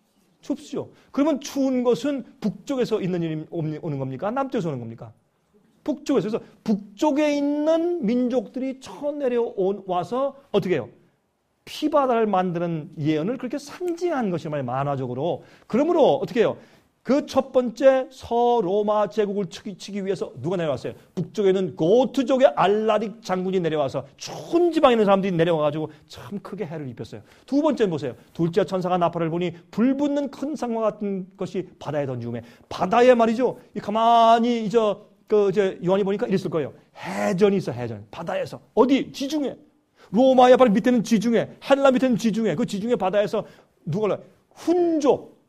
춥죠. 그러면 추운 것은 북쪽에서 있는 일이 오는 겁니까? 남쪽에서 오는 겁니까? 북쪽에서. 그래서 북쪽에 있는 민족들이 쳐내려와서 어떻게 해요? 피바다를 만드는 예언을 그렇게 상징한 것이 말이에요. 만화적으로. 그러므로 어떻게 해요? 그 첫 번째 서로마 제국을 치기 위해서 누가 내려왔어요? 북쪽에 있는 고트족의 알라릭 장군이 내려와서 추운 지방에 있는 사람들이 내려와가지고 참 크게 해를 입혔어요. 두 번째는 보세요. 둘째 천사가 나팔을 부니 불붙는 큰 상과 같은 것이 바다에 던지우매 바다에 말이죠. 가만히 이제 요한이 보니까 이랬을 거예요. 해전이 있어. 해전. 바다에서. 어디? 지중해. 로마의 바로 밑에는 지중해, 한라 밑에는 지중해, 그 지중해 바다에서 누가 훈족,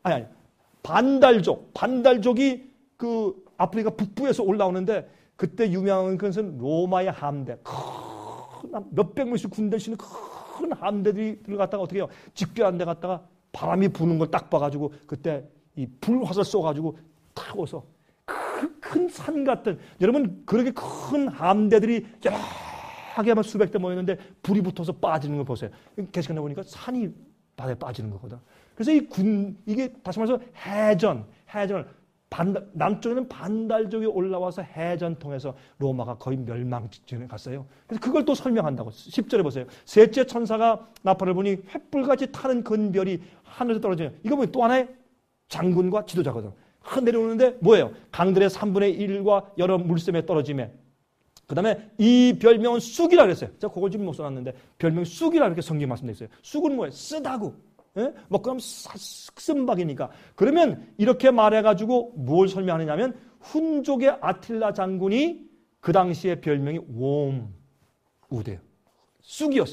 반달족이 그 아프리카 북부에서 올라오는데 그때 유명한 것은 로마의 함대, 몇백 명씩 군대 싣는 큰 함대들이 들어갔다가 어떻게 해요? 집결한 데 갔다가 바람이 부는 걸 딱 봐가지고 그때 이 불화살 쏘가지고 타고서 큰 산 같은 여러분 그렇게 큰 함대들이 하게 하면 수백 대 모였는데 불이 붙어서 빠지는 거 보세요. 게시판에 보니까 산이 바다에 빠지는 거거든. 그래서 이게 다시 말해서 해전을 남쪽에는 반달족이 올라와서 해전 통해서 로마가 거의 멸망 직전에 갔어요. 그래서 그걸 또 설명한다고. 10절에 보세요. 셋째 천사가 나팔을 부니 횃불같이 타는 근별이 하늘에서 떨어져요. 이거 뭐예요? 또 하나의 장군과 지도자거든. 내려오는데 뭐예요? 강들의 3분의 1과 여러 물샘에 떨어짐에 그 다음에 이 별명은 쑥이라 그랬어요. 제가 그걸 지금 못 써놨는데 별명이 쑥이라 이렇게 성경 말씀되어 있어요. 쑥은 뭐예요? 쓰다구. 예? 뭐 그럼 쓴박이니까. 그러면 이렇게 말해가지고 뭘 설명하느냐면 훈족의 아틸라 장군이 그 당시에 별명이 우대요. 쑥이었어요.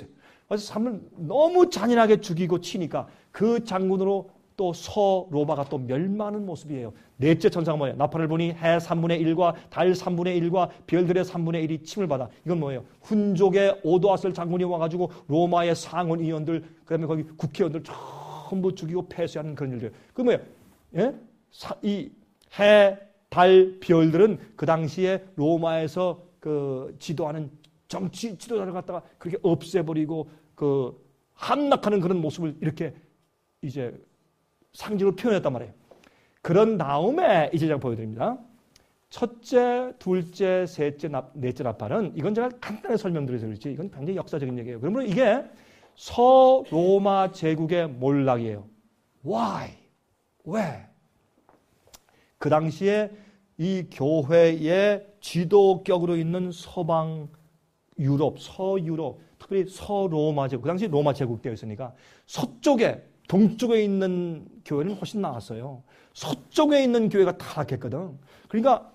그래서 사람을 너무 잔인하게 죽이고 치니까 그 장군으로 또 서로마가 또 멸망하는 모습이에요. 넷째 천사가 뭐예요? 나팔을 보니 해 3분의 1과 달 3분의 1과 별들의 3분의 1이 침을 받아. 이건 뭐예요? 훈족의 오도아슬 장군이 와가지고 로마의 상원 의원들, 그다음에 거기 국회의원들 전부 죽이고 폐쇄하는 그런 일들. 그 뭐예요? 예? 이 해, 달, 별들은 그 당시에 로마에서 그 지도하는 정치 지도자를 갖다가 그렇게 없애버리고 그 함락하는 그런 모습을 이렇게 이제 상징으로 표현했단 말이에요. 그런 다음에 이제 제가 보여드립니다. 첫째, 둘째, 셋째, 넷째 나팔은 이건 제가 간단하게 설명드려서 그렇지 이건 굉장히 역사적인 얘기예요. 그러면 이게 서로마 제국의 몰락이에요. Why? 왜? 그 당시에 이 교회의 지도격으로 있는 서방 유럽, 서유럽, 특별히 서로마 제국, 그 당시 로마 제국되어 있으니까 서쪽에, 동쪽에 있는 교회는 훨씬 나았어요. 서쪽에 있는 교회가 타락했거든. 그러니까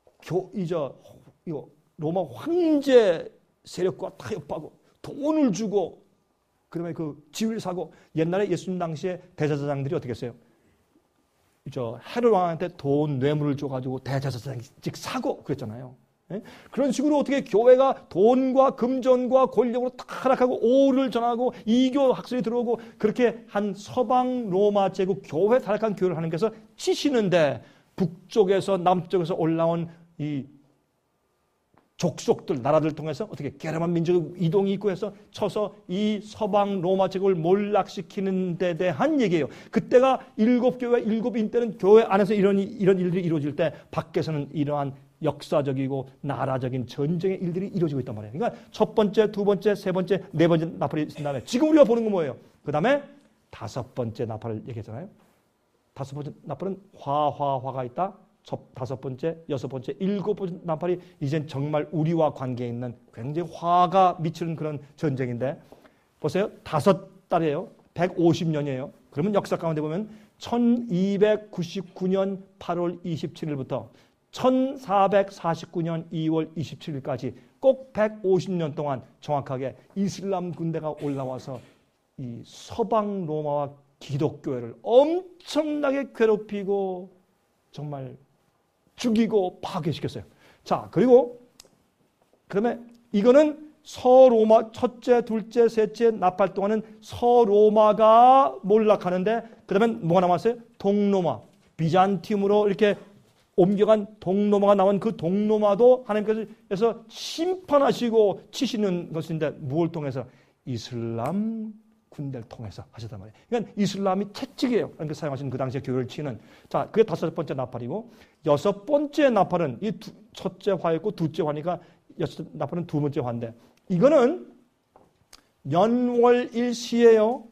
로마 황제 세력과 타협하고 돈을 주고 그다음에 그 지위를 사고 옛날에 예수님 당시에 대제사장들이 어떻게 했어요? 헤롯 왕한테 돈 뇌물을 줘가지고 대제사장직 사고 그랬잖아요. 예? 그런 식으로 어떻게 교회가 돈과 금전과 권력으로 타락하고 오를 전하고 이교 학설이 들어오고 그렇게 한 서방 로마 제국 교회 타락한 교회를 하나님께서 치시는데 북쪽에서 남쪽에서 올라온 이 족속들 나라들 통해서 어떻게 게르만 민족 이동이 있고 해서 쳐서 이 서방 로마 제국을 몰락시키는 데 대한 얘기예요. 그때가 7교회 7인 때는 교회 안에서 이런 일들이 이루어질 때 밖에서는 이러한 역사적이고 나라적인 전쟁의 일들이 이루어지고 있단 말이에요. 그러니까 첫 번째, 두 번째, 세 번째, 네 번째 나팔이 있은 다음에 지금 우리가 보는 건 뭐예요? 그 다음에 다섯 번째 나팔을 얘기했잖아요. 다섯 번째 나팔은 화가 있다. 다섯 번째, 여섯 번째, 일곱 번째 나팔이 이젠 정말 우리와 관계 있는 굉장히 화가 미치는 그런 전쟁인데 보세요. 5달이에요. 150년이에요. 그러면 역사 가운데 보면 1299년 8월 27일부터 1449년 2월 27일까지 꼭 150년 동안 정확하게 이슬람 군대가 올라와서 이 서방 로마와 기독교회를 엄청나게 괴롭히고 정말 죽이고 파괴시켰어요. 자, 그리고 그러면 이거는 서로마 첫째, 둘째, 셋째 나팔 동안은 서로마가 몰락하는데 그다음에 뭐가 남았어요? 동로마, 비잔티움으로 이렇게 옮겨간 동로마가 나온 그 동로마도 하나님께서 심판하시고 치시는 것인데 무엇을 통해서? 이슬람 군대를 통해서 하셨단 말이에요. 그러니까 이슬람이 채찍이에요. 그러니까 사용하신 그 당시에 교회를 치는. 자, 그게 다섯 번째 나팔이고 여섯 번째 나팔은 이 첫째 화였고 둘째 화니까 여섯 나팔은 두 번째 화인데 이거는 연월일시예요.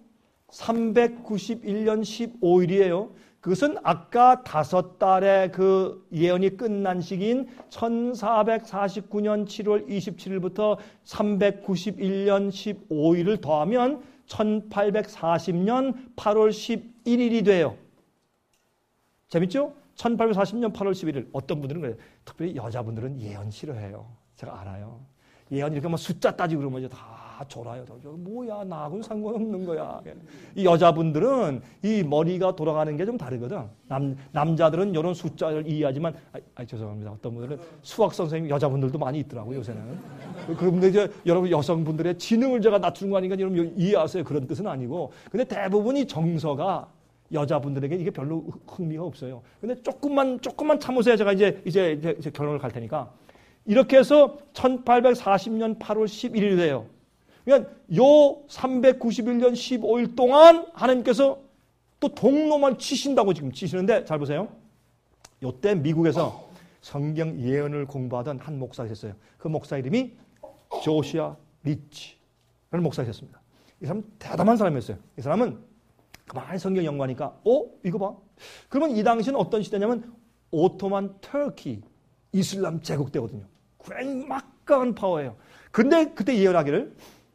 391년 15일이에요. 그것은 아까 5달의 그 예언이 끝난 시기인 1449년 7월 27일부터 391년 15일을 더하면 1840년 8월 11일이 돼요. 재밌죠? 1840년 8월 11일. 어떤 분들은 그래요. 특별히 여자분들은 예언 싫어해요. 제가 알아요. 예언 이렇게 뭐 숫자 따지고 그러면 다 졸아요. 뭐야, 나하고는 상관없는 거야. 이 여자분들은 이 머리가 돌아가는 게 좀 다르거든. 남자들은 이런 숫자를 이해하지만, 죄송합니다. 어떤 분들은 수학 선생님, 여자분들도 많이 있더라고요, 요새는. 그런데 이제 여러분 여성분들의 지능을 제가 낮추는 거 아닌가 여러분 이해하세요. 그런 뜻은 아니고. 근데 대부분이 정서가 여자분들에게 이게 별로 흥미가 없어요. 근데 조금만 참으세요. 제가 이제 결론을 갈 테니까. 이렇게 해서 1840년 8월 11일이 돼요. 그러니까 요 391년 15일 동안 하나님께서 또 동로만 치신다고 지금 치시는데 잘 보세요. 요때 미국에서 성경 예언을 공부하던 한 목사가 있었어요. 그 목사 이름이 조시아 리치라는 목사가 있었습니다. 이 사람은 대단한 사람이었어요. 이 사람은 가만히 성경 연구하니까 이거 봐. 그러면 이 당시는 어떤 시대냐면 오토만 터키 이슬람 제국 때거든요. 굉장히 막강한 파워예요. 근데 그때 예언하기를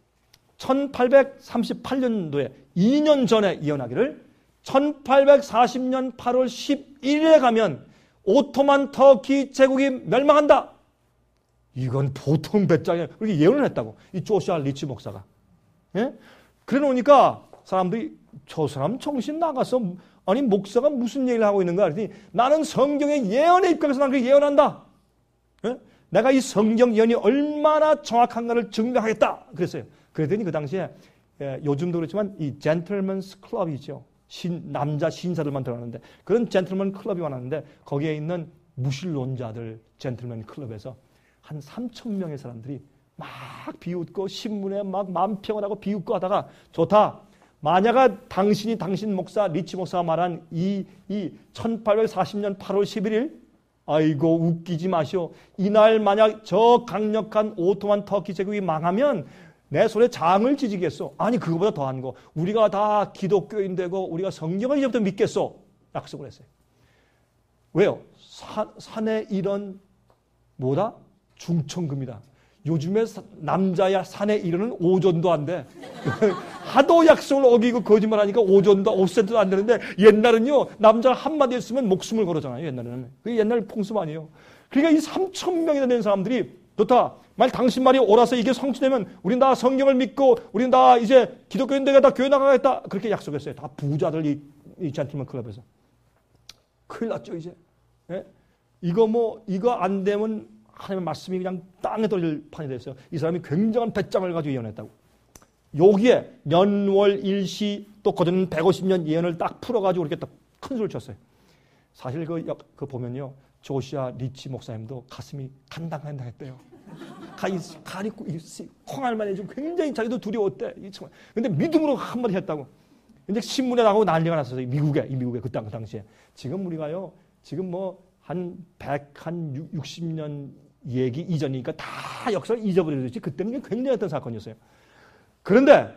1838년도에 2년 전에 예언하기를 1840년 8월 11일에 가면 오토만 터키 제국이 멸망한다. 이건 보통 배짱이에요. 그렇게 예언을 했다고. 이 조시아 리치 목사가. 예? 그래 놓으니까 사람들이 저 사람 정신 나가서 아니 목사가 무슨 얘기를 하고 있는가 그랬더니 나는 성경의 예언에 입각해서 나는 그 예언한다. 예? 내가 이 성경 예언이 얼마나 정확한가를 증명하겠다 그랬어요. 그랬더니 그 당시에 요즘도 그렇지만 이 젠틀맨스 클럽이죠. 남자 신사들만 들어가는데 그런 젠틀맨 클럽이 많았는데 거기에 있는 무신론자들 젠틀맨 클럽에서 한 3,000명의 사람들이 막 비웃고 신문에 막 만평을 하고 비웃고 하다가 좋다. 만약 당신 목사 리치 목사가 말한 이 1840년 8월 11일 아이고 웃기지 마시오. 이날 만약 저 강력한 오토만 터키 제국이 망하면 내 손에 장을 찢이겠소. 아니 그거보다 더한 거. 우리가 다 기독교인 되고 우리가 성경을 이제부터 믿겠소. 약속을 했어요. 왜요? 산에 이런 뭐다? 중천금이다. 요즘에 남자야 산에 이르는 오전도 안 돼. 하도 약속을 어기고 거짓말하니까 오전도 5센트도 안 되는데 옛날은요 남자가 한마디 했으면 목숨을 걸었잖아요. 옛날에는. 그게 옛날 풍습 아니에요. 그러니까 이 3,000명이나 되는 사람들이 좋다. 만약 당신 말이 옳아서 이게 성취되면 우린 다 성경을 믿고 우린 다 이제 기독교인 되겠다. 교회 나가겠다. 그렇게 약속했어요. 다 부자들 이 젠틀맨 클럽에서. 큰일 났죠 이제. 예? 이거 안 되면 하나님의 말씀이 그냥 땅에 떨어질 판이 됐어요. 이 사람이 굉장한 배짱을 가지고 예언했다고. 여기에 년월 일시 또 거듭는 150년 예언을 딱 풀어가지고 이렇게 딱 큰 소리를 쳤어요. 사실 그 보면요. 조시아 리치 목사님도 가슴이 간당간당했대요. 가리 콩알만 해주고 굉장히 자기도 두려웠대. 근데 믿음으로 한마디 했다고. 근데 신문에 나가고 난리가 났어요. 미국에 그 당시에. 지금 우리가요. 지금 뭐 한 160년 얘기 이전이니까 다 역사를 잊어버렸지. 그때는 굉장히 했던 사건이었어요. 그런데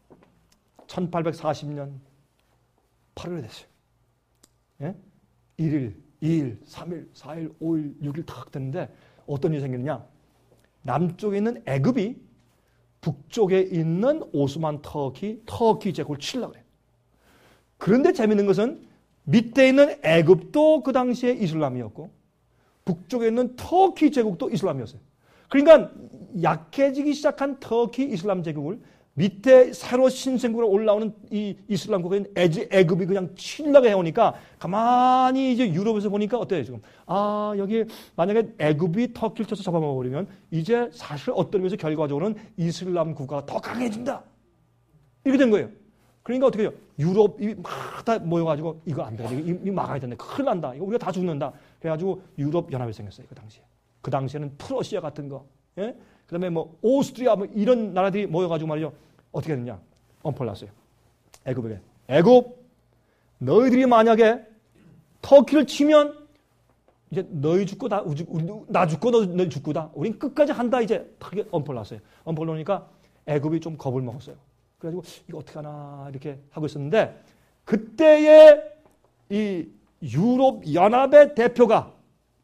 1840년 8월에 됐어요. 예? 1일, 2일, 3일, 4일, 5일, 6일 탁 됐는데 어떤 일이 생겼냐. 남쪽에 있는 애굽이 북쪽에 있는 오스만 터키 제국을 치려고 해요. 그런데 재밌는 것은 밑에 있는 애굽도 그 당시에 이슬람이었고 북쪽에 있는 터키 제국도 이슬람이었어요. 그러니까 약해지기 시작한 터키 이슬람 제국을 밑에 새로 신생국으로 올라오는 이 이슬람 국가인 애굽이 그냥 치려고 해오니까 가만히 이제 유럽에서 보니까 어때요 지금? 아 여기 만약에 애굽이 터키를 쳐서 잡아먹어버리면 이제 사실 어떤 의미에서 결과적으로는 이슬람 국가가 더 강해진다. 이렇게 된 거예요. 그러니까 어떻게 해요? 유럽이 막 다 모여가지고 이거 안 돼. 이거 막아야 된다. 큰일 난다. 이거 우리가 다 죽는다. 그래가지고 유럽 연합이 생겼어요. 그 당시에. 그 당시에는 프러시아 같은 거, 예? 그 다음에 뭐 오스트리아 뭐 이런 나라들이 모여가지고 말이죠. 어떻게 됐냐? 엄포를 놨어요. 애굽에게. 애굽, 너희들이 만약에 터키를 치면 이제 너희 죽고 나 죽고 너희 죽고다. 우린 끝까지 한다. 이제 크게 엄포를 놨어요. 엄포를 놓으니까 애굽이 좀 겁을 먹었어요. 그래가지고 이거 어떻게 하나 이렇게 하고 있었는데 그때의 이 유럽 연합의 대표가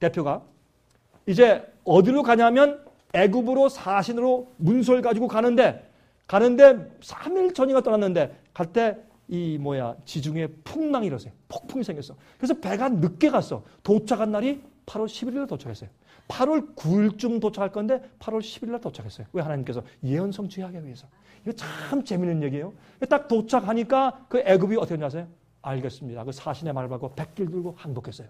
이제 어디로 가냐면 애굽으로 사신으로 문서를 가지고 가는데 3일 전인가 떠났는데 갈 때 지중해 풍랑이 일었어요. 폭풍이 생겼어. 그래서 배가 늦게 갔어. 도착한 날이 8월 11일에 도착했어요. 8월 9일쯤 도착할 건데 8월 11일에 도착했어요. 왜? 하나님께서 예언 성취하기 위해서. 이거 참 재밌는 얘기예요. 딱 도착하니까 그 애굽이 어떻게 했냐세요? 알겠습니다. 그 사신의 말을 받고 백길 들고 항복했어요.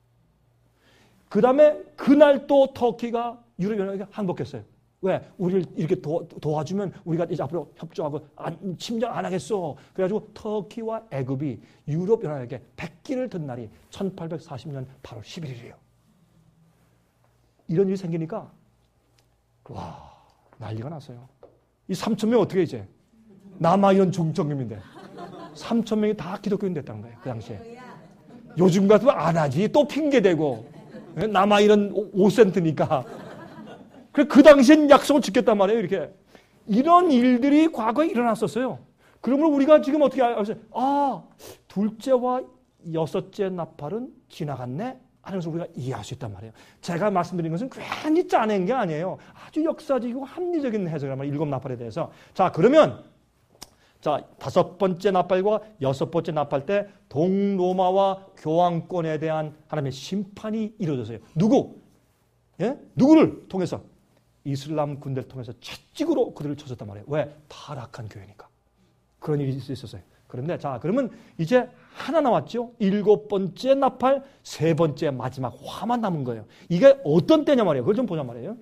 그 다음에 그날 또 터키가 유럽연합에 항복했어요. 왜? 우리를 이렇게 도와주면 우리가 이제 앞으로 협조하고 침략 안 하겠어. 그래가지고 터키와 애굽이 유럽연합에게 백기를 든 날이 1840년 8월 11일이에요. 이런 일이 생기니까 와 난리가 났어요. 이 3,000명 어떻게 이제 남아 이런 중천금인데 3,000명이 다 기독교인 됐다는 거예요. 그 당시에. 요즘 같으면 안 하지. 또 핑계대고 남아 이런 5센트니까. 그래 그 당시엔 약속을 지켰단 말이에요. 이렇게 이런 일들이 과거에 일어났었어요. 그러므로 우리가 지금 어떻게 알았어요? 아 둘째와 여섯째 나팔은 지나갔네. 하면서 우리가 이해할 수 있단 말이에요. 제가 말씀드린 것은 괜히 짜낸 게 아니에요. 아주 역사적이고 합리적인 해석이란 말이에요. 7나팔에 대해서. 자, 그러면 자, 5번째 나팔과 6번째 나팔 때 동로마와 교황권에 대한 하나님의 심판이 이루어졌어요. 누구? 예? 누구를 통해서? 이슬람 군대를 통해서 채찍으로 그들을 쳐줬단 말이에요. 왜? 타락한 교회니까. 그런 일이 있었어요. 그런데 자, 그러면 이제 하나 남았죠. 7번째 나팔, 3번째 마지막 화만 남은 거예요. 이게 어떤 때냐 말이에요. 그걸 좀 보자 말이에요.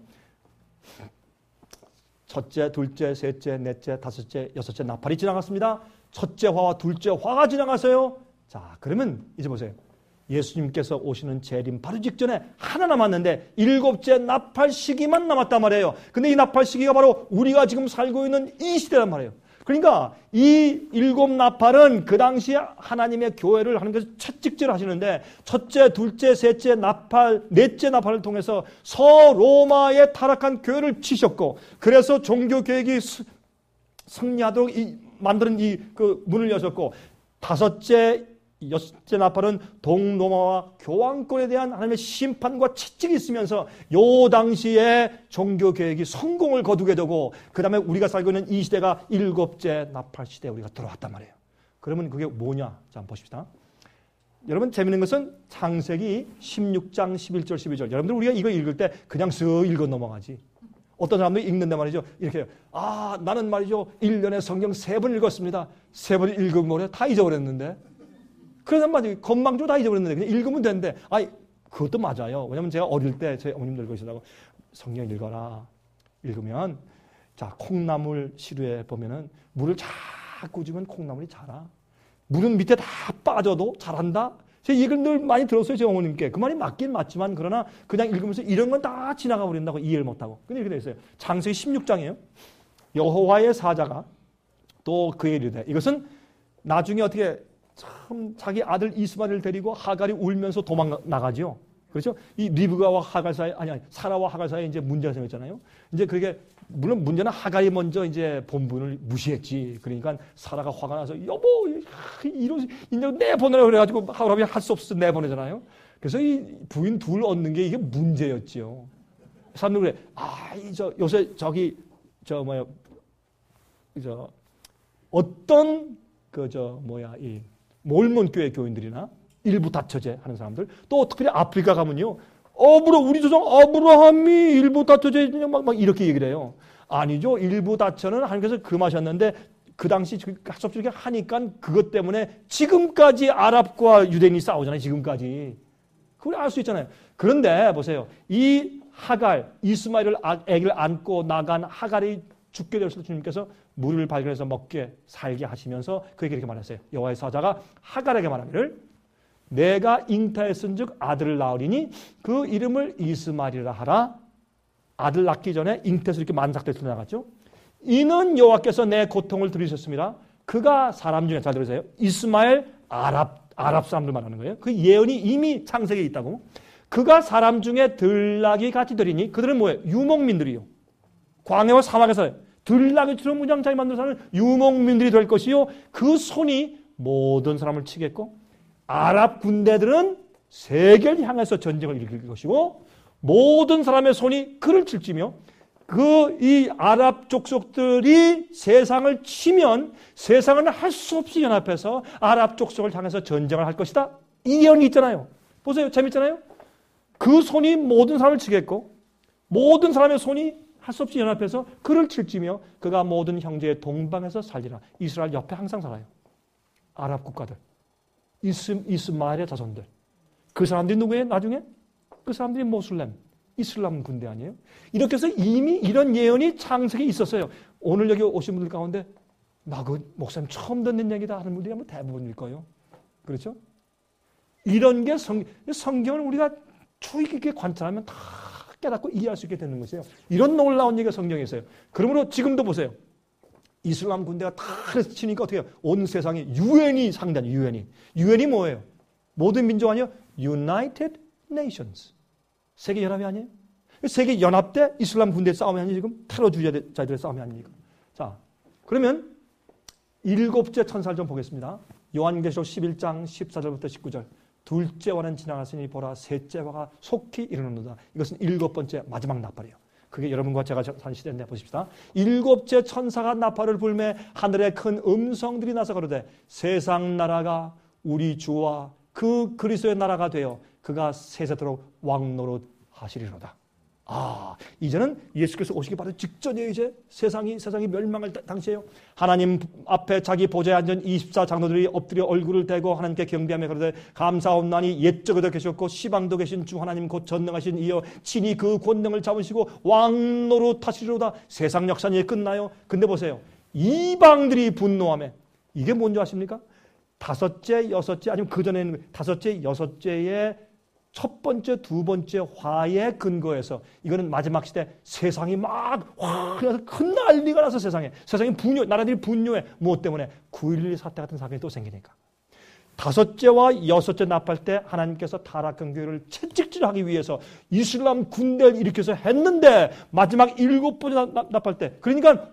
첫째, 둘째, 셋째, 넷째, 다섯째, 여섯째 나팔이 지나갔습니다. 첫째 화와 둘째 화가 지나갔어요. 자, 그러면 이제 보세요. 예수님께서 오시는 재림 바로 직전에 하나 남았는데 7째 나팔 시기만 남았단 말이에요. 근데 이 나팔 시기가 바로 우리가 지금 살고 있는 이 시대란 말이에요. 그러니까 이 7 나팔은 그 당시에 하나님의 교회를 하는 것을 채찍질 하시는데 첫째, 둘째, 셋째 나팔, 넷째 나팔을 통해서 서로마의 타락한 교회를 치셨고 그래서 종교개혁이 승리하도록 만드는 그 문을 여셨고 다섯째, 여섯째 나팔은 동로마와 교황권에 대한 하나님의 심판과 채찍이 있으면서 요 당시에 종교개혁이 성공을 거두게 되고 그 다음에 우리가 살고 있는 이 시대가 7째 나팔 시대에 우리가 들어왔단 말이에요. 그러면 그게 뭐냐? 자, 한번 보십시다. 여러분 재밌는 것은 창세기 16장 11절 12절 여러분들 우리가 이거 읽을 때 그냥 쓱 읽어 넘어가지. 어떤 사람들이 읽는데 말이죠. 이렇게 해요. 아, 나는 말이죠. 1년에 성경 3번 읽었습니다. 3번 읽은 거래 다 잊어버렸는데. 그래서 말이죠. 건망조 다 잊어버렸는데 그냥 읽으면 되는데 아니 그것도 맞아요. 왜냐하면 제가 어릴 때 제 어머님들 그러시다고 성경 읽어라. 읽으면 자 콩나물 시루에 보면은 물을 자꾸 주면 콩나물이 자라. 물은 밑에 다 빠져도 자란다. 제가 이걸 늘 많이 들었어요. 제 어머님께. 그 말이 맞긴 맞지만 그러나 그냥 읽으면서 이런 건 다 지나가 버린다고 이해를 못하고. 근데 이렇게 돼 있어요. 창세기 16장이에요. 여호와의 사자가 또 그에게 이르되 이것은 나중에 어떻게 참 자기 아들 이스마엘을 데리고 하갈이 울면서 도망 나가죠. 그렇죠? 이 리브가와 하갈 사이 아니 사라와 하갈 사이에 이제 문제가 생겼잖아요. 이제 그게 물론 문제는 하갈이 먼저 이제 본분을 무시했지. 그러니까 사라가 화가 나서 여보 이런 이제 내보내라 그래가지고 하갈이 할 수 없어 내보내잖아요. 그래서 이 부인 둘 얻는 게 이게 문제였죠. 사람들 그래 요새 저기 어떤 이 몰몬교회 교인들이나 일부 다처제 하는 사람들 또 특별히 아프리카 가면요 우리 조상 아브라함이 일부 다처제 막 이렇게 얘기를 해요. 아니죠. 일부 다처는 하나님께서 금하셨는데 그 당시 할 수 없이 이렇게 하니까 그것 때문에 지금까지 아랍과 유대인이 싸우잖아요. 지금까지 그걸 알 수 있잖아요. 그런데 보세요. 이 하갈 이스마엘을 아기를 안고 나간 하갈이 죽게 되었을 때 주님께서 물을 발견해서 먹게 살게 하시면서 그에게 이렇게 말했어요. 여호와의 사자가 하갈에게 말하기를 내가 잉타했은즉 아들을 낳으리니 그 이름을 이스마엘이라 하라. 아들 낳기 전에 잉태에서 이렇게 만삭돼서 나갔죠. 이는 여호와께서 내 고통을 들으셨습니다. 그가 사람 중에 잘 들으세요. 이스마엘 아랍 사람들 말하는 거예요. 그 예언이 이미 창세기에 있다고. 그가 사람 중에 들나귀 같이 되리니 그들은 뭐예요? 유목민들이요. 광야와 사막에서 들나귀처럼 무장차게 만든 사람은 유목민들이 될 것이요. 그 손이 모든 사람을 치겠고 아랍 군대들은 세계를 향해서 전쟁을 일으킬 것이고 모든 사람의 손이 그를 칠지며 이 아랍 족속들이 세상을 치면 세상은 할 수 없이 연합해서 아랍 족속을 향해서 전쟁을 할 것이다. 이 예언이 있잖아요. 보세요. 재밌잖아요. 그 손이 모든 사람을 치겠고 모든 사람의 손이 할 수 없이 연합해서 그를 칠지며 그가 모든 형제의 동방에서 살리라. 이스라엘 옆에 항상 살아요. 아랍 국가들. 이스마엘의 자손들. 그 사람들이 누구예요? 나중에? 그 사람들이 모슬렘. 이슬람 군대 아니에요? 이렇게 해서 이미 이런 예언이 창세기에 있었어요. 오늘 여기 오신 분들 가운데 나 그 목사님 처음 듣는 얘기다 하는 분들이 아마 대부분일 거예요. 그렇죠? 이런 게 성경을 우리가 주의 깊게 관찰하면 다 깨닫고 이해할 수 있게 되는 것이에요. 이런 놀라운 얘기가 성경에 있어요. 그러므로 지금도 보세요. 이슬람 군대가 다 치니까 어떻게 해요? 온 세상에 유엔이 상대하죠. 유엔이 뭐예요? 모든 민족 아니에요? United Nations. 세계 연합이 아니에요? 세계 연합 때 이슬람 군대 싸움이 아니에요? 지금 테러주의자들의 싸움이 아닙니까? 자, 그러면 7째 천사를 좀 보겠습니다. 요한계시록 11장 14절부터 19절. 둘째 화는 지나갔으니 보라 셋째 화가 속히 이르는도다. 이것은 7번째 마지막 나팔이에요. 그게 여러분과 제가 산 시대인데 보십시다. 7째 천사가 나팔을 불매 하늘에 큰 음성들이 나서 가로되 세상 나라가 우리 주와 그 그리스도의 나라가 되어 그가 세세토록 왕노릇 하시리로다. 이제는 예수께서 오시기 바로 직전이에요. 이제 세상이 멸망할 당시에요. 하나님 앞에 자기 보좌에 앉은 24장로들이 엎드려 얼굴을 대고 하나님께 경배하며 그러되 감사옵나니 옛적에도 계셨고 시방도 계신 주 하나님 곧 전능하신 이여 친히 그 권능을 잡으시고 왕노로 타시리로다. 세상 역사는 이제 끝나요. 근데 보세요. 이방들이 분노하며 이게 뭔지 아십니까? 다섯째, 여섯째 아니면 그 전에는 다섯째, 여섯째의 첫 번째, 두 번째 화의 근거에서 이거는 마지막 시대 세상이 막 큰 난리가 나서 세상이 분뇨, 나라들이 분뇨해. 무엇 때문에? 9.11 사태 같은 사건이 또 생기니까. 다섯째와 여섯째 납할 때 하나님께서 타락한 교회를 채찍질하기 위해서 이슬람 군대를 일으켜서 했는데 마지막 일곱 번째 납할 때 그러니까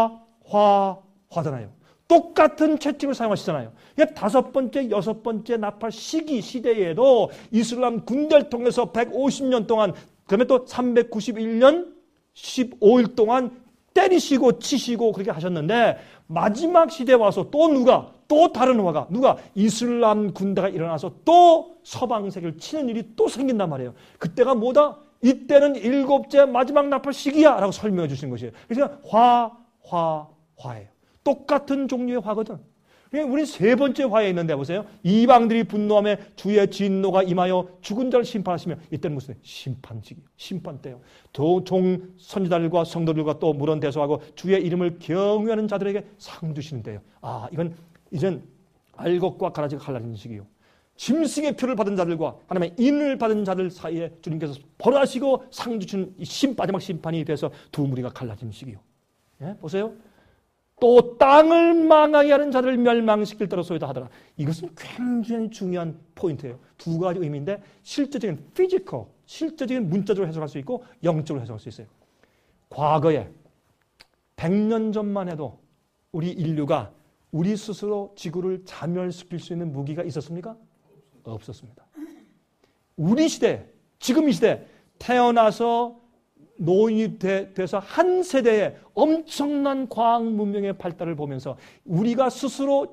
화잖아요. 똑같은 채찍을 사용하시잖아요. 다섯 번째, 여섯 번째 나팔 시대에도 이슬람 군대를 통해서 150년 동안, 그다음에 또 391년 15일 동안 때리시고 치시고 그렇게 하셨는데 마지막 시대에 와서 또 다른 화가 이슬람 군대가 일어나서 또 서방 세계를 치는 일이 또 생긴단 말이에요. 그때가 뭐다? 이때는 일곱째 마지막 나팔 시기야 라고 설명해 주시는 것이에요. 그래서 화예요. 똑같은 종류의 화거든. 우리 세 번째 화에 있는데 보세요. 이방들이 분노하며 주의 진노가 임하여 죽은 자를 심판하시며 이때는 무슨 심판시기, 심판 때요. 종 선지자들과 성도들과 또 물론 대소하고 주의 이름을 경외하는 자들에게 상 주시는 때요. 이젠 알곡과 가라지가 갈라지는 시기요. 짐승의 표를 받은 자들과 하나님의 인을 받은 자들 사이에 주님께서 벌하시고 상 주시는 마지막 심판이 돼서 두 무리가 갈라지는 시기요. 보세요. 또 땅을 망하게 하는 자를 멸망시킬 때로 소이다 하더라. 이것은 굉장히 중요한 포인트예요. 두 가지 의미인데 실제적인 실제적인 문자적으로 해석할 수 있고 영적으로 해석할 수 있어요. 과거에 100년 전만 해도 우리 인류가 우리 스스로 지구를 자멸시킬 수 있는 무기가 있었습니까? 없었습니다. 우리 시대, 지금 이 시대 태어나서 노인이 돼서 한 세대의 엄청난 과학 문명의 발달을 보면서 우리가 스스로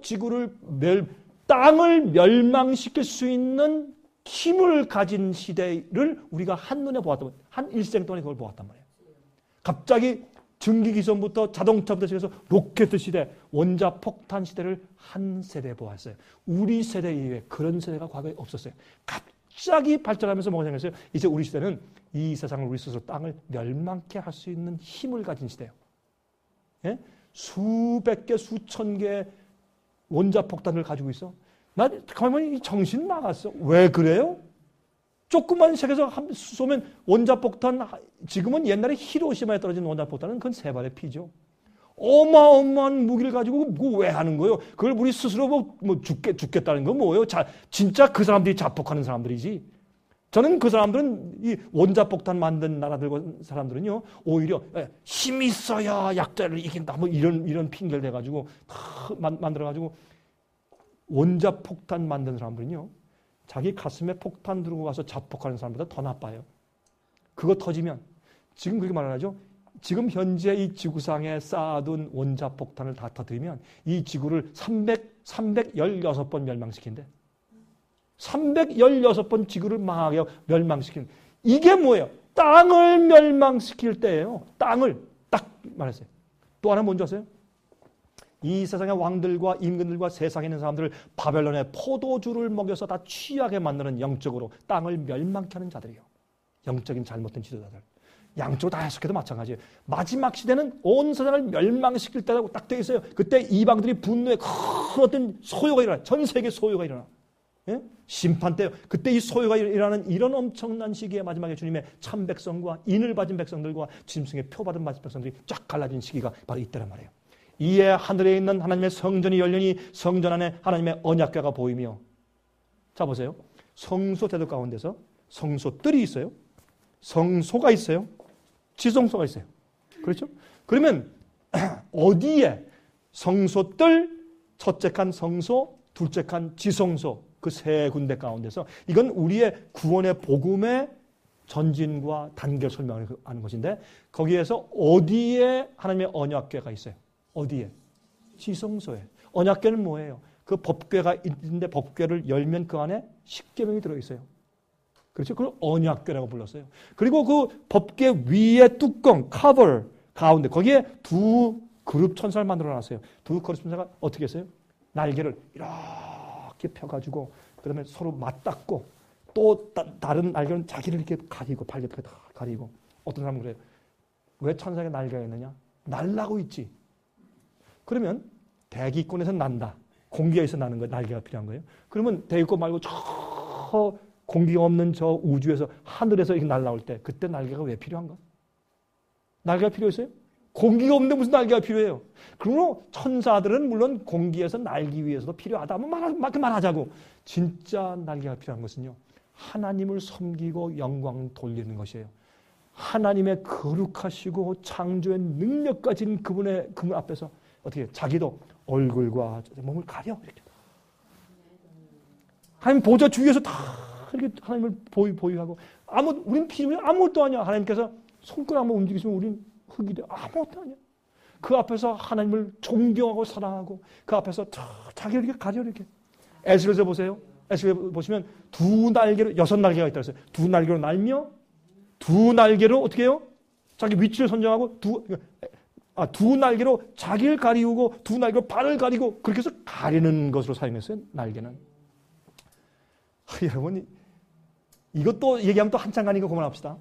땅을 멸망시킬 수 있는 힘을 가진 시대를 우리가 한눈에 보았단 말이에요. 한 일생 동안에 그걸 보았단 말이에요. 갑자기 증기기전부터 자동차부터 시작해서 로켓 시대, 원자폭탄 시대를 한 세대에 보았어요. 우리 세대 이후에 그런 세대가 과거에 없었어요. 갑자기 발전하면서 뭐가 생겼어요? 이제 우리 시대는 이 세상을 우리 스스로 땅을 멸망케 할 수 있는 힘을 가진 시대예요. 예? 수백 개, 수천 개의 원자폭탄을 가지고 있어. 나 가만히 정신 나갔어. 왜 그래요? 조그만 색에서 쏘면 원자폭탄, 지금은 옛날에 히로시마에 떨어진 원자폭탄은 그건 세 발의 피죠. 어마어마한 무기를 가지고 그거 왜 하는 거예요? 그걸 우리 스스로 죽겠다는 건 뭐예요? 진짜 그 사람들이 자폭하는 사람들이지. 저는 그 사람들은 이 원자폭탄 만든 나라들과 사람들은요 오히려 힘이 있어야 약자를 이긴다 뭐 이런 핑계를 대가지고 만들어가지고 원자폭탄 만든 사람들은요 자기 가슴에 폭탄 들고 가서 자폭하는 사람보다 더 나빠요. 그거 터지면 지금 그렇게 말하죠. 지금 현재 이 지구상에 쌓아둔 원자폭탄을 다 터뜨리면 이 지구를 316번 멸망시킨대. 316번 지구를 망하게 멸망시키는. 이게 뭐예요? 땅을 멸망시킬 때예요. 땅을 딱 말했어요. 또 하나 뭔지 아세요? 이 세상의 왕들과 임금들과 세상에 있는 사람들을 바벨론의 포도주를 먹여서 다 취하게 만드는 영적으로 땅을 멸망케 하는 자들이에요. 영적인 잘못된 지도자들. 양쪽으로 다 해석해도 마찬가지예요. 마지막 시대는 온 세상을 멸망시킬 때라고 딱 되어 있어요. 그때 이방들이 분노에 큰 어떤 소요가 일어나. 전 세계 소요가 일어나. 예? 심판 때요. 그때 이 소요가 일어나는 이런 엄청난 시기에 마지막에 주님의 참 백성과 인을 받은 백성들과 짐승의 표 받은 백성들이 쫙 갈라진 시기가 바로 이때란 말이에요. 이에 하늘에 있는 하나님의 성전이 열리니 성전 안에 하나님의 언약궤가 보이며, 자 보세요. 성소 대도 가운데서 성소뜰이 있어요. 성소가 있어요. 지성소가 있어요. 그렇죠? 그러면 어디에 성소뜰, 첫째 칸 성소, 둘째 칸 지성소, 그 세 군데 가운데서 이건 우리의 구원의 복음의 전진과 단계를 설명하는 것인데 거기에서 어디에 하나님의 언약궤가 있어요? 어디에? 지성소에. 언약궤는 뭐예요? 그 법궤가 있는데 법궤를 열면 그 안에 십계명이 들어있어요. 그렇죠? 그걸 언약궤라고 불렀어요. 그리고 그 법궤 위에 뚜껑, 커버 가운데 거기에 두 그룹 천사를 만들어 놨어요. 두 그룹 천사가 어떻게 했어요? 날개를 이렇게 펴가지고 그다음에 서로 맞닿고 또 다른 날개는 자기를 이렇게 가리고 발개 다 가리고. 어떤 사람은 그래요. 왜 천사가 날개가 있느냐? 날라고 있지. 그러면 대기권에서 난다. 공기에서 나는 거 날개가 필요한 거예요. 그러면 대기권 말고 저 공기가 없는 저 우주에서 하늘에서 이렇게 날라올 때 그때 날개가 왜 필요한가? 날개가 필요했어요? 공기가 없는데 무슨 날개가 필요해요? 그러므로 천사들은 물론 공기에서 날기 위해서도 필요하다. 한번 말하자고. 진짜 날개가 필요한 것은요. 하나님을 섬기고 영광 돌리는 것이에요. 하나님의 거룩하시고 창조의 능력 가진 그분 앞에서 어떻게 자기도 얼굴과 몸을 가려 이렇게. 하나님 보좌 주위에서 다 이렇게 하나님을 보유하고 우린 필요해 아무것도 아니야. 하나님께서 손가락 한번 움직이시면 우린 흙이 돼. 아무것도 아니야. 그 앞에서 하나님을 존경하고 사랑하고 그 앞에서 자기를 이렇게 가려 이렇게. 에스겔서 보세요. 에스겔 보시면 두 날개로 6날개가 있다 그랬어요. 두 날개로 날며 두 날개로 어떻게 해요? 자기 위치를 선정하고 두 날개로 자기를 가리우고 두 날개로 발을 가리고 그렇게 해서 가리는 것으로 사용했어요. 날개는. 여러분 이것도 얘기하면 또 한참 가니까 그만합시다.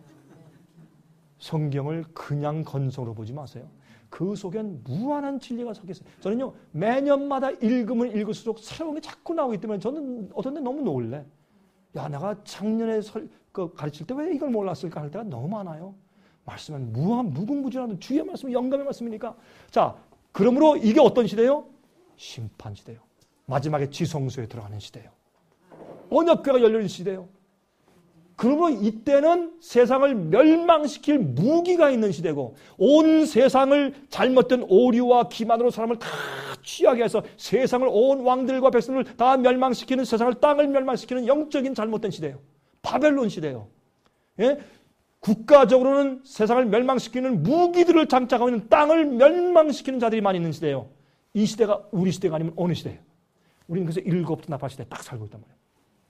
성경을 그냥 건성으로 보지 마세요. 그 속엔 무한한 진리가 섞여 있어요. 저는요 매년마다 읽으면 읽을수록 새로운 게 자꾸 나오기 때문에 저는 어떤 때 너무 놀래. 야 내가 작년에 가르칠 때 왜 이걸 몰랐을까 할 때가 너무 많아요. 말씀은 무궁무진한 주의 말씀은 영감의 말씀이니까. 자, 그러므로 이게 어떤 시대예요? 심판 시대예요. 마지막에 지성소에 들어가는 시대예요. 언약궤가 열리는 시대예요. 그러므로 이때는 세상을 멸망시킬 무기가 있는 시대고 온 세상을 잘못된 오류와 기만으로 사람을 다 취하게 해서 세상을 온 왕들과 백성을 다 멸망시키는 세상을 땅을 멸망시키는 영적인 잘못된 시대예요. 바벨론 시대예요. 예? 국가적으로는 세상을 멸망시키는 무기들을 장착하고 있는 땅을 멸망시키는 자들이 많이 있는 시대예요. 이 시대가 우리 시대가 아니면 어느 시대예요? 우리는 그래서 7부 나팔 시대에 딱 살고 있단 말이에요.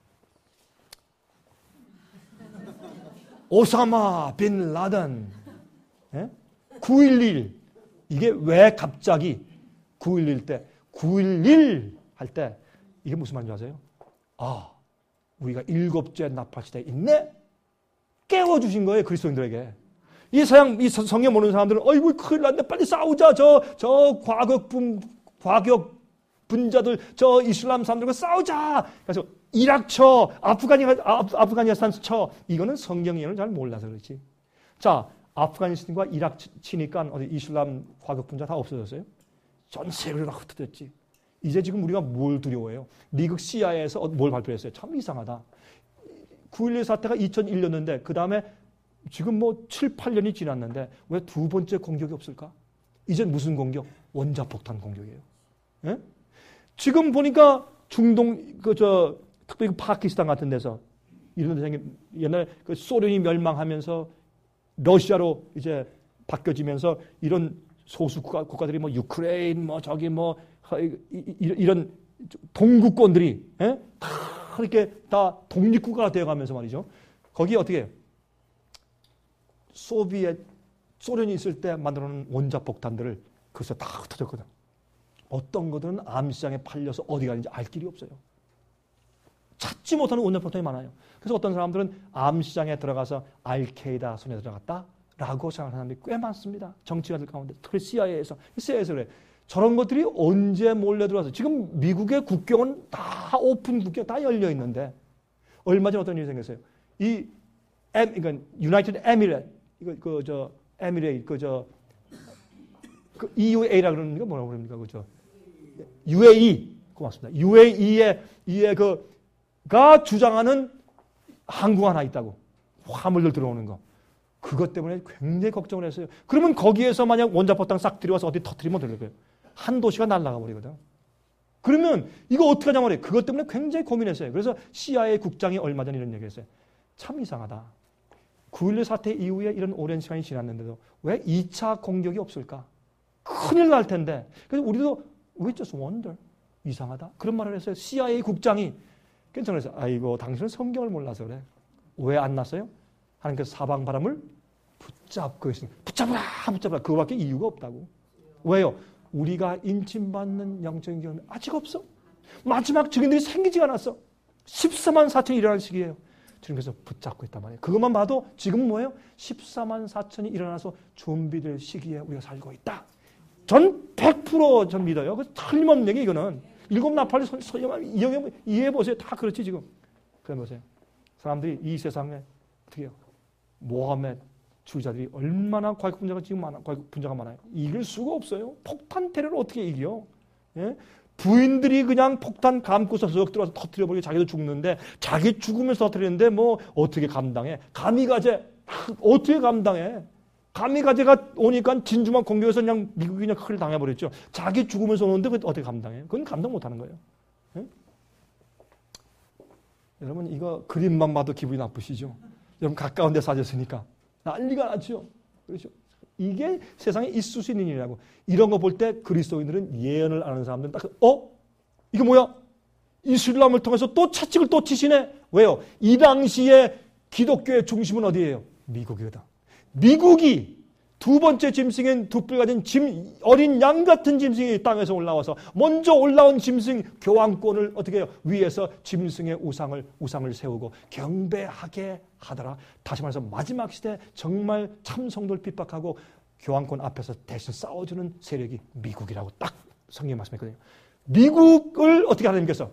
오사마 빈 라덴 9.11 이게 왜 갑자기 9.11 때 9.11 할 때 이게 무슨 말인지 아세요? 우리가 7째 나팔시대에 있네? 깨워주신 거예요. 그리스도인들에게. 이 성경 모르는 사람들은 어이구 큰일 났네 빨리 싸우자. 저 과격 분자들 저 이슬람 사람들과 싸우자. 그래서 이락 쳐 아프가니스탄 쳐. 이거는 성경 이해를 잘 몰라서 그렇지. 자 아프가니스탄과 이락 치니까 어디 이슬람 과격 분자 다 없어졌어요? 전 세계로 다 흩어졌지. 이제 지금 우리가 뭘 두려워해요? 미국 CIA에서 뭘 발표했어요? 참 이상하다. 9.11 사태가 2001년인데 그 다음에 지금 7, 8년이 지났는데 왜 두 번째 공격이 없을까? 이젠 무슨 공격? 원자폭탄 공격이에요. 예? 지금 보니까 중동 특별히 파키스탄 같은 데서 이런 데서 옛날에 소련이 멸망하면서 러시아로 이제 바뀌어지면서 이런 소수 국가들이 유크레인 이런 동구권들이 다 이렇게 다 독립국가가 되어가면서 말이죠. 거기에 어떻게 해요? 소련이 있을 때 만들어놓은 원자폭탄들을 그래서 다 흩어졌거든. 어떤 것들은 암시장에 팔려서 어디 가는지 알 길이 없어요. 찾지 못하는 원자폭탄이 많아요. 그래서 어떤 사람들은 암시장에 들어가서 알케이다 손에 들어갔다라고 생각하는 사람들이 꽤 많습니다. 정치가들 가운데. 특히 CIA에서 그래. 저런 것들이 언제 몰래 들어와서 지금 미국의 국경은 다 오픈 국경 다 열려 있는데 얼마 전에 어떤 일이 생겼어요. 그러니까 유나이티드 에미레이트 EUA라 그러는 게 뭐라고 그럽니까? UAE 고맙습니다. UAE에 가 주장하는 항공 하나 있다고 화물들 들어오는 거. 그것 때문에 굉장히 걱정을 했어요. 그러면 거기에서 만약 원자폭탄 싹 들여와서 어디 터뜨리면 되는 거예요. 한 도시가 날아가 버리거든. 그러면 이거 어떻게 하냐 말이에요. 그것 때문에 굉장히 고민했어요. 그래서 CIA 국장이 얼마 전에 이런 얘기를 했어요. 참 이상하다. 9.11 사태 이후에 이런 오랜 시간이 지났는데도 왜 2차 공격이 없을까? 큰일 날 텐데. 그래서 우리도 We just wonder. 이상하다. 그런 말을 했어요. CIA 국장이. 괜찮아요. 아이고 당신은 성경을 몰라서 그래. 왜 안 났어요? 하나님께서 사방 바람을 붙잡고 있습니다. 붙잡아라, 붙잡아라. 그거밖에 이유가 없다고. 왜요? 우리가 인침받는 영적인 경험이 아직 없어. 마지막 증인들이 생기지가 않았어. 14만 4천이 일어날 시기예요. 주님께서 붙잡고 있단 말이에요. 그것만 봐도 지금 뭐예요? 14만 4천이 일어나서 준비될 시기에 우리가 살고 있다. 전 100% 전 믿어요. 그 틀림없는 얘기 이거는. 일곱 나팔을 이해해 보세요. 다 그렇지 지금. 그래 보세요. 사람들이 이 세상에 어떻게 해요? 모함의 주자들이 얼마나 과격 분자가 지금 많아, 과격 분자가 많아요. 이길 수가 없어요. 폭탄 테러를 어떻게 이겨? 예? 부인들이 그냥 폭탄 감고서 썩 들어와서 터뜨려버리고 자기도 죽는데 자기 죽으면서 터뜨리는데 뭐 어떻게 감당해? 가미가제 어떻게 감당해? 가미가제가 오니까 진주만 공격해서 그냥 미국이 그냥 큰일 당해버렸죠. 자기 죽으면서 오는데 그걸 어떻게 감당해? 그건 감당 못하는 거예요. 예? 여러분 이거 그림만 봐도 기분이 나쁘시죠? 여러분 가까운 데 사셨으니까 난리가 났죠. 그렇죠? 이게 세상에 있을 수 있는 일이라고. 이런 거 볼 때 그리스도인들은 예언을 아는 사람들은 딱 이게 뭐야? 이슬람을 통해서 또 채찍을 또 치시네. 왜요? 이 당시에 기독교의 중심은 어디예요? 미국이거든. 미국이 두 번째 짐승인 두 뿔 가진 어린 양 같은 짐승이 땅에서 올라와서 먼저 올라온 짐승 교황권을 어떻게 해요? 위에서 짐승의 우상을 세우고 경배하게 하더라. 다시 말해서 마지막 시대 정말 참성도를 핍박하고 교황권 앞에서 대신 싸워주는 세력이 미국이라고 딱 성경에 말씀했거든요. 미국을 어떻게 하나님께서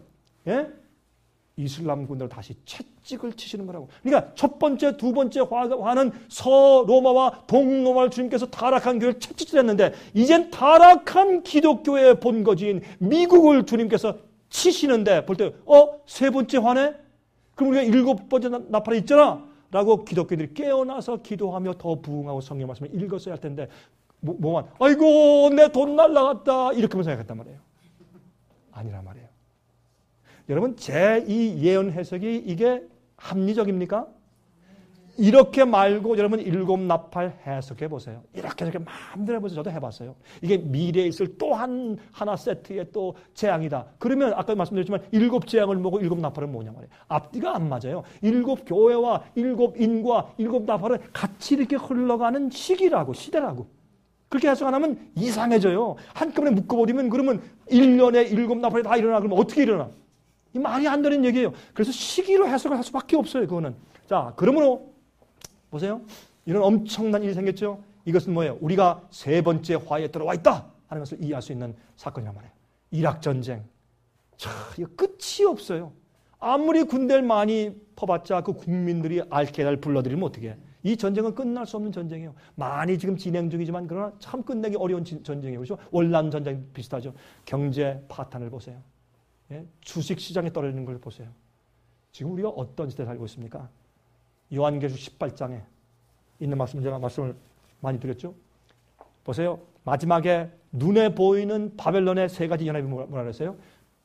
이슬람 군대로 다시 채찍을 치시는 거라고. 그러니까 첫 번째, 두 번째 화는 서로마와 동로마를 주님께서 타락한 교회를 채찍질했는데 이젠 타락한 기독교의 본거지인 미국을 주님께서 치시는데 볼 때 세 번째 화네? 그럼 우리가 일곱 번째 나팔이 있잖아 라고 기독교인들이 깨어나서 기도하며 더 부응하고 성경 말씀을 읽었어야 할 텐데 뭐만 아이고 내 돈 날라갔다 이렇게만 생각했단 말이에요. 아니란 말이에요. 여러분 제 이 예언 해석이 이게 합리적입니까? 이렇게 말고 여러분 일곱 나팔 해석해 보세요. 이렇게 마음대로 해보세요. 저도 해봤어요. 이게 미래에 있을 또 하나 세트의 또 재앙이다. 그러면 아까 말씀드렸지만 일곱 재앙을 보고 일곱 나팔은 뭐냐 말이에요. 앞뒤가 안 맞아요. 일곱 교회와 일곱 인과 일곱 나팔은 같이 이렇게 흘러가는 시기라고 시대라고. 그렇게 해석 안 하면 이상해져요. 한꺼번에 묶어버리면 그러면 1년에 일곱 나팔이 다 일어나. 그러면 어떻게 일어나? 이 말이 안 되는 얘기예요. 그래서 시기로 해석을 할 수밖에 없어요. 그거는. 자, 그러므로 보세요. 이런 엄청난 일이 생겼죠. 이것은 뭐예요? 우리가 세 번째 화에 들어와 있다 하는 것을 이해할 수 있는 사건이란 말이에요. 이락 전쟁. 참, 이거 끝이 없어요. 아무리 군대를 많이 퍼봤자 그 국민들이 알케다를 불러들이면 어떻게 해? 이 전쟁은 끝날 수 없는 전쟁이에요. 많이 지금 진행 중이지만 그러나 참 끝내기 어려운 전쟁이에요. 그렇죠? 월남 전쟁 비슷하죠. 경제 파탄을 보세요. 주식 시장에 떨어지는 걸 보세요. 지금 우리가 어떤 시대에 살고 있습니까? 요한계시록 18장에 있는 말씀 제가 말씀을 많이 드렸죠. 보세요. 마지막에 눈에 보이는 바벨론의 세 가지 연합이 뭐라 그랬어요?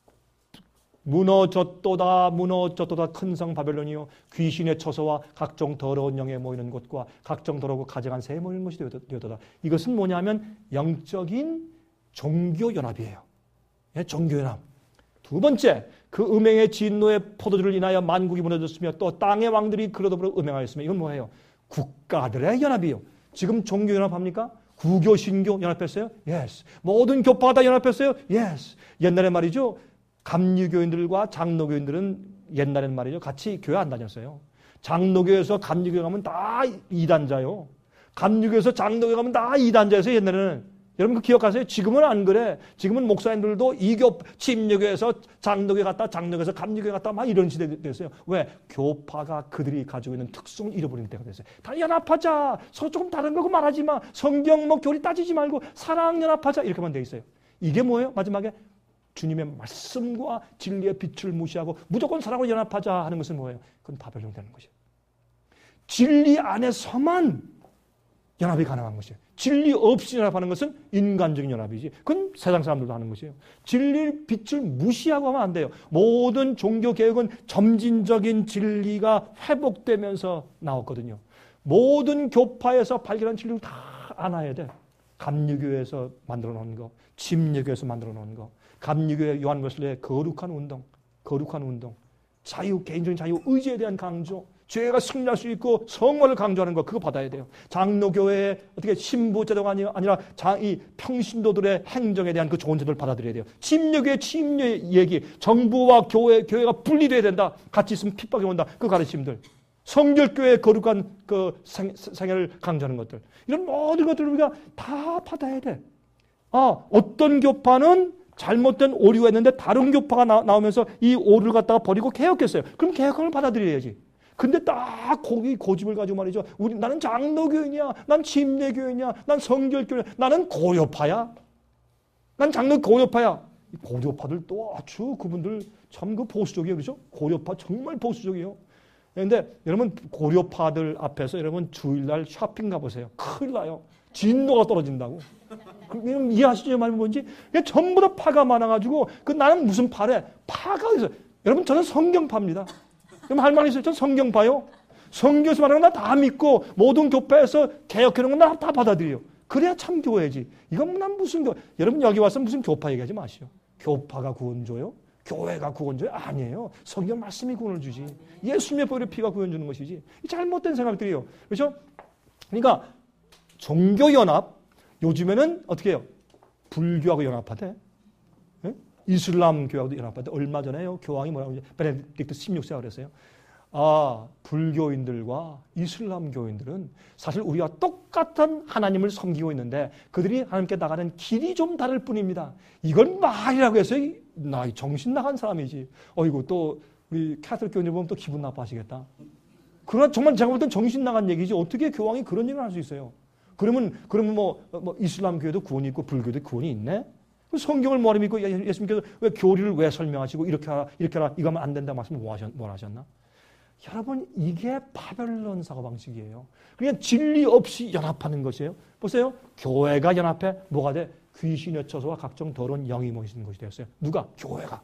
무너졌도다 무너졌도다 큰 성 바벨론이요 귀신의 처소와 각종 더러운 영에 모이는 곳과 각종 더러우고 가증한 새에 모이는 곳이 되었도다. 이것은 뭐냐면 영적인 종교연합이에요. 종교연합. 두 번째, 그 음행의 진노의 포도주를 인하여 만국이 무너졌으며 또 땅의 왕들이 그로 더불어 음행하였으며 이건 뭐예요? 국가들의 연합이에요. 지금 종교연합합니까? 구교, 신교 연합했어요? Yes. 모든 교파가 다 연합했어요? Yes. 옛날에 말이죠. 감리교인들과 장로교인들은 옛날엔 말이죠. 같이 교회 안 다녔어요. 장로교에서 감리교에 가면 다 이단자요. 감리교에서 장로교에 가면 다 이단자였어요. 옛날에는. 여러분 그 기억하세요? 지금은 안 그래. 지금은 목사님들도 이교 침례교에서 장로교에 갔다 장로교에서 감리교에 갔다 막 이런 시대 됐어요. 왜? 교파가 그들이 가지고 있는 특성을 잃어버리는 때가 됐어요. 다 연합하자. 서로 조금 다른 거고 말하지 마. 성경 뭐 교리 따지지 말고 사랑 연합하자. 이렇게만 돼 있어요. 이게 뭐예요? 마지막에 주님의 말씀과 진리의 빛을 무시하고 무조건 사랑으로 연합하자 하는 것은 뭐예요? 그건 바벨론 되는 것이에요. 진리 안에서만 연합이 가능한 것이에요. 진리 없이 연합하는 것은 인간적인 연합이지. 그건 세상 사람들도 하는 것이에요. 진리의 빛을 무시하고 하면 안 돼요. 모든 종교 개혁은 점진적인 진리가 회복되면서 나왔거든요. 모든 교파에서 발견한 진리를 다 안아야 돼. 감리교에서 만들어 놓은 거, 침례교에서 만들어 놓은 거, 감리교의 요한웨슬리의 거룩한 운동, 자유, 개인적인 자유, 의지에 대한 강조, 죄가 승리할 수 있고 성화를 강조하는 거, 그거 받아야 돼요. 장로교회의 어떻게 신부 제도가 아니라 이 평신도들의 행정에 대한 그 좋은 제도를 받아들여야 돼요. 침례교회 침례 얘기, 정부와 교회가 분리돼야 된다. 같이 있으면 핍박이 온다. 그 가르침들. 성결교회의 거룩한 그 생애를 강조하는 것들. 이런 모든 것들을 우리가 다 받아야 돼. 어떤 교파는 잘못된 오류가 있는데 다른 교파가 나오면서 이 오류를 갖다가 버리고 개혁했어요. 그럼 개혁을 받아들여야지. 근데 딱 거기 고집을 가지고 말이죠. 나는 장로교인이야. 난 침례교인이야. 난 성결교인이야. 나는 고려파야. 난 장로 고려파야. 고려파들 또 아주 그분들 참 그 보수적이에요. 그렇죠? 고려파 정말 보수적이에요. 그런데 여러분 고려파들 앞에서 여러분 주일날 쇼핑 가보세요. 큰일 나요. 진도가 떨어진다고. 이해하시죠? 말이 뭔지? 전부 다 파가 많아가지고 나는 무슨 파래? 파가 어디서? 여러분 저는 성경파입니다. 그럼 할 말이 있어요? 전 성경파요. 성경에서 말하는 건 다 믿고 모든 교파에서 개혁해놓은 건 다 받아들여요. 그래야 참 교회지. 이건 난 무슨 교회. 여러분 여기 와서 무슨 교파 얘기하지 마시오. 교파가 구원 줘요? 교회가 구원 줘요? 아니에요. 성경 말씀이 구원을 주지. 예수님의 보혈의 피가 구원 주는 것이지. 잘못된 생각들이에요. 그렇죠? 그러니까 종교연합, 요즘에는 어떻게 해요? 불교하고 연합하대. 네? 이슬람 교하고도 연합하대. 얼마 전에요. 교황이 뭐라고 이제 베네딕트 16세가 그랬어요. 불교인들과 이슬람 교인들은 사실 우리와 똑같은 하나님을 섬기고 있는데 그들이 하나님께 나가는 길이 좀 다를 뿐입니다. 이건 말이라고 해서 나 정신 나간 사람이지. 이거 또 우리 카톨릭 교인들 보면 또 기분 나빠하시겠다. 그러나 정말 제가 볼 땐 정신 나간 얘기지. 어떻게 교황이 그런 얘기를 할 수 있어요? 그러면 뭐 이슬람 교회도 구원이 있고 불교도 구원이 있네? 성경을 뭐하러 믿고 예수님께서 왜 교리를 왜 설명하시고 이렇게 하라 이거 하면 안 된다 말씀을 뭘 하셨나? 여러분 이게 바벨론 사고방식이에요. 그냥 진리 없이 연합하는 것이에요. 보세요. 교회가 연합해 뭐가 돼? 귀신의 처소와 각종 더러운 영이 모이는 것이 되었어요. 누가? 교회가.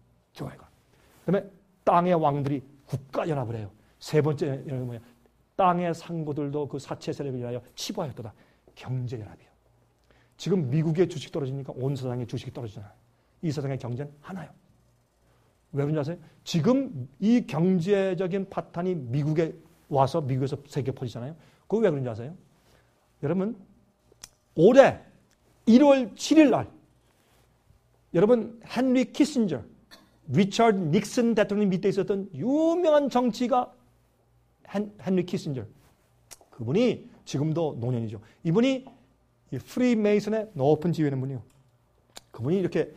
그다음에 땅의 왕들이 국가 연합을 해요. 세 번째 연합이 뭐냐? 땅의 상고들도 그 사체 세력을 위하여 치부하였도다. 경제 연합이에요. 지금 미국의 주식 떨어지니까 온 세상의 주식이 떨어지잖아요. 이 세상의 경제는 하나요. 왜 그런지 아세요? 지금 이 경제적인 파탄이 미국에 와서 미국에서 세계에 퍼지잖아요. 그거 왜 그런지 아세요? 여러분 올해 1월 7일 날 여러분 헨리 키신저, 리처드 닉슨 대통령 밑에 있었던 유명한 정치가 헨리 키신저. 그분이 지금도 노년이죠. 이분이 프리메이슨의 높은 지위에 있는 분이요. 그분이 이렇게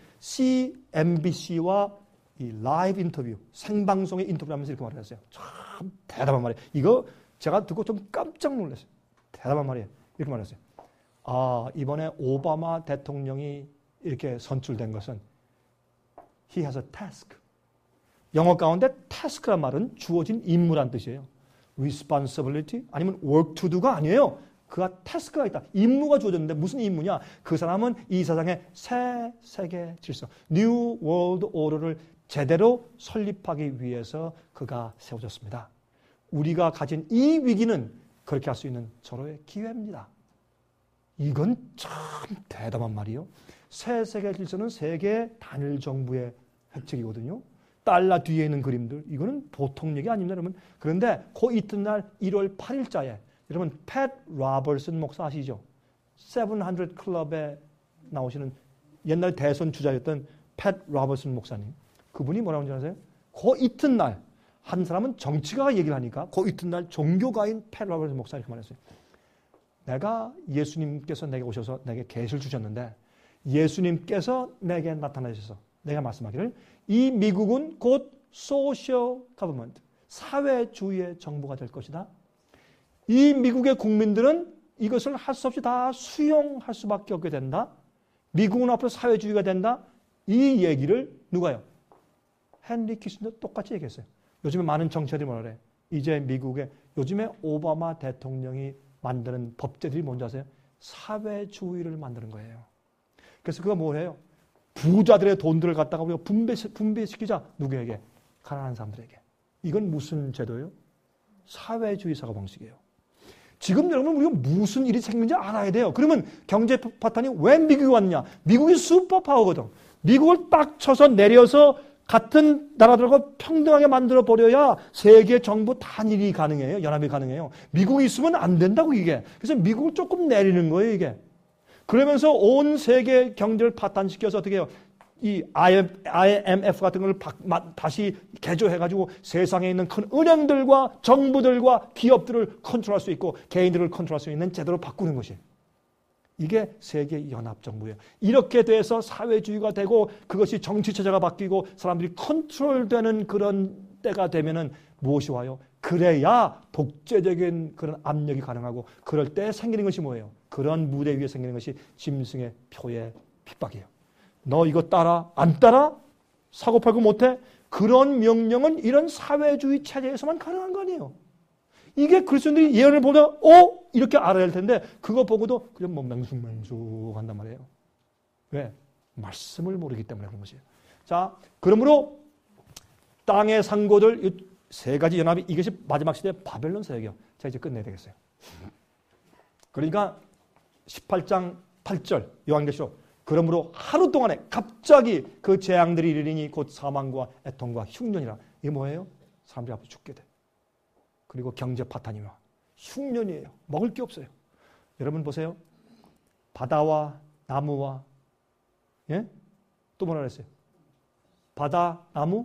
CNBC와 이 라이브 인터뷰, 생방송의 인터뷰를 하면서 이렇게 말했어요. 참 대단한 말이에요. 이거 제가 듣고 좀 깜짝 놀랐어요. 대단한 말이에요. 이렇게 말했어요. 이번에 오바마 대통령이 이렇게 선출된 것은 He has a task. 영어 가운데 task란 말은 주어진 임무란 뜻이에요. responsibility 아니면 work to do가 아니에요. 그가 task가 있다. 임무가 주어졌는데 무슨 임무냐? 그 사람은 이 세상의 새 세계 질서, New World Order를 제대로 설립하기 위해서 그가 세워졌습니다. 우리가 가진 이 위기는 그렇게 할 수 있는 서로의 기회입니다. 이건 참 대담한 말이에요. 새 세계 질서는 세계 단일 정부의 획책이거든요. 달러 뒤에 있는 그림들, 이거는 보통 얘기 아닙니다, 여러분. 그런데 그 이튿날 1월 8일자에 여러분 팻 로버슨 목사 아시죠? 700 클럽에 나오시는 옛날 대선 주자였던 팻 로버슨 목사님. 그분이 뭐라고 하는지 아세요? 그 이튿날 한 사람은 정치가가 얘기를 하니까 그 이튿날 종교가인 팻 로버슨 목사 이렇게 말했어요. 내가 예수님께서 내게 오셔서 내게 계시를 주셨는데 예수님께서 내게 나타나셔서 내가 말씀하기를 이 미국은 곧 소셜 거버먼트, 사회주의의 정부가 될 것이다. 이 미국의 국민들은 이것을 할 수 없이 다 수용할 수밖에 없게 된다. 미국은 앞으로 사회주의가 된다. 이 얘기를 누가요? 헨리 키신저 똑같이 얘기했어요. 요즘에 많은 정치인들이 뭐라 그래? 이제 미국에 요즘에 오바마 대통령이 만드는 법제들이 뭔지 아세요? 사회주의를 만드는 거예요. 그래서 그가 뭘 해요? 부자들의 돈들을 갖다가 우리가 분배시키자. 누구에게? 가난한 사람들에게. 이건 무슨 제도예요? 사회주의 사고방식이에요. 지금 여러분 우리가 무슨 일이 생기는지 알아야 돼요. 그러면 경제 파탄이 왜 미국이 왔느냐? 미국이 슈퍼파워거든. 미국을 딱 쳐서 내려서 같은 나라들과 평등하게 만들어 버려야 세계 정부 단일이 가능해요. 연합이 가능해요. 미국이 있으면 안 된다고 이게. 그래서 미국을 조금 내리는 거예요 이게. 그러면서 온 세계 경제를 파탄시켜서 어떻게 해요? 이 IMF 같은 걸 다시 개조해가지고 세상에 있는 큰 은행들과 정부들과 기업들을 컨트롤할 수 있고 개인들을 컨트롤할 수 있는 제도로 바꾸는 것이에요. 이게 세계 연합정부예요. 이렇게 돼서 사회주의가 되고 그것이 정치체제가 바뀌고 사람들이 컨트롤되는 그런 때가 되면은 무엇이 와요? 그래야 독재적인 그런 압력이 가능하고 그럴 때 생기는 것이 뭐예요? 그런 무대 위에 생기는 것이 짐승의 표의 핍박이에요. 너 이거 따라? 안 따라? 사고팔고 못해? 그런 명령은 이런 사회주의 체제에서만 가능한 거 아니에요. 이게 그리스도인들이 예언을 보다 이렇게 알아야 할 텐데 그거 보고도 그냥 뭐 맹숭맹숭 한단 말이에요. 왜? 말씀을 모르기 때문에 그런 것이에요. 자, 그러므로 땅의 상고들 세 가지 연합이 이것이 마지막 시대 바벨론 세력이에요. 자, 이제 끝내야 되겠어요. 그러니까 18장 8절 요한계시록 그러므로 하루 동안에 갑자기 그 재앙들이 이르리니 곧 사망과 애통과 흉년이라. 이게 뭐예요? 사람들이 앞으로 죽게 돼. 그리고 경제 파탄이 와. 흉년이에요. 먹을 게 없어요. 여러분 보세요. 바다와 나무와 예? 또 뭐라 그랬어요? 바다, 나무?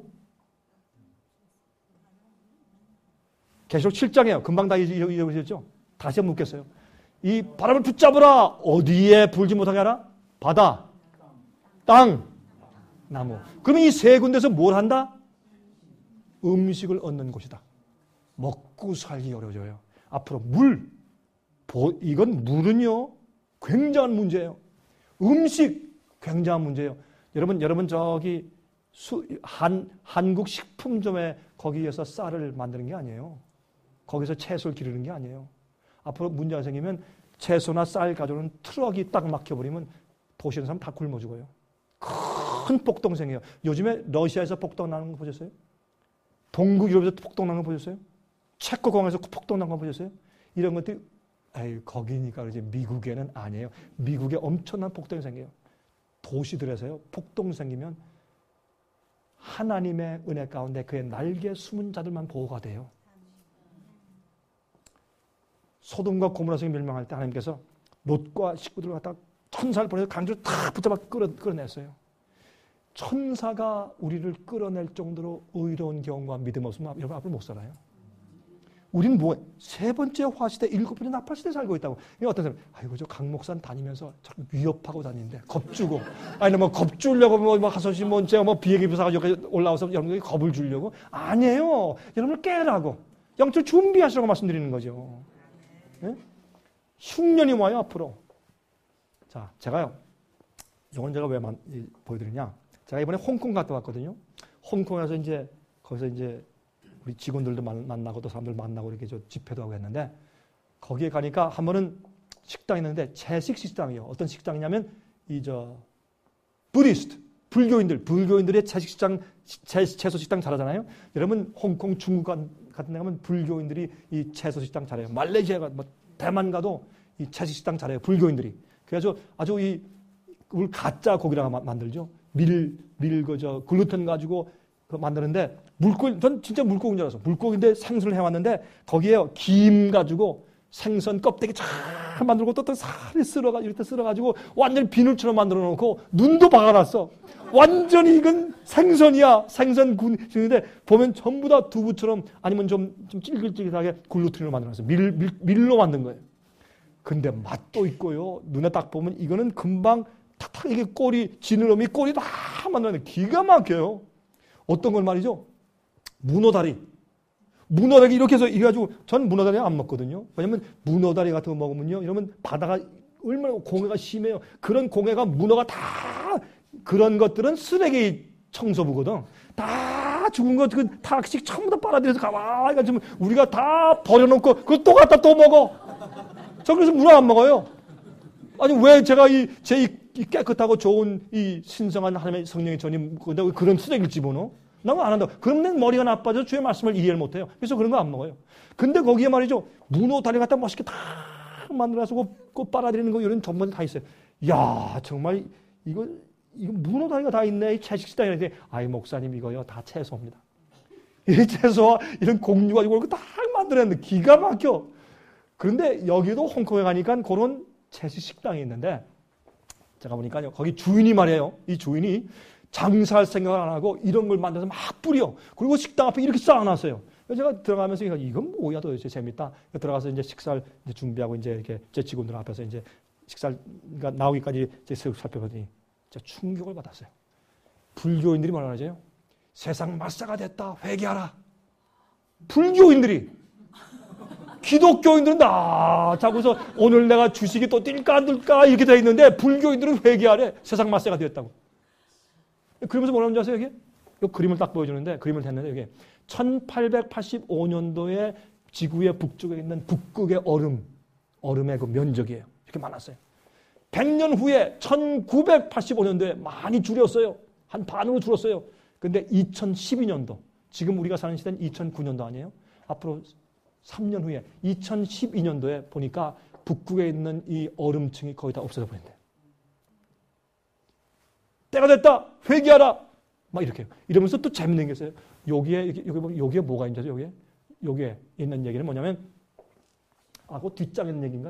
계시록 7장이에요. 금방 다 잊어보셨죠? 다시 한번 묻겠어요. 이 바람을 붙잡으라. 어디에 불지 못하게 하라? 바다, 땅, 나무. 그러면 이 세 군데서 뭘 한다? 음식을 얻는 곳이다. 먹고 살기 어려워져요. 앞으로 물, 이건 물은요 굉장한 문제예요. 음식 굉장한 문제예요. 여러분 저기 한국 식품점에 거기에서 쌀을 만드는 게 아니에요. 거기서 채소를 기르는 게 아니에요. 앞으로 문제가 생기면 채소나 쌀 가져오는 트럭이 딱 막혀버리면 도시에 있는 사람 다 굶어 죽어요. 큰 폭동 생겨요. 요즘에 러시아에서 폭동 나는 거 보셨어요? 동국 유럽에서 폭동 나는 거 보셨어요? 체코공항에서 폭동 난 거 보셨어요? 이런 것들이 거기니까 그러지 미국에는 아니에요. 미국에 엄청난 폭동이 생겨요. 도시들에서요. 폭동 생기면 하나님의 은혜 가운데 그의 날개 숨은 자들만 보호가 돼요. 소돔과 고모라 성이 멸망할 때 하나님께서 롯과 식구들을 갖다 천사를 보내서 강제로 다 붙잡아 끌어냈어요. 천사가 우리를 끌어낼 정도로 의로운 경험과 믿음 없으면 여러분 앞으로 못 살아요. 우리는 세 번째 화시대, 일곱 번째 나팔시대에 살고 있다고. 이게 어떤 사람, 아이고, 저 강목산 다니면서 자꾸 위협하고 다니는데, 겁주고. 아니, 겁주려고, 하소시, 제가 비행기 사가지고 올라와서 여러분들이 겁을 주려고. 아니에요. 여러분을 깨라고. 영적 준비하시라고 말씀드리는 거죠. 네? 흉년이 와요, 앞으로. 자, 제가요, 이건 제가 왜 보여드리냐. 제가 이번에 홍콩 갔다 왔거든요. 홍콩에서 거기서 우리 직원들도 만나고 또 사람들 만나고 이렇게 집회도 하고 했는데 거기에 가니까 한 번은 식당이 있는데 채식 식당이에요. 어떤 식당이냐면 부디스트 불교인들의 채식 식당 채소 식당 잘하잖아요. 여러분 홍콩 중국 같은 데 가면 불교인들이 이 채소 식당 잘해요. 말레이시아 대만 가도 이 채식 식당 잘해요. 불교인들이. 그래서 아주 우리 가짜 고기랑 만들죠. 글루텐 가지고 만드는데 전 진짜 물고기인 줄 알았어. 물고기인데 생선을 해왔는데 거기에 김 가지고 생선 껍데기 잘 만들고 또 살이 이렇게 쓸어가지고 완전히 비늘처럼 만들어 놓고 눈도 박아놨어. 완전히 이건 생선이야. 생선군인데 보면 전부 다 두부처럼 아니면 좀 찔깃찔깃하게 글루텐으로 만들어놨어. 밀로 만든 거예요. 근데 맛도 있고요. 눈에 딱 보면 이거는 금방 탁탁 이게 지느러미 꼬리 다 만들어놨는데 기가 막혀요. 어떤 걸 말이죠? 문어다리 이렇게 해서 이래가지고 전 문어다리 안 먹거든요. 왜냐면 문어다리 같은 거 먹으면요, 이러면 바다가 얼마나 공해가 심해요. 그런 공해가 문어가 다 그런 것들은 쓰레기 청소부거든. 다 죽은 거 그 탁씩 전부 다 빨아들여서 가만히 가지고 우리가 다 버려놓고 그걸 또 갖다 또 먹어. 저 그래서 문어 안 먹어요. 아니 왜 제가 제 깨끗하고 좋은 이 신성한 하나님의 성령의 전임 그런 쓰레기를 집어넣어? 난 안 한다고. 그러면 머리가 나빠져 주의 말씀을 이해를 못해요. 그래서 그런 거 안 먹어요. 근데 거기에 말이죠. 문어 다리 갖다 멋있게 다 만들어서 그 빨아들이는 거 이런 전문이 다 있어요. 야 정말 이거 문어 다리가 다 있네. 이 채식식당이라는데 아이 목사님 이거요 다 채소입니다. 이 채소와 이런 공유 가지고 이거 딱 만들었는데 기가 막혀. 그런데 여기도 홍콩에 가니까 그런 채식식당이 있는데 제가 보니까요 거기 주인이 말이에요. 이 주인이 장사할 생각을 안 하고 이런 걸 만들어서 막 뿌려. 그리고 식당 앞에 이렇게 쌓아놨어요. 그래서 제가 들어가면서 이건 뭐야 도대체 재밌다. 들어가서 이제 식사를 이제 준비하고 이제 이렇게 제 직원들 앞에서 이제 식사가 나오기까지 제 살펴보더니 진짜 충격을 받았어요. 불교인들이 뭐라 하죠? 세상 마사가 됐다. 회개하라. 불교인들이. 기독교인들은 다 자고서 오늘 내가 주식이 또 뛸까 안 뜰까 이렇게 돼 있는데 불교인들은 회개하래. 세상 마사가 되었다고. 그러면서 뭐라는 줄 아세요? 여기? 이 그림을 딱 보여주는데 그림을 했는데 여기 1885년도에 지구의 북쪽에 있는 북극의 얼음의 그 면적이에요. 이렇게 많았어요. 100년 후에 1985년도에 많이 줄였어요. 한 반으로 줄었어요. 근데 2012년도, 지금 우리가 사는 시대는 2009년도 아니에요? 앞으로 3년 후에 2012년도에 보니까 북극에 있는 이 얼음층이 거의 다 없어져 버린대. 때가 됐다. 회개하라. 막 이렇게 이러면서 또 재밌는 게 있어요. 여기에 뭐가 있는지 아세요? 여기에 있는 얘기는 뭐냐면 그 뒷장에 있는 얘기인가?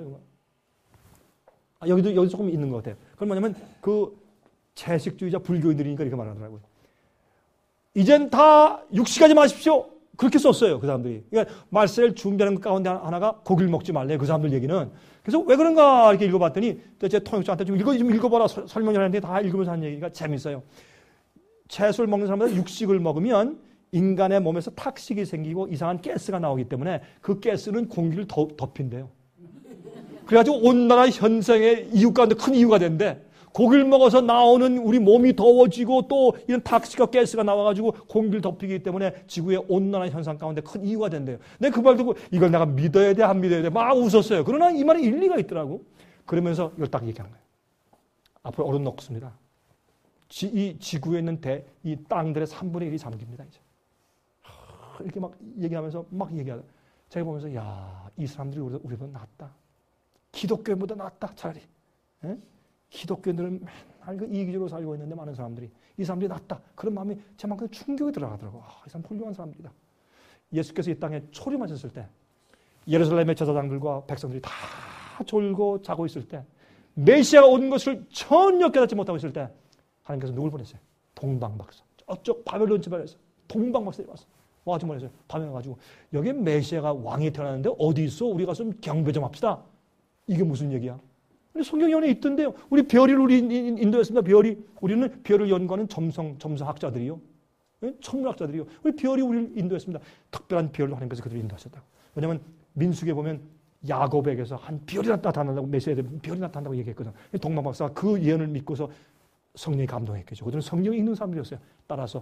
여기 조금 있는 것 같아요. 그건 뭐냐면 그 채식주의자 불교인들이니까 이렇게 말하더라고요. 이젠 다 육식하지 마십시오. 그렇게 썼어요. 그 사람들이. 그러니까 말세를 준비하는 것 가운데 하나가 고기를 먹지 말래. 그 사람들 얘기는. 그래서 왜 그런가 이렇게 읽어봤더니 제 통역자한테 좀 읽어봐라. 설명을 하는데 다 읽으면서 하는 얘기가 재밌어요. 채소를 먹는 사람들은 육식을 먹으면 인간의 몸에서 탁식이 생기고 이상한 가스가 나오기 때문에 그 가스는 공기를 덮인대요. 그래가지고 온난화 현상의 이유 가운데 큰 이유가 된대. 고기를 먹어서 나오는 우리 몸이 더워지고 또 이런 탁식과 가스가 나와가지고 공기를 덮이기 때문에 지구의 온난화 현상 가운데 큰 이유가 된대요. 내가 그 말 듣고 이걸 내가 믿어야 돼, 안 믿어야 돼? 막 웃었어요. 그러나 이 말에 일리가 있더라고. 그러면서 이걸 딱 얘기한 거예요. 앞으로 얼음 넣습니다. 이 지구에 있는 이 땅들의 3분의 1이 잠깁니다. 이제. 이렇게 막 얘기하면서 막 얘기하다. 제가 보면서 이 사람들이 우리보다 낫다. 기독교보다 낫다 차라리. 에? 기독교인들은 맨날 그 이기적으로 살고 있는데 많은 사람들이 이 사람들이 낫다. 그런 마음이 제만큼 충격이 들어가더라고. 이 사람 훌륭한 사람들이다. 예수께서 이 땅에 초림하셨을 때 예루살렘의 제사장들과 백성들이 다 졸고 자고 있을 때 메시아가 온 것을 전혀 깨닫지 못하고 있을 때 하나님께서 누굴 보냈어요? 동방박사. 저쪽 바벨론 지방에서 동방박사들이 왔어. 와가지고 말했어요. 밤에 와가지고 여기 메시아가 왕이 태어났는데 어디 있어? 우리 가서 경배 좀 합시다. 이게 무슨 얘기야? 근데 성경에 안에 있던데요. 우리 인도였습니다. 우리는 별을 연구하는 점성학자들이요. 천문학자들이요. 우리 별이 우리를 인도했습니다. 특별한 별로 하나님께서 그들을 인도하셨다고. 왜냐하면 민수기에 보면 야곱에게서 한 별이 나타난다고 메시아에 별이 나타난다고 얘기했거든. 동방박사가 그 예언을 믿고서 성령이 감동했겠죠. 그들은 성령이 있는 사람들이었어요. 따라서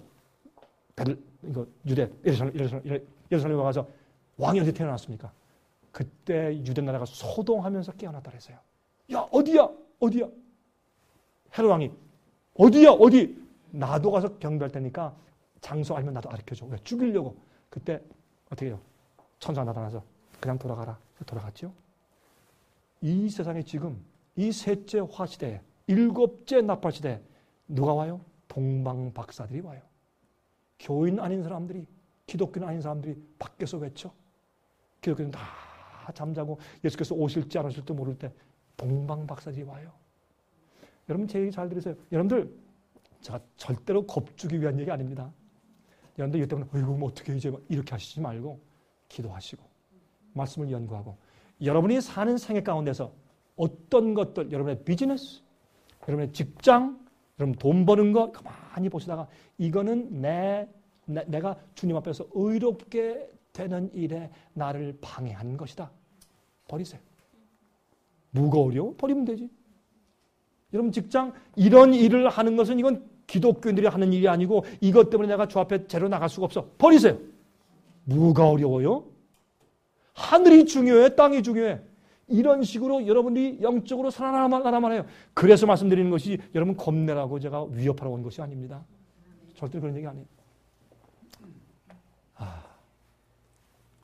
유대 예루살렘에 와서 왕이 어디 태어났습니까? 그때 유대 나라가 소동하면서 깨어났다 그랬어요. 야 어디야? 헤롯 왕이 어디? 나도 가서 경배할 테니까 장소 알면 나도 가르쳐줘. 왜? 죽이려고. 그때 어떻게 해요? 천사가 나타나서 그냥 돌아가라. 돌아갔죠. 이 세상에 지금 이 셋째 화시대에 7째 나팔시대에 누가 와요? 동방박사들이 와요. 교인 아닌 사람들이, 기독교인 아닌 사람들이 밖에서 외쳐. 기독교는 다 잠자고 예수께서 오실지 안 오실지 모를 때 동방박사들이 와요. 여러분 제 얘기 잘 들으세요. 여러분들 제가 절대로 겁주기 위한 얘기 아닙니다. 여러분들 이것 때문에 뭐 어떻게 이제 이렇게 하시지 말고 기도하시고 말씀을 연구하고 여러분이 사는 생애 가운데서 어떤 것들, 여러분의 비즈니스, 여러분의 직장, 여러분 돈 버는 거 가만히 보시다가 이거는 내가 주님 앞에서 의롭게 되는 일에 나를 방해하는 것이다. 버리세요. 무거우려? 버리면 되지. 여러분 직장 이런 일을 하는 것은 이건 기독교인들이 하는 일이 아니고 이것 때문에 내가 주 앞에 제로 나갈 수가 없어. 버리세요. 뭐가 어려워요? 하늘이 중요해? 땅이 중요해? 이런 식으로 여러분들이 영적으로 살아나만 해요. 그래서 말씀드리는 것이 여러분 겁내라고 제가 위협하러 온 것이 아닙니다. 절대로 그런 얘기 아니에요.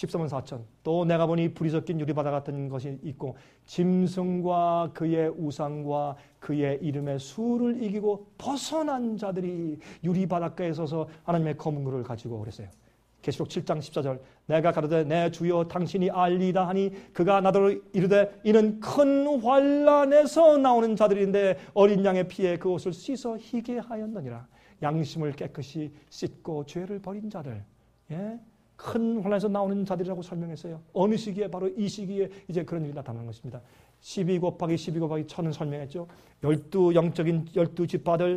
14만 4천. 또 내가 보니 불이 섞인 유리바다 같은 것이 있고 짐승과 그의 우상과 그의 이름의 수를 이기고 벗어난 자들이 유리바닷가에 서서 하나님의 검은 글을 가지고 그랬어요. 계시록 7장 14절 내가 가로되 내 주여 당신이 알리다 하니 그가 나더러 이르되 이는 큰 환난에서 나오는 자들인데 어린 양의 피에 그 옷을 씻어 희게 하였느니라. 양심을 깨끗이 씻고 죄를 버린 자들, 예? 큰 환난에서 나오는 자들이라고 설명했어요. 어느 시기에? 바로 이 시기에 이제 그런 일이 나타나는 것입니다. 12 곱하기 12 곱하기 1000은 설명했죠. 12 영적인 12지파들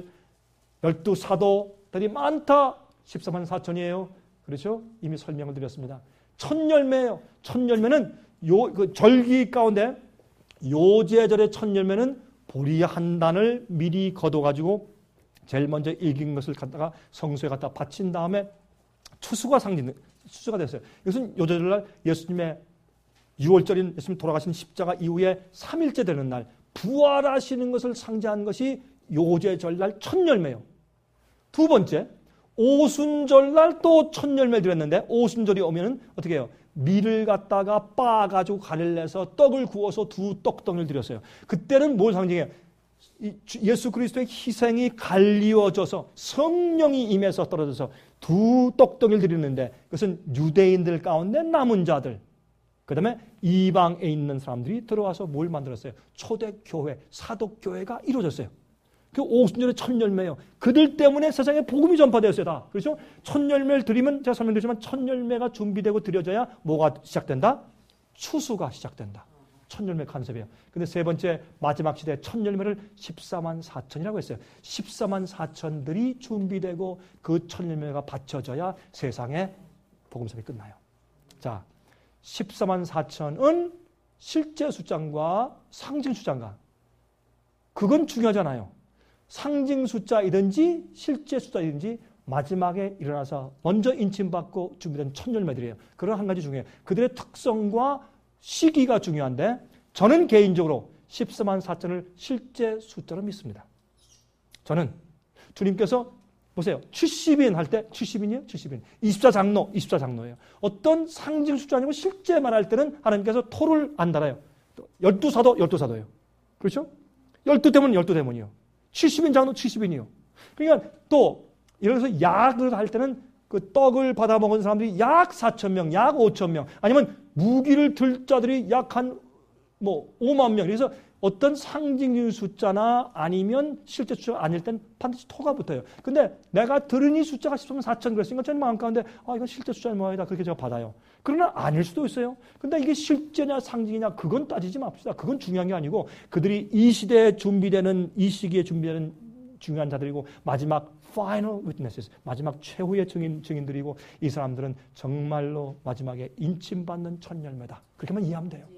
12사도들이 많다. 14만 4천이에요. 그렇죠? 이미 설명을 드렸습니다. 첫 열매예요. 첫 열매는 그 절기 가운데 요제절의 첫 열매는 보리 한 단을 미리 걷어가지고 제일 먼저 익은 것을 갖다가 성소에 갖다 바친 다음에 추수가 됐어요. 이것은 요제절날 예수님의 6월절인 예수님 돌아가신 십자가 이후에 3일째 되는 날 부활하시는 것을 상징한 것이 요제절날 첫 열매예요. 두 번째 오순절날 또 첫 열매 드렸는데 오순절이 오면은 어떻게 해요? 밀을 갖다가 빻아가지고 간을 내서 떡을 구워서 두 떡덩이를 드렸어요. 그때는 뭘 상징해요? 예수 그리스도의 희생이 갈리워져서 성령이 임해서 떨어져서 두 떡덩이를 드리는데 그것은 유대인들 가운데 남은 자들 그 다음에 이방에 있는 사람들이 들어와서 뭘 만들었어요? 초대교회, 사독교회가 이루어졌어요. 그 오순절의 첫 열매예요. 그들 때문에 세상에 복음이 전파되었어요. 다. 그렇죠? 첫 열매를 드리면 제가 설명드렸지만 첫 열매가 준비되고 드려져야 뭐가 시작된다? 추수가 시작된다. 첫 열매 컨셉이에요. 근데 세 번째 마지막 시대 첫 열매를 14만 4천이라고 했어요. 14만 4천들이 준비되고 그 첫 열매가 바쳐져야 세상에 복음사역이 끝나요. 자, 14만 4천은 실제 숫자과 상징 숫자인가? 그건 중요하잖아요. 상징 숫자이든지 실제 숫자이든지 마지막에 일어나서 먼저 인침받고 준비된 첫 열매들이에요. 그런 한 가지 중요해요. 그들의 특성과 시기가 중요한데 저는 개인적으로 14만 4천을 실제 숫자로 믿습니다. 저는 주님께서 보세요. 70인 할 때 70인이에요? 70인. 24장로예요. 어떤 상징 숫자 아니고 실제 말할 때는 하나님께서 토를 안 달아요. 12사도예요. 그렇죠? 12대문 12대문이요. 70인 장로 70인이요. 그러니까 또 예를 들어서 약을 할 때는 그 떡을 받아 먹은 사람들이 약 4,000명, 약 5,000명, 아니면 무기를 들 자들이 약 한 5만 명. 그래서 어떤 상징적인 숫자나 아니면 실제 숫자가 아닐 땐 반드시 토가 붙어요. 근데 내가 들은 이 숫자가 14만 4천 그랬으니까 저는 마음 가운데 이건 실제 숫자는 뭐이다 그렇게 제가 받아요. 그러나 아닐 수도 있어요. 근데 이게 실제냐 상징이냐 그건 따지지 맙시다. 그건 중요한 게 아니고 그들이 이 시대에 준비되는 이 시기에 준비되는 중요한 자들이고 마지막 final witnesses 마지막 최후의 증인들이고 이 사람들은 정말로 마지막에 인침받는 첫 열매다. 그렇게만 이해하면 돼요.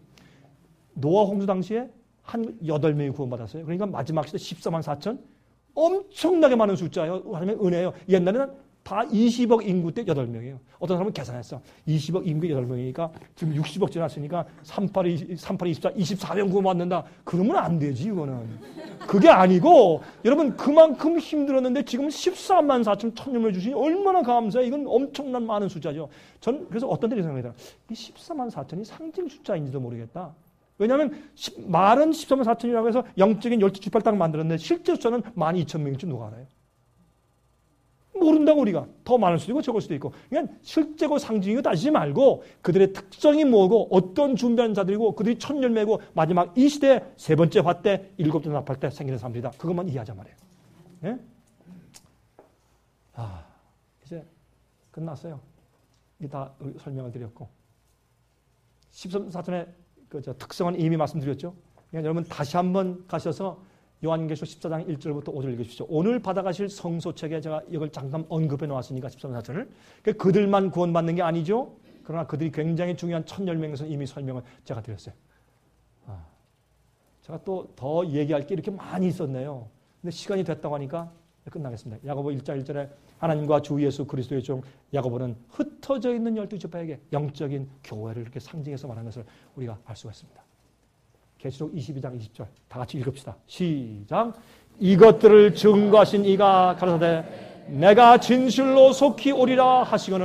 노아 홍수 당시에 한 8명이 구원받았어요. 그러니까 마지막 시대 14만 4천 엄청나게 많은 숫자예요. 하나님의 은혜예요. 옛날에는 다 20억 인구 때 8명이에요. 어떤 사람은 계산했어. 20억 인구 8명이니까 지금 60억 지났으니까 38, 24, 24명 구원받는다. 그러면 안 되지 이거는. 그게 아니고 여러분 그만큼 힘들었는데 지금 14만 4천 천년을 주시니 얼마나 감사해. 이건 엄청난 많은 숫자죠. 전 그래서 어떤 때이 생각이 들어요. 이 14만 4천이 상징 숫자인지도 모르겠다. 왜냐하면 말은 14만 4천이라고 해서 영적인 12지파를 딱 만들었는데 실제 숫자는 12,000명인지 누가 알아요? 모른다고 우리가. 더 많을 수도 있고 적을 수도 있고. 그러니까 실제고 상징이고 따지지 말고 그들의 특성이 뭐고 어떤 준비하는 자들이고 그들이 첫 열매고 마지막 이 시대 세 번째 화 때 일곱째 나팔 때 생기는 사람들이다. 그것만 이해하자 말이에요. 예? 이제 끝났어요. 이게 다 설명을 드렸고 14만 4천의 특성은 이미 말씀드렸죠. 그러니까 여러분 다시 한번 가셔서 요한계시록 14장 1절부터 5절 읽으십시오. 오늘 받아가실 성소책에 제가 이걸 잠깐 언급해 놓았으니까 14만 4천을. 그들만 구원받는 게 아니죠. 그러나 그들이 굉장히 중요한 첫 열매에서 이미 설명을 제가 드렸어요. 제가 또 더 얘기할 게 이렇게 많이 있었네요. 근데 시간이 됐다고 하니까 끝나겠습니다. 야고보 1장 1절에 하나님과 주 예수 그리스도의 종 야고보는 흩어져 있는 12지파에게 영적인 교회를 이렇게 상징해서 말하는 것을 우리가 알 수가 있습니다. 계시록 22장 20절 다 같이 읽읍시다. 시작. 이것들을 증거하신 이가 가라사대 내가 진실로 속히 오리라 하시거늘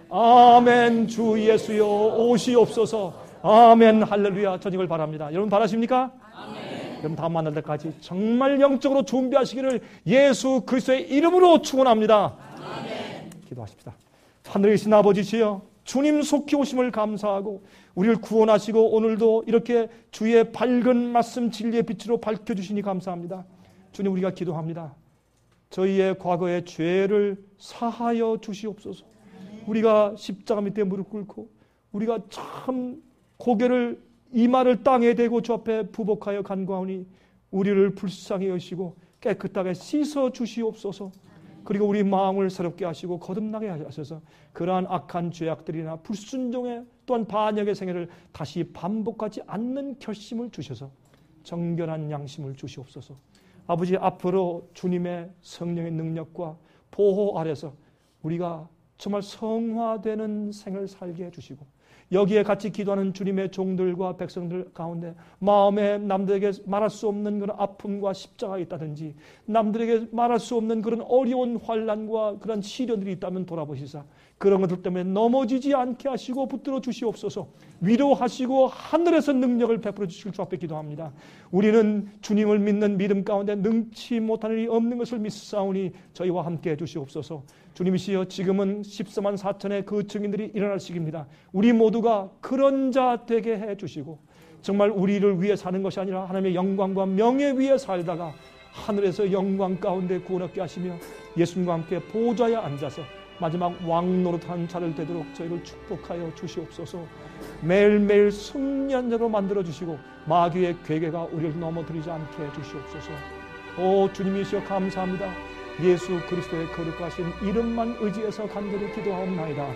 아멘. 주 예수여 오시옵소서. 아멘. 할렐루야. 저녁을 바랍니다. 여러분 바라십니까? 아멘. 여러분 다음 만날 때까지 정말 영적으로 준비하시기를 예수 그리스도의 이름으로 축원합니다. 아멘. 기도하십시다. 하늘에 계신 아버지시여, 주님 속히 오심을 감사하고 우리를 구원하시고 오늘도 이렇게 주의 밝은 말씀 진리의 빛으로 밝혀주시니 감사합니다. 주님, 우리가 기도합니다. 저희의 과거의 죄를 사하여 주시옵소서. 우리가 십자가 밑에 무릎 꿇고 우리가 참 고개를 이마를 땅에 대고 주 앞에 부복하여 간구하오니 우리를 불쌍히 여시고 깨끗하게 씻어 주시옵소서. 그리고 우리 마음을 새롭게 하시고 거듭나게 하셔서 그러한 악한 죄악들이나 불순종의 또한 반역의 생애를 다시 반복하지 않는 결심을 주셔서 정결한 양심을 주시옵소서. 아버지, 앞으로 주님의 성령의 능력과 보호 아래서 우리가 정말 성화되는 생을 살게 해주시고 여기에 같이 기도하는 주님의 종들과 백성들 가운데 마음에 남들에게 말할 수 없는 그런 아픔과 십자가가 있다든지 남들에게 말할 수 없는 그런 어려운 환난과 그런 시련들이 있다면 돌아보시사 그런 것들 때문에 넘어지지 않게 하시고 붙들어 주시옵소서. 위로하시고 하늘에서 능력을 베풀어 주실 주 앞에 기도합니다. 우리는 주님을 믿는 믿음 가운데 능치 못할 일이 없는 것을 믿사오니 저희와 함께 해주시옵소서. 주님이시여, 지금은 14만 4천의 그 증인들이 일어날 시기입니다. 우리 모두가 그런 자 되게 해주시고 정말 우리를 위해 사는 것이 아니라 하나님의 영광과 명예 위에 살다가 하늘에서 영광 가운데 구원 얻게 하시며 예수님과 함께 보좌에 앉아서 마지막 왕 노릇하는 자를 되도록 저희를 축복하여 주시옵소서. 매일매일 승리한 자로 만들어주시고 마귀의 괴계가 우리를 넘어뜨리지 않게 해주시옵소서. 오 주님이시여, 감사합니다. 예수 그리스도의 거룩하신 이름만 의지해서 간절히 기도하옵나이다.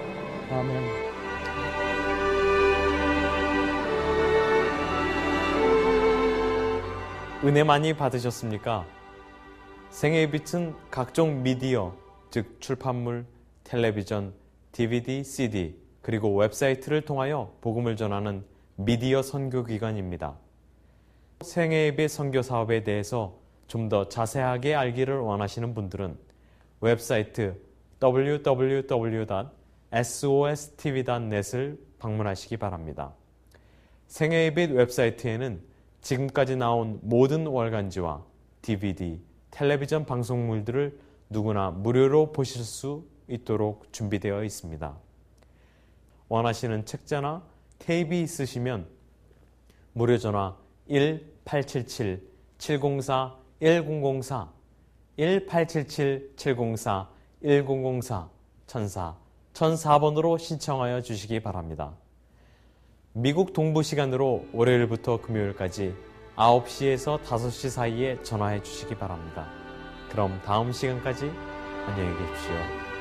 아멘. 은혜 많이 받으셨습니까? 생애의 빛은 각종 미디어, 즉 출판물, 텔레비전, DVD, CD, 그리고 웹사이트를 통하여 복음을 전하는 미디어 선교기관입니다. 생애의 빛 선교 사업에 대해서 좀 더 자세하게 알기를 원하시는 분들은 웹사이트 www.sostv.net을 방문하시기 바랍니다. 생애의 빛 웹사이트에는 지금까지 나온 모든 월간지와 DVD, 텔레비전 방송물들을 누구나 무료로 보실 수 있도록 준비되어 있습니다. 원하시는 책자나 테이프 있으시면 무료 전화 1877-704-1004, 1877-704-1004, 1004번으로 신청하여 주시기 바랍니다. 미국 동부 시간으로 월요일부터 금요일까지 9시에서 5시 사이에 전화해 주시기 바랍니다. 그럼 다음 시간까지 안녕히 계십시오.